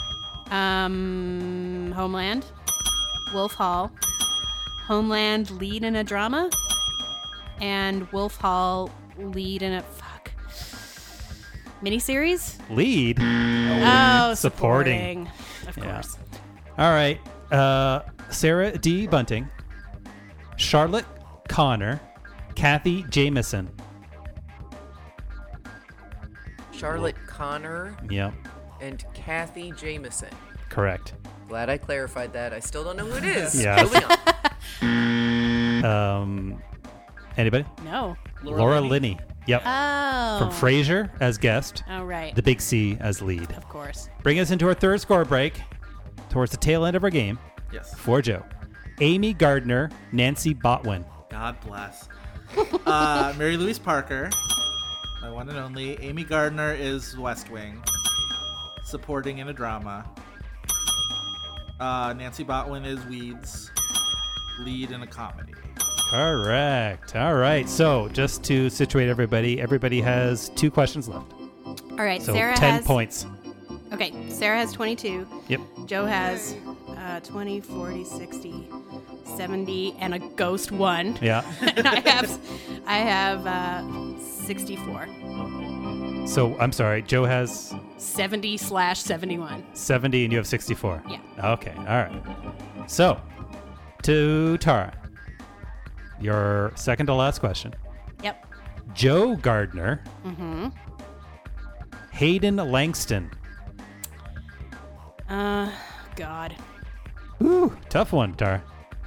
Um. Homeland. Wolf Hall. Homeland lead in a drama. And Wolf Hall lead in a fuck miniseries. Lead. Oh, supporting. supporting. Of Yeah. course. All right. Uh, Sarah D. Bunting, Charlotte Connor, Kathy Jameson. Charlotte Connor Yep, and Kathy Jameson. correct. Glad I clarified that. I still don't know who it is. Yeah. Moving on. Um, anybody? No. Laura, Linney. Yep. Oh. From Frasier as guest. Oh, right. The Big C as lead. Of course. Bring us into our third score break, towards the tail end of our game. Yes. For Joe, Amy Gardner, Nancy Botwin. God bless. Uh, Mary Louise Parker, my one and only. Amy Gardner is West Wing, supporting in a drama. Uh, Nancy Botwin is Weeds, lead in a comedy. Correct. All right. So, just to situate everybody, everybody has two questions left. All right. So, Sarah ten has points. Okay. Sarah has twenty-two. Yep. Joe has uh, twenty, forty, sixty, seventy, and a ghost one. Yeah. And I have, I have uh, sixty-four. So, I'm sorry. Joe has seventy slash seventy-one. seventy and you have sixty-four. Yeah. Okay. All right. So, to Tara, your second to last question. Yep. Joe Gardner, Mm-hmm. Hayden Langston. Uh, God. Ooh, tough one, Tara.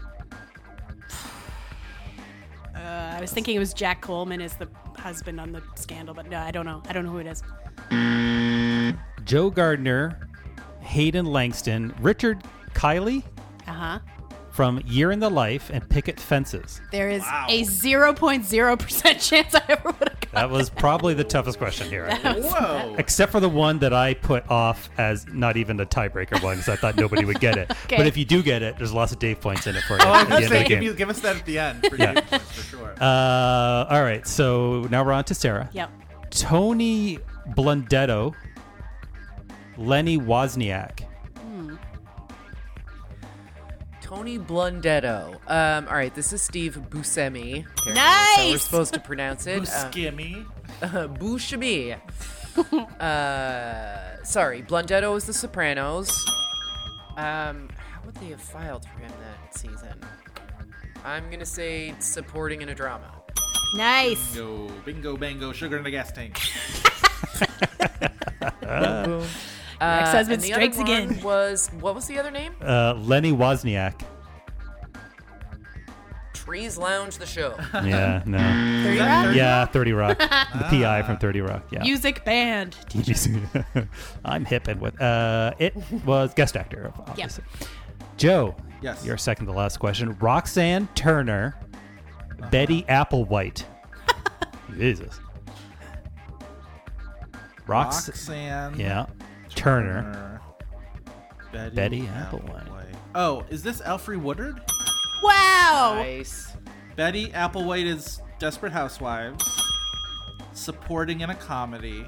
Uh, I was thinking it was Jack Coleman as the husband on the Scandal, but no, I don't know. I don't know who it is. Joe Gardner, Hayden Langston, Richard Kylie Uh huh. from Year in the Life and Picket Fences. There is a zero point zero percent chance I ever would have got That was probably the toughest question here. I That think. was- Whoa. Except for the one that I put off as not even a tiebreaker one because I thought nobody would get it. Okay. But if you do get it, there's lots of Dave points in it for you Oh, I at was the going end to of say, the give, game. you, give us that at the end. For Yeah. Dave points, for sure. Uh, all right, so now we're on to Sarah. Yep. Tony Blundetto, Lenny Wozniak. Hmm. Tony Blundetto. Um, all right, this is Steve Buscemi. Apparently that's how we're Nice! supposed to pronounce it. Buscemi. Uh, Buscemi. uh, sorry, Blundetto is The Sopranos. Um, how would they have filed for him that season? I'm gonna say supporting in a drama. Nice. Bingo, bingo, bango, sugar in the gas tank. Boom, boom. Your ex-husband and the strikes other one again. Was what was the other name? Uh, Lenny Wozniak. Trees Lounge, the show. Yeah, no. thirty Rock? Yeah, thirty Rock. The P I from thirty Rock. Yeah. Music band. I'm hip and with. Uh, it was guest actor, obviously. Joe. Yes. Your second to last question. Roxanne Turner, Betty Applewhite. Jesus. Rox- Roxanne. Yeah. Turner. Betty, Betty Applewhite. Applewhite. Oh, is this Alfre Woodard? Wow. Nice. Betty Applewhite is Desperate Housewives. Supporting in a comedy.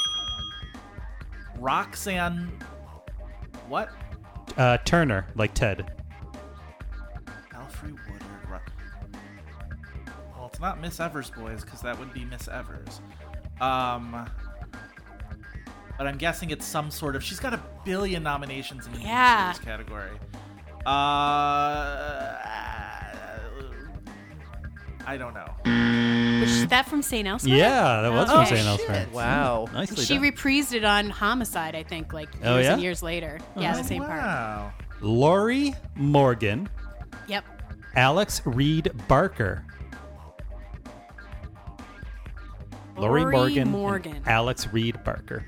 Roxanne. What? Uh, Turner, like Ted. Alfre Woodard. Ro- Well, it's not Miss Evers Boys because that would be Miss Evers. Um, but I'm guessing it's some sort of. She's got a billion nominations in the Yeah. series category. Uh, I don't know. Was that from Saint Elsewhere? Yeah, that was from Oh, Saint shit. Elsewhere. Wow. Nicely She done. reprised it on Homicide, I think, like years Oh, yeah? and years later. Yeah, the same part. Wow. Lori Morgan, Yep. Alex Reed Barker. Lori Lori Morgan, and Morgan. Alex Reed Barker.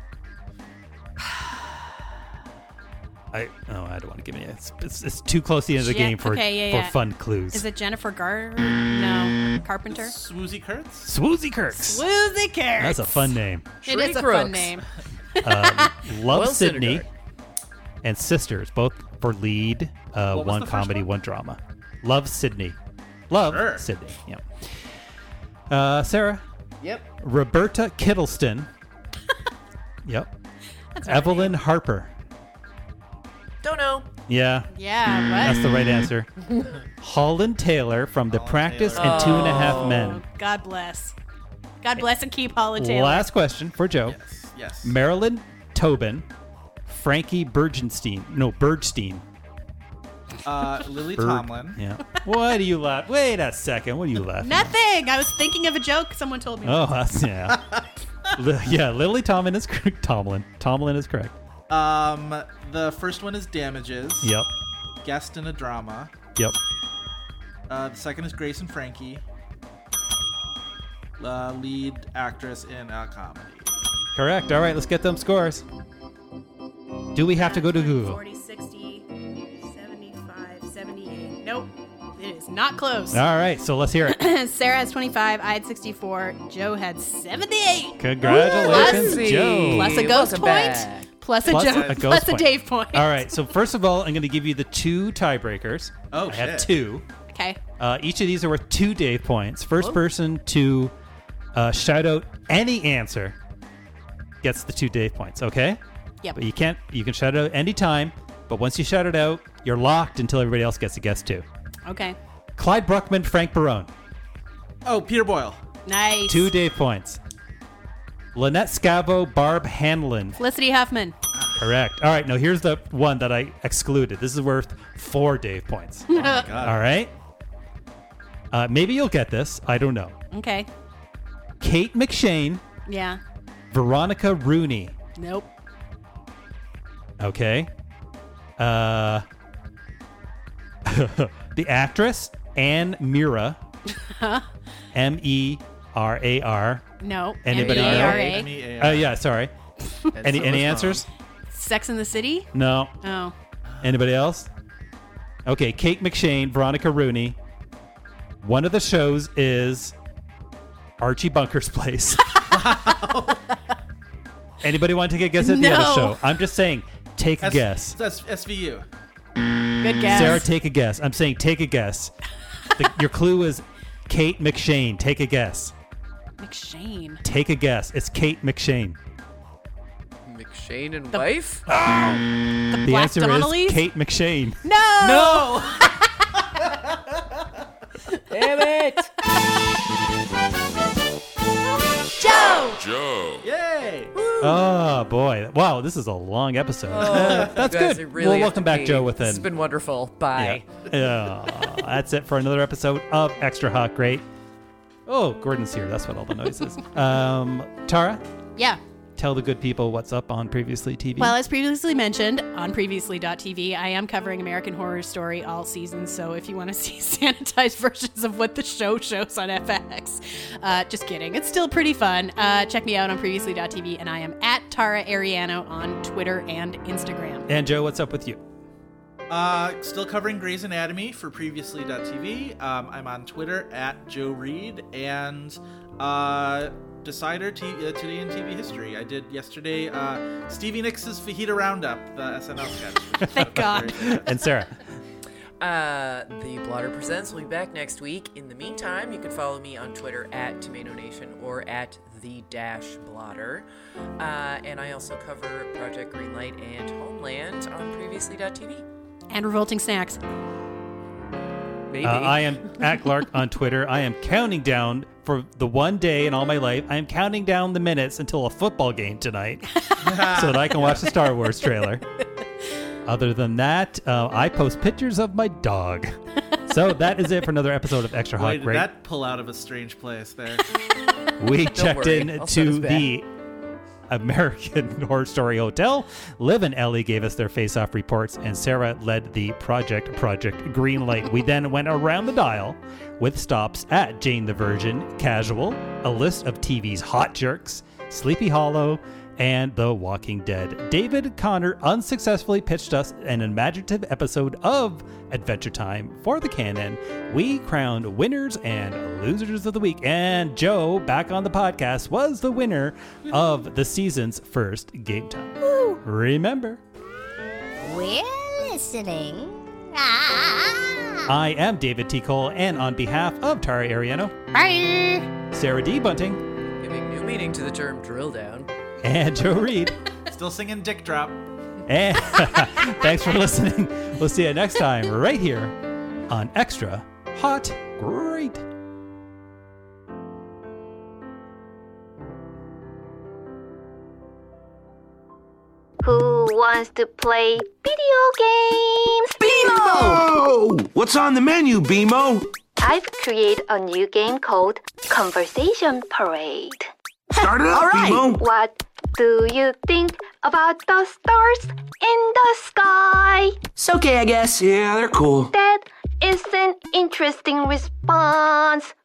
I oh I don't want to give you it's, it's it's too close to the end of the Yeah, game for okay, yeah, for yeah. fun clues. Is it Jennifer Garner? No. Carpenter? Swoozie Kurtz? Swoozie Kurtz? Swoozie Kurtz. That's a fun name. It is a Crooks. fun name. Um, Love Well, Sydney Syndergaard. and Sisters, both for lead. Uh, What was one the first comedy, one? one drama. Love Sydney. Love Sure. Sydney. Yeah. Uh, Sarah. Yep. Roberta Kittleson. Yep. That's all right. Evelyn Harper. Don't know. Yeah. Yeah, what? That's the right answer. Holland Taylor from The Holland Practice Taylor. and Two and a Half Oh. Men. God bless. God bless and keep Holland Taylor. Last question for Joe. Yes. Yes. Marilyn Tobin, Frankie Bergenstein. No, Bergstein. Uh, Lily Berg- Tomlin. Yeah. What do you laugh? Wait a second. What are you laughing at? Nothing. I was thinking of a joke someone told me. Oh, that's yeah. Li- yeah, Lily Tomlin is correct. Tomlin. Tomlin is correct. Um, the first one is Damages. Yep. Guest in a drama. Yep. Uh, the second is Grace and Frankie. Uh, lead actress in a comedy. Correct. All right, let's get them scores. Do we have to go to Google? forty, sixty, seventy-five, seventy-eight. Nope. It is not close. All right, so let's hear it. Sarah has twenty-five. I had sixty-four. Joe had seventy-eight. Congratulations, Plus- Joe. Plus a It ghost wasn't point. bad. Plus a, Plus Joe, a ghost plus a point. Dave point. All right, so first of all, I'm going to give you the two tiebreakers. Oh, I have shit. two. Okay. Uh, each of these are worth two Dave points. First Whoa. person to uh, shout out any answer gets the two Dave points, okay? Yep. But you can't, you can shout it out anytime, but once you shout it out, you're locked until everybody else gets a guess too. Okay. Clyde Bruckman, Frank Barone. Oh, Peter Boyle. Nice. Two Dave points. Lynette Scavo, Barb Hanlon. Felicity Huffman. Correct. All right, now here's the one that I excluded. This is worth four Dave points. Oh my God. All right? Uh, maybe you'll get this. I don't know. Okay. Kate McShane, Yeah. Veronica Rooney. Nope. Okay. Uh, the actress, Anne Mira. M E R A R. No. Anybody M E A R A. M E A R. Oh, yeah, sorry. That's Any so any wrong. answers? Sex in the City? No. Oh. Anybody else? Okay, Kate McShane, Veronica Rooney. One of the shows is Archie Bunker's Place. Anybody want to take a guess at No. the other show? I'm just saying, take a S- guess. That's S V U. Good guess. Sarah, take a guess. I'm saying take a guess. The, your clue is Kate McShane. Take a guess. McShane. Take a guess. It's Kate McShane. McShane and wife? The The Black answer Donnellys? is Kate McShane. No. No. Damn it. Joe. Joe. Yay. Oh boy! Wow, this is a long episode. Oh, That's you guys good. are really well, have welcome to back, pee. Joe. With This has an been wonderful. Bye. Yeah. Uh, that's it for another episode of Extra Hot Great. Oh, Gordon's here. That's what all the noise is. Um, Tara, Yeah. tell the good people what's up on Previously T V. Well, as previously mentioned on previously dot t v, I am covering American Horror Story all season. So if you want to see sanitized versions of what the show shows on F X, uh, just kidding. It's still pretty fun. Uh, check me out on previously dot t v, and I am at Tara Ariano on Twitter and Instagram. and Joe, what's up with you? Uh, still covering Grey's Anatomy for previously dot t v. Um, I'm on Twitter at Joe Reed and uh, Decider T- uh, Today in T V History. I did yesterday uh, Stevie Nicks' Fajita Roundup, the S N L sketch. which I Thank thought was God. very good. And Sarah. Uh, the Blotter Presents will be back next week. In the meantime, you can follow me on Twitter at Tomato Nation or at the Dash Blotter. Uh, and I also cover Project Greenlight and Homeland on previously dot t v. And Revolting Snacks. Maybe. Uh, I am at Clark on Twitter. I am counting down for the one day in all my life. I am counting down the minutes until a football game tonight so that I can watch the Star Wars trailer. Other than that, uh, I post pictures of my dog. So that is it for another episode of Extra Boy, Hot did Great. that pull out of a strange place there. We Don't checked worry, in I'll set us to back. the American Horror Story Hotel. Liv and Ellie gave us their face-off reports, and Sarah led the project, Project Greenlight. We then went around the dial with stops at Jane the Virgin, Casual, a list of T V's hot jerks, Sleepy Hollow, and The Walking Dead. David Connor unsuccessfully pitched us an imaginative episode of Adventure Time for the canon. We crowned winners and losers of the week, and Joe, back on the podcast, was the winner of the season's first Game Time. Remember, We're listening. Ah. I am David T. Cole, and on behalf of Tara Ariano, Bye. Sarah D. Bunting, Giving new meaning to the term drill down. and Joe Reed. Still singing Dick Drop. And thanks for listening. We'll see you next time right here on Extra Hot Great. Who wants to play video games? Oh, what's on the menu, BMO? I've created a new game called Conversation Parade. Start it up, All right. BMO. What do you think about the stars in the sky? It's okay, I guess. Yeah, they're cool. That is an interesting response.